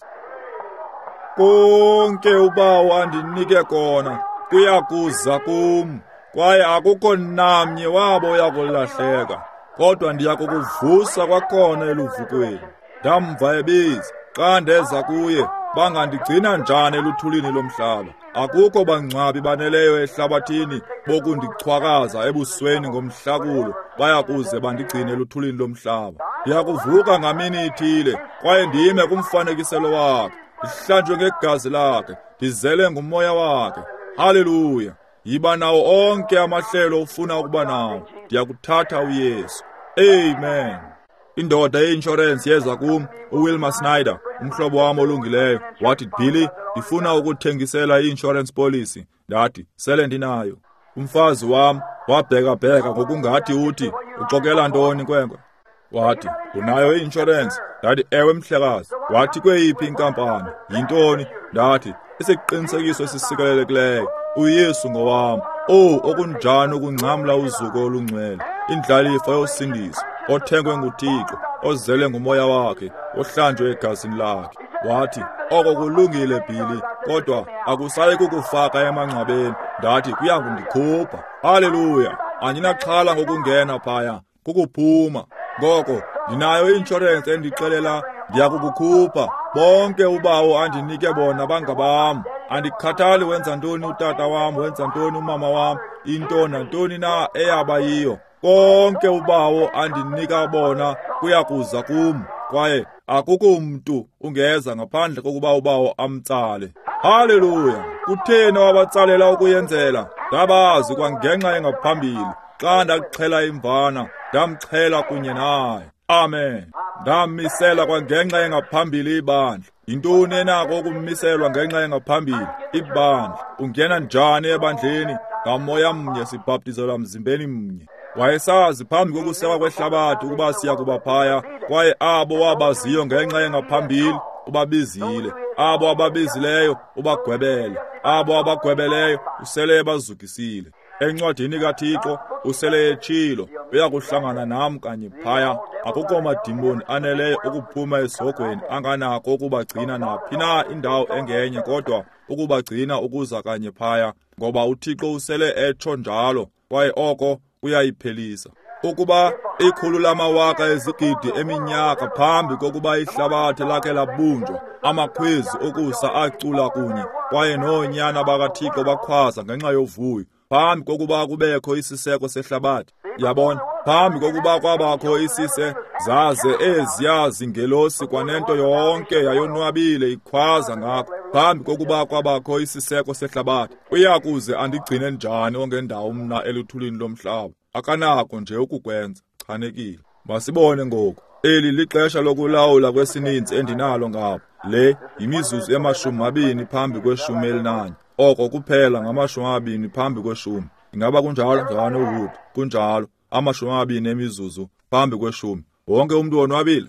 Konke uba wandinike kona kuyakuza kum, kwaye akukho namnye wabo uyakulahleka, kodwa ndiyakukuvusa kwakhona eluvukweni. Ndamva ebiza, xa ndeza kuye, bangandigcina njani eluthulini lomhlaba. Akukho bangcwabi baneleyo ehlabathini bokundichwakaza ebusweni ngomhlakulo, bayakuze bandigcine eluthulini lomhlaba. Ndiyakuvuka ngamini ithile, kwaye ndime kumfanekiselo wakhe, ndihlanjwe ngegazi lakhe, ndizele ngumoya wakhe. Haleluya! Yiba nawo onke amahlelo ufuna ukuba nawo. Ndiyakuthatha uYesu. Amen. Indoda ye-insurance yeza kum, uWilma Snyder, umhlobo wami olungileyo, wathi, Billy, ndifuna ukuthengisela i-insurance policy. Ndathi, sele ndinayo. Umfazi wam wabheka-bheka ngokungathi uthi, uxokela ntoni nkwenkwe? Wathi, unayo i-insurance? Ndathi, ewe mhlekazi. Wathi, kweyiphi inkampani? Yintoni? Ndathi, isiqinisekiso esisikelekileyo, uYesu ngowam. Oh, okunjani ukungcamla uzuko olungcwele, indlalifa yosindiso, othengwe nguThixo, ozele ngumoya wakhe, ohlanjwe egazini lakhe. Wathi, oko kulungile Billy, kodwa akusayi kukufaka emangcwabeni. Ndathi, kuyangundikhupha. Haleluya! Andinaxhala ngokungena phaya, kukuphuma. Ngoko ndinayo i-insurance endixelela, ndiyakukukhupha. Bonke ubawo andinike bona bangabam. Andikhathali wenza ntoni utata wam, wenza ntoni umama wam, into nantoni na eyaba yiyo. Konke ubawo andinika bona kuyakuza kum. kwaye akukho umuntu ungeza ngaphandle kokuba ubawo amtsale. Haleluya! Kutheni wabatsalela ukuyenzela? Ndabazi kwangenxa engaphambili. Xa ndaxhela imvana, ndamxhela kunye naye. Amen. Ndamisela kwangenxa engaphambili ibandla. Yintoni enako ukumiselwa ngenxa engaphambili? Ibandla. Ungena njani ebandleni? Ngamoya mnye sibhaptizelwa mzimbeni mnye. Wayesazi phambi kokusekwa kwehlabathi ukuba siya kuba phaya, kwaye abo wabaziyo ngenxa engaphambili ubabizile. Abo ababizileyo ubagwebele. Abo abagwebeleyo usele ebazukisile. Encwadini kaThixo usele etshilo, uyakuhlangana nam kanye phaya. Akukho madimoni aneleyo ukuphuma ezogweni anganako ukubagcina naphi na indawo engenye kodwa ukubagcina ukuza kanye phaya, ngoba uThixo usele etsho njalo, kwaye oko uyayiphelisa. Ukuba ikhulu lamawaka ezigidi eminyaka phambi kokuba ihlabathi lakhe labunjwa, amakhwezi okusa acula kunye, kwaye noonyana bakaThixo bakhwaza ngenxa yovuyo, phambi kokuba kubekho isiseko sehlabathi. Yabona, phambi kokuba kwabakho isise, zaze eziya zingelosi kwanento yonke yayonwabile ikhwaza ngakho, phambi kokuba kwabakho isiseko sehlabathi. Uyakuze andigcine njani ongendawo mna eluthulini lomhlaba? Akanako nje ukukwenza. Chanekile. Masibone ngoku. Eli lixesha lokulawula kwesininzi endinalo ngapha. Le yimizuzu emashumi mabini phambi kweshumi elinanye. Oko kuphela ngamashumi amabini phambi kweshumi. Ingaba kunjalo njalo uHud? Kunjalo. Amashumi amabini emizuzu phambi kweshumi. Wonke umuntu wonwabile.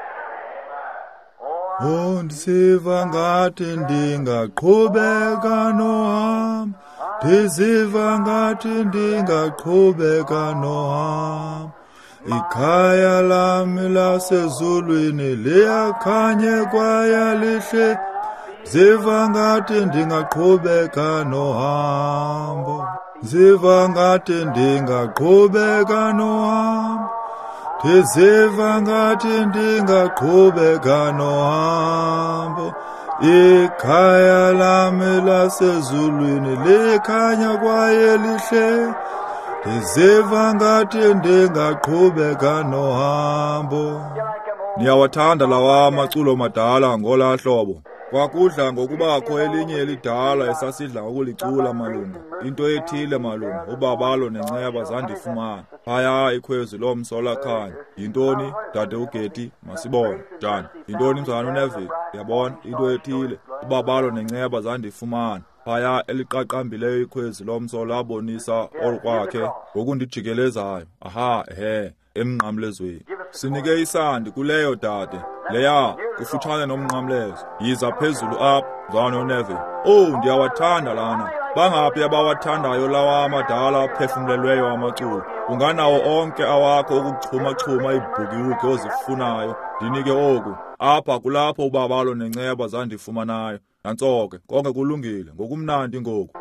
Oh, ndisiva ngathi ndingaqhubeka nohambo. Ndisiva ngathi ndingaqhubeka nohambo. Ikhaya lami lasezulwini liyakhanye kwaye lihle. Ndisiva ngathi ndingaqhubeka nohambo. Ndisiva ngathi ndingaqhubeka nohambo. Ndisiva ngathi ndingaqhubeka nohambo. Ikhaya lami lasezulwini likhanya kwaye lihle. Ndisiva ngathi ndingaqhubeka nohambo. Niyawathanda lawa amaculo madala ngola hlobo. Kwakudla ngokubakho elinye elidala esasidla ngokulicula malunga. Into ethile malunga, ubabalo nenceba zandifumana. Phaya ikhwezi lomso lakhanya. Yintoni, Dade uGeti? Masibone. Njani? Yintoni mzana uNeville? Yabona, into ethile, ubabalo nenceba zandifumana. Phaya eliqaqambileyo ikhwezi lomso labonisa olkwakhe ngokundijikelezayo. Aha, ehe, emnqamlezweni. Sinike isandi kuleyo dade. Leya kufutshane nomnqamlezo. Yiza phezulu apha, mzana uNeville. Oh, ndiyawathanda lana. Bangaphi abawathandayo lawa amadala aphefumlelweyo amaculo? Unganawo onke awakho ukuchuma-chuma ibhukiwuki ozifunayo. Ndinike oku. Apha kulapho ubabalo nenceba zandifumanayo. Nantsoke, konke kulungile, ngokumnandi ngoku.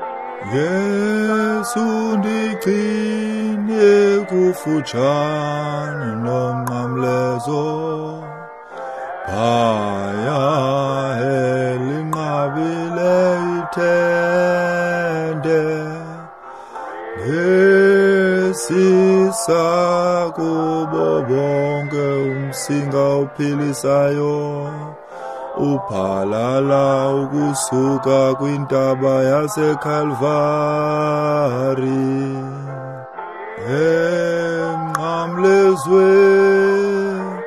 Yesu ndigcine kufutshane nomnqamlezo. Phaya elinqabile ithende. Ngesisa kubo bonke umsinga ophilisayo. Uphalala ukusuka kwintaba yaseKalvari. Emnqamlezweni,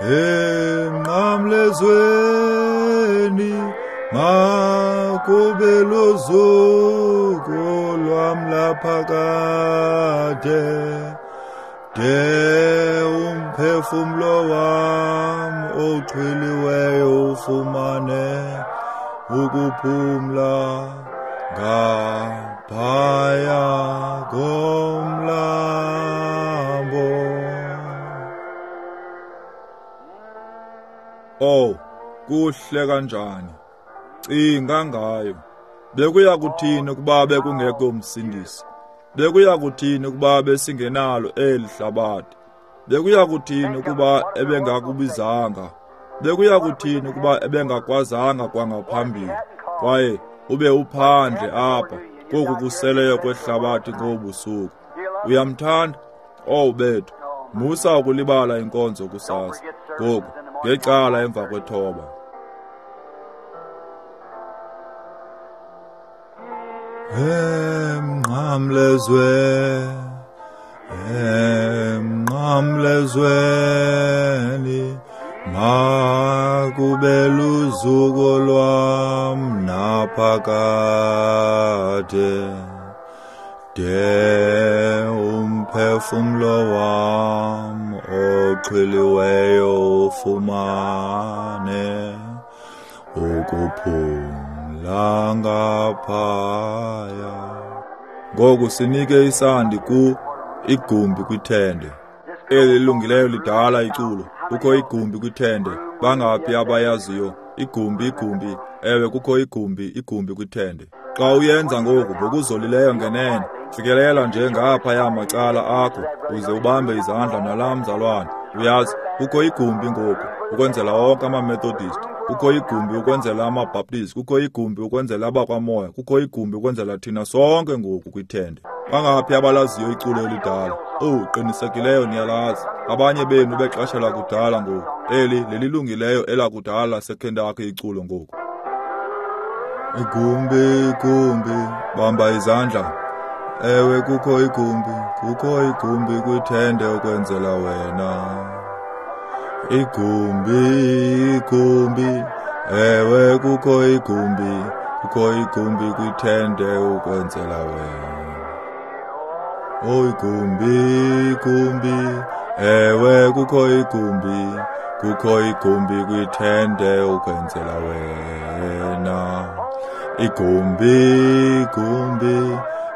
emnqamlezweni, makube luzuko lwam laphakade. De umphefumlo wam oxhwiliweyo ufumane ukuphumla ngaphaya komlambo. Oh, kuhle kanjani. Cinga ngayo. Bekuya kuthini ukuba bekungekho umsindisi? Bekuya kuthini ukuba besingenalo eli hlabathi? Bekuya kuthini ukuba ebengakubizanga? Bekuya kuthini ukuba ebengakwazanga kwangaphambili? Kwaye ube uphandle apha koku kuseleyo kwehlabathi ngobusuku. Uyamthanda? Oh bethu, musa ukulibala inkonzo kusasa. Ngoku ngecala emva kwethoba. Emnqamlezwe emnqamlezweni makube luzuko lwam naphakade de umphefumlo wam oqhiliweyo ufumane ukuphumla ngaphaya. Ngoku sinike isandi ku igumbi kwithende. Eli lilungileyo lidala iculo. Kukho igumbi kwithende. Bangaphi abayaziyo? Igumbi igumbi. Ewe kukho igumbi igumbi kwithende. Xa uyenza ngoku ngokuzolileyo ngenene, fikelela nje ngapha yamacala akho uze ubambe izandla nalaa mzalwane. Uyazi kukho igumbi ngoku ukwenzela wonke ama-Methodist, kukho igumbi ukwenzela ama-Baptist, kukho igumbi ukwenzela abakwamoya, kukho igumbi ukwenzela thina sonke ngoku kwithende. Bangaphi abalaziyo iculo elidala? Oh, qinisekileyo niyalazi. Abanye benu bexesha lakudala ngoku. Eli lelilungileyo elakudala sekhendakhe iculo ngoku. Igumbi igumbi bamba izandla. Ewe kukho igumbi, kukho igumbi kwithende ukwenzela wena. Igumbi igumbi, ewe kukho igumbi, kukho igumbi kwithende ukwenzela wena. Oh igumbi igumbi, ewe kukho igumbi, kukho igumbi kwithende ukwenzela wena. Igumbi igumbi,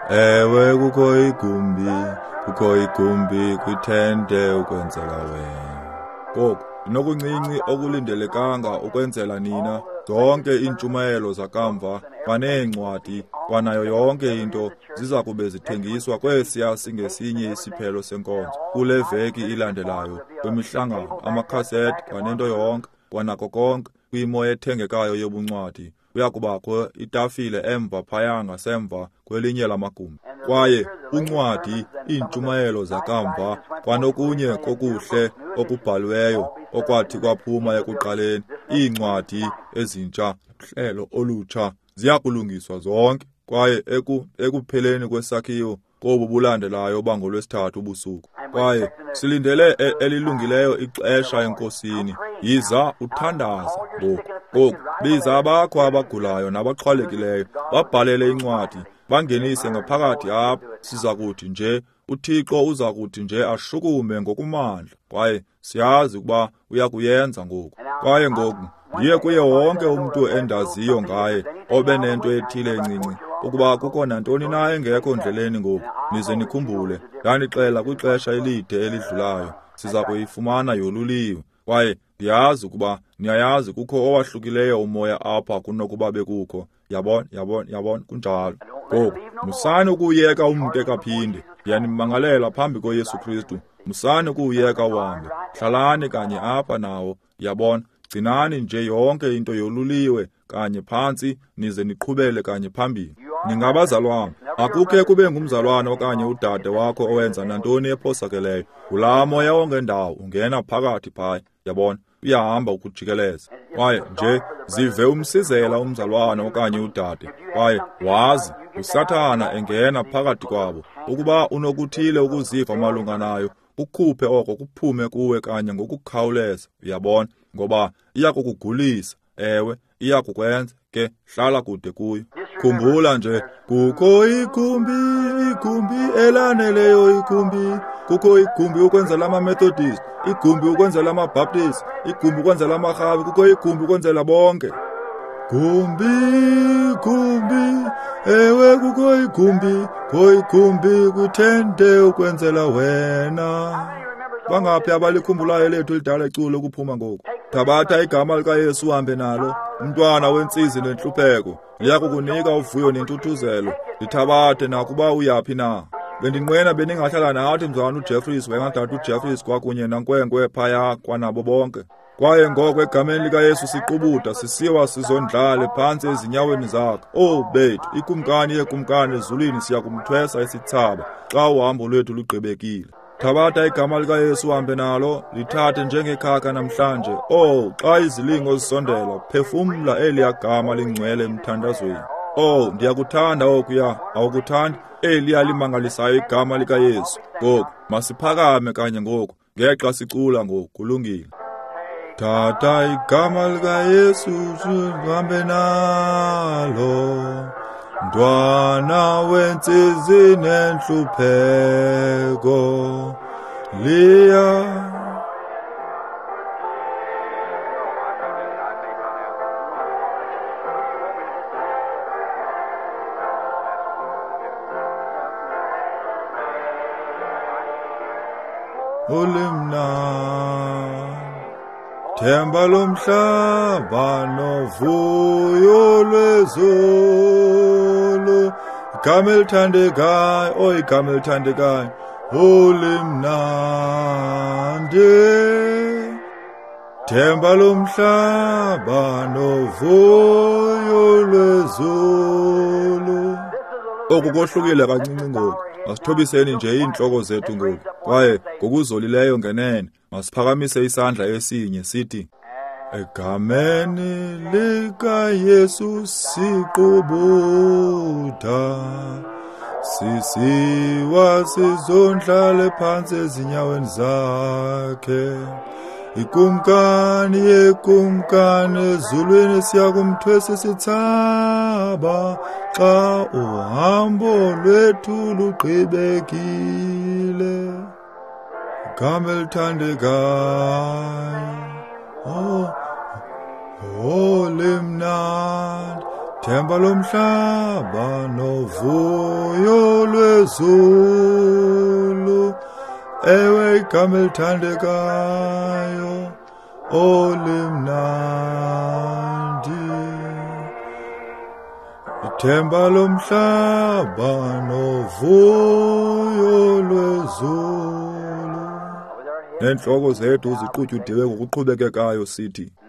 ewe kukho igumbi, kukho igumbi kwithende ukwenzela wena. Ngoku inokuncinci okulindelekanga ukwenzela nina zonke iintshumayelo zakamva kwaneencwadi kwanayo yonke into ziza kube zithengiswa kwesiya singesinye isiphelo senkonzo kule veki ilandelayo kwimihlangano, amakhasethi kwanento yonke kwanako konke kwimo ethengekayo yobuncwadi. Kuya kubakho itafile emva phaya ngasemva kwelinye lamagumbi. Kwaye uncwadi, iintshumayelo zakamva kwanokunye kokuhle okubhaliweyo okwathi kwaphuma ekuqaleni, iincwadi ezintsha, uhlelo olutsha ziya kulungiswa zonke. Kwaye eku ekupheleni kwesakhiwo kobu bulandelayo bangolwesithathu ubusuku. Kwaye silindele elilungileyo ixesha enkosini. Yiza uthandaza ngoku. Ngoku biza abakho abagulayo nabaxhwalekileyo, babhalele incwadi, bangenise ngaphakathi apha. Siza kuthi nje uThixo uza kuthi nje ashukume ngokumandla. Kwaye siyazi ukuba uyakuyenza ngoku. Kwaye ngoku ndiye kuye wonke umuntu endaziyo ngaye obe nento ethile encinci ukuba kukho nantoni na engekho ndleleni ngoku. Nize nikhumbule ndanixela kwixesha elide elidlulayo siza kuyifumana yoluliwe. Kwaye ndiyazi ukuba niyayazi kukho owahlukileyo umoya apha kunokuba bekukho. Yabona yabona yabona kunjalo. Ngoku musani ukuyeka umntu ekaphinde. Ndiyanimangalela phambi koYesu Kristu. Musani ukuyeka uhambe. Hlalani kanye apha nawo. Yabona gcinani nje yonke into yoluliwe kanye phantsi nize niqhubele kanye phambili. Ningabazalwana, akukhe kube ngumzalwana okanye udade wakho owenza nantoni ephosakeleyo. Kulaa moya ongendawo ungena phakathi phaya. Yabona uyahamba ukujikeleza. Kwaye nje zive umsizela umzalwana okanye udade. Kwaye wazi uSathana engena phakathi kwabo ukuba unokuthile ukuziva malunga nayo. Ukhuphe oko kuphume kuwe kanye ngokukhawuleza. Uyabona ngoba iyakukugulisa. Ewe iyakukwenza ke hlala kude kuyo. Khumbula nje kukho igumbi igumbi elaneleyo igumbi. Kukho igumbi ukwenzela ama-Methodist, igumbi ukwenzela ama-Baptist, igumbi ukwenzela amaRhabi, kukho igumbi ukwenzela bonke. Gumbi gumbi, ewe kukho igumbi, kukho igumbi kwithende ukwenzela wena. Bangaphi abalikhumbulayo lethu lidala iculo kuphuma ngoku? Thabatha igama likaYesu uhambe nalo. Umntwana wentsizi nenhlupheko liya kukunika uvuyo nentuthuzelo. Lithabathe nakuba uyaphi na. Bendinqwena beningahlala nathi mzalwane uJeffries wengadada uJeffries kwakunye nankwenkwe phaya kwanabo bonke. Kwaye ngoko egameni likaYesu siqubuda sisiwa sizondlale phantsi ezinyaweni zakhe. Oh bethu, ikumkani yekumkani ezulwini siya kumthwesa isithsaba xa uhambo lwethu lugqibekile. Thabatha igama likaYesu uhambe nalo, lithathe njengekhaka namhlanje. Oh, xa izilingo zisondela, phefumla eliya gama lingcwele emthandazweni. Oh, ndiyakuthanda okuya, awukuthandi? Eliya limangalisayo igama likaYesu. Ngoku masiphakame kanye ngoku, ngexa sicula ngoku, kulungile. Thatha igama likaYesu uhambe nalo, Mntwana wentsizi nenhlupheko liya. Ulimnandi themba lomhlaba novuyo lwezulu, igama elithandekayo, oh igama elithandekayo, ulimnandi themba lomhlaba novuyo lwezulu. Oku kohlukile kancinci ngoku, masithobiseni nje iintloko zethu ngoku, kwaye ngokuzolileyo ngenene masiphakamise isandla esinye sithi, egameni likaYesu siqubutha, sisiwa sizondlale phantsi ezinyaweni zakhe. Ikumkani yekumkani ezulwini siyakumthwesa sithaba, xa uhambo lwethu lugqibekile. Igama elithandekayo, oh, oh limnandi themba lomhlaba novuyo lwezulu. Ewe igama elithandekayo, oh limnandi ithemba lomhlaba novuyo lwezulu. Nenhloko zethu ziqutyudiwe ngokuqhubekekayo sithi,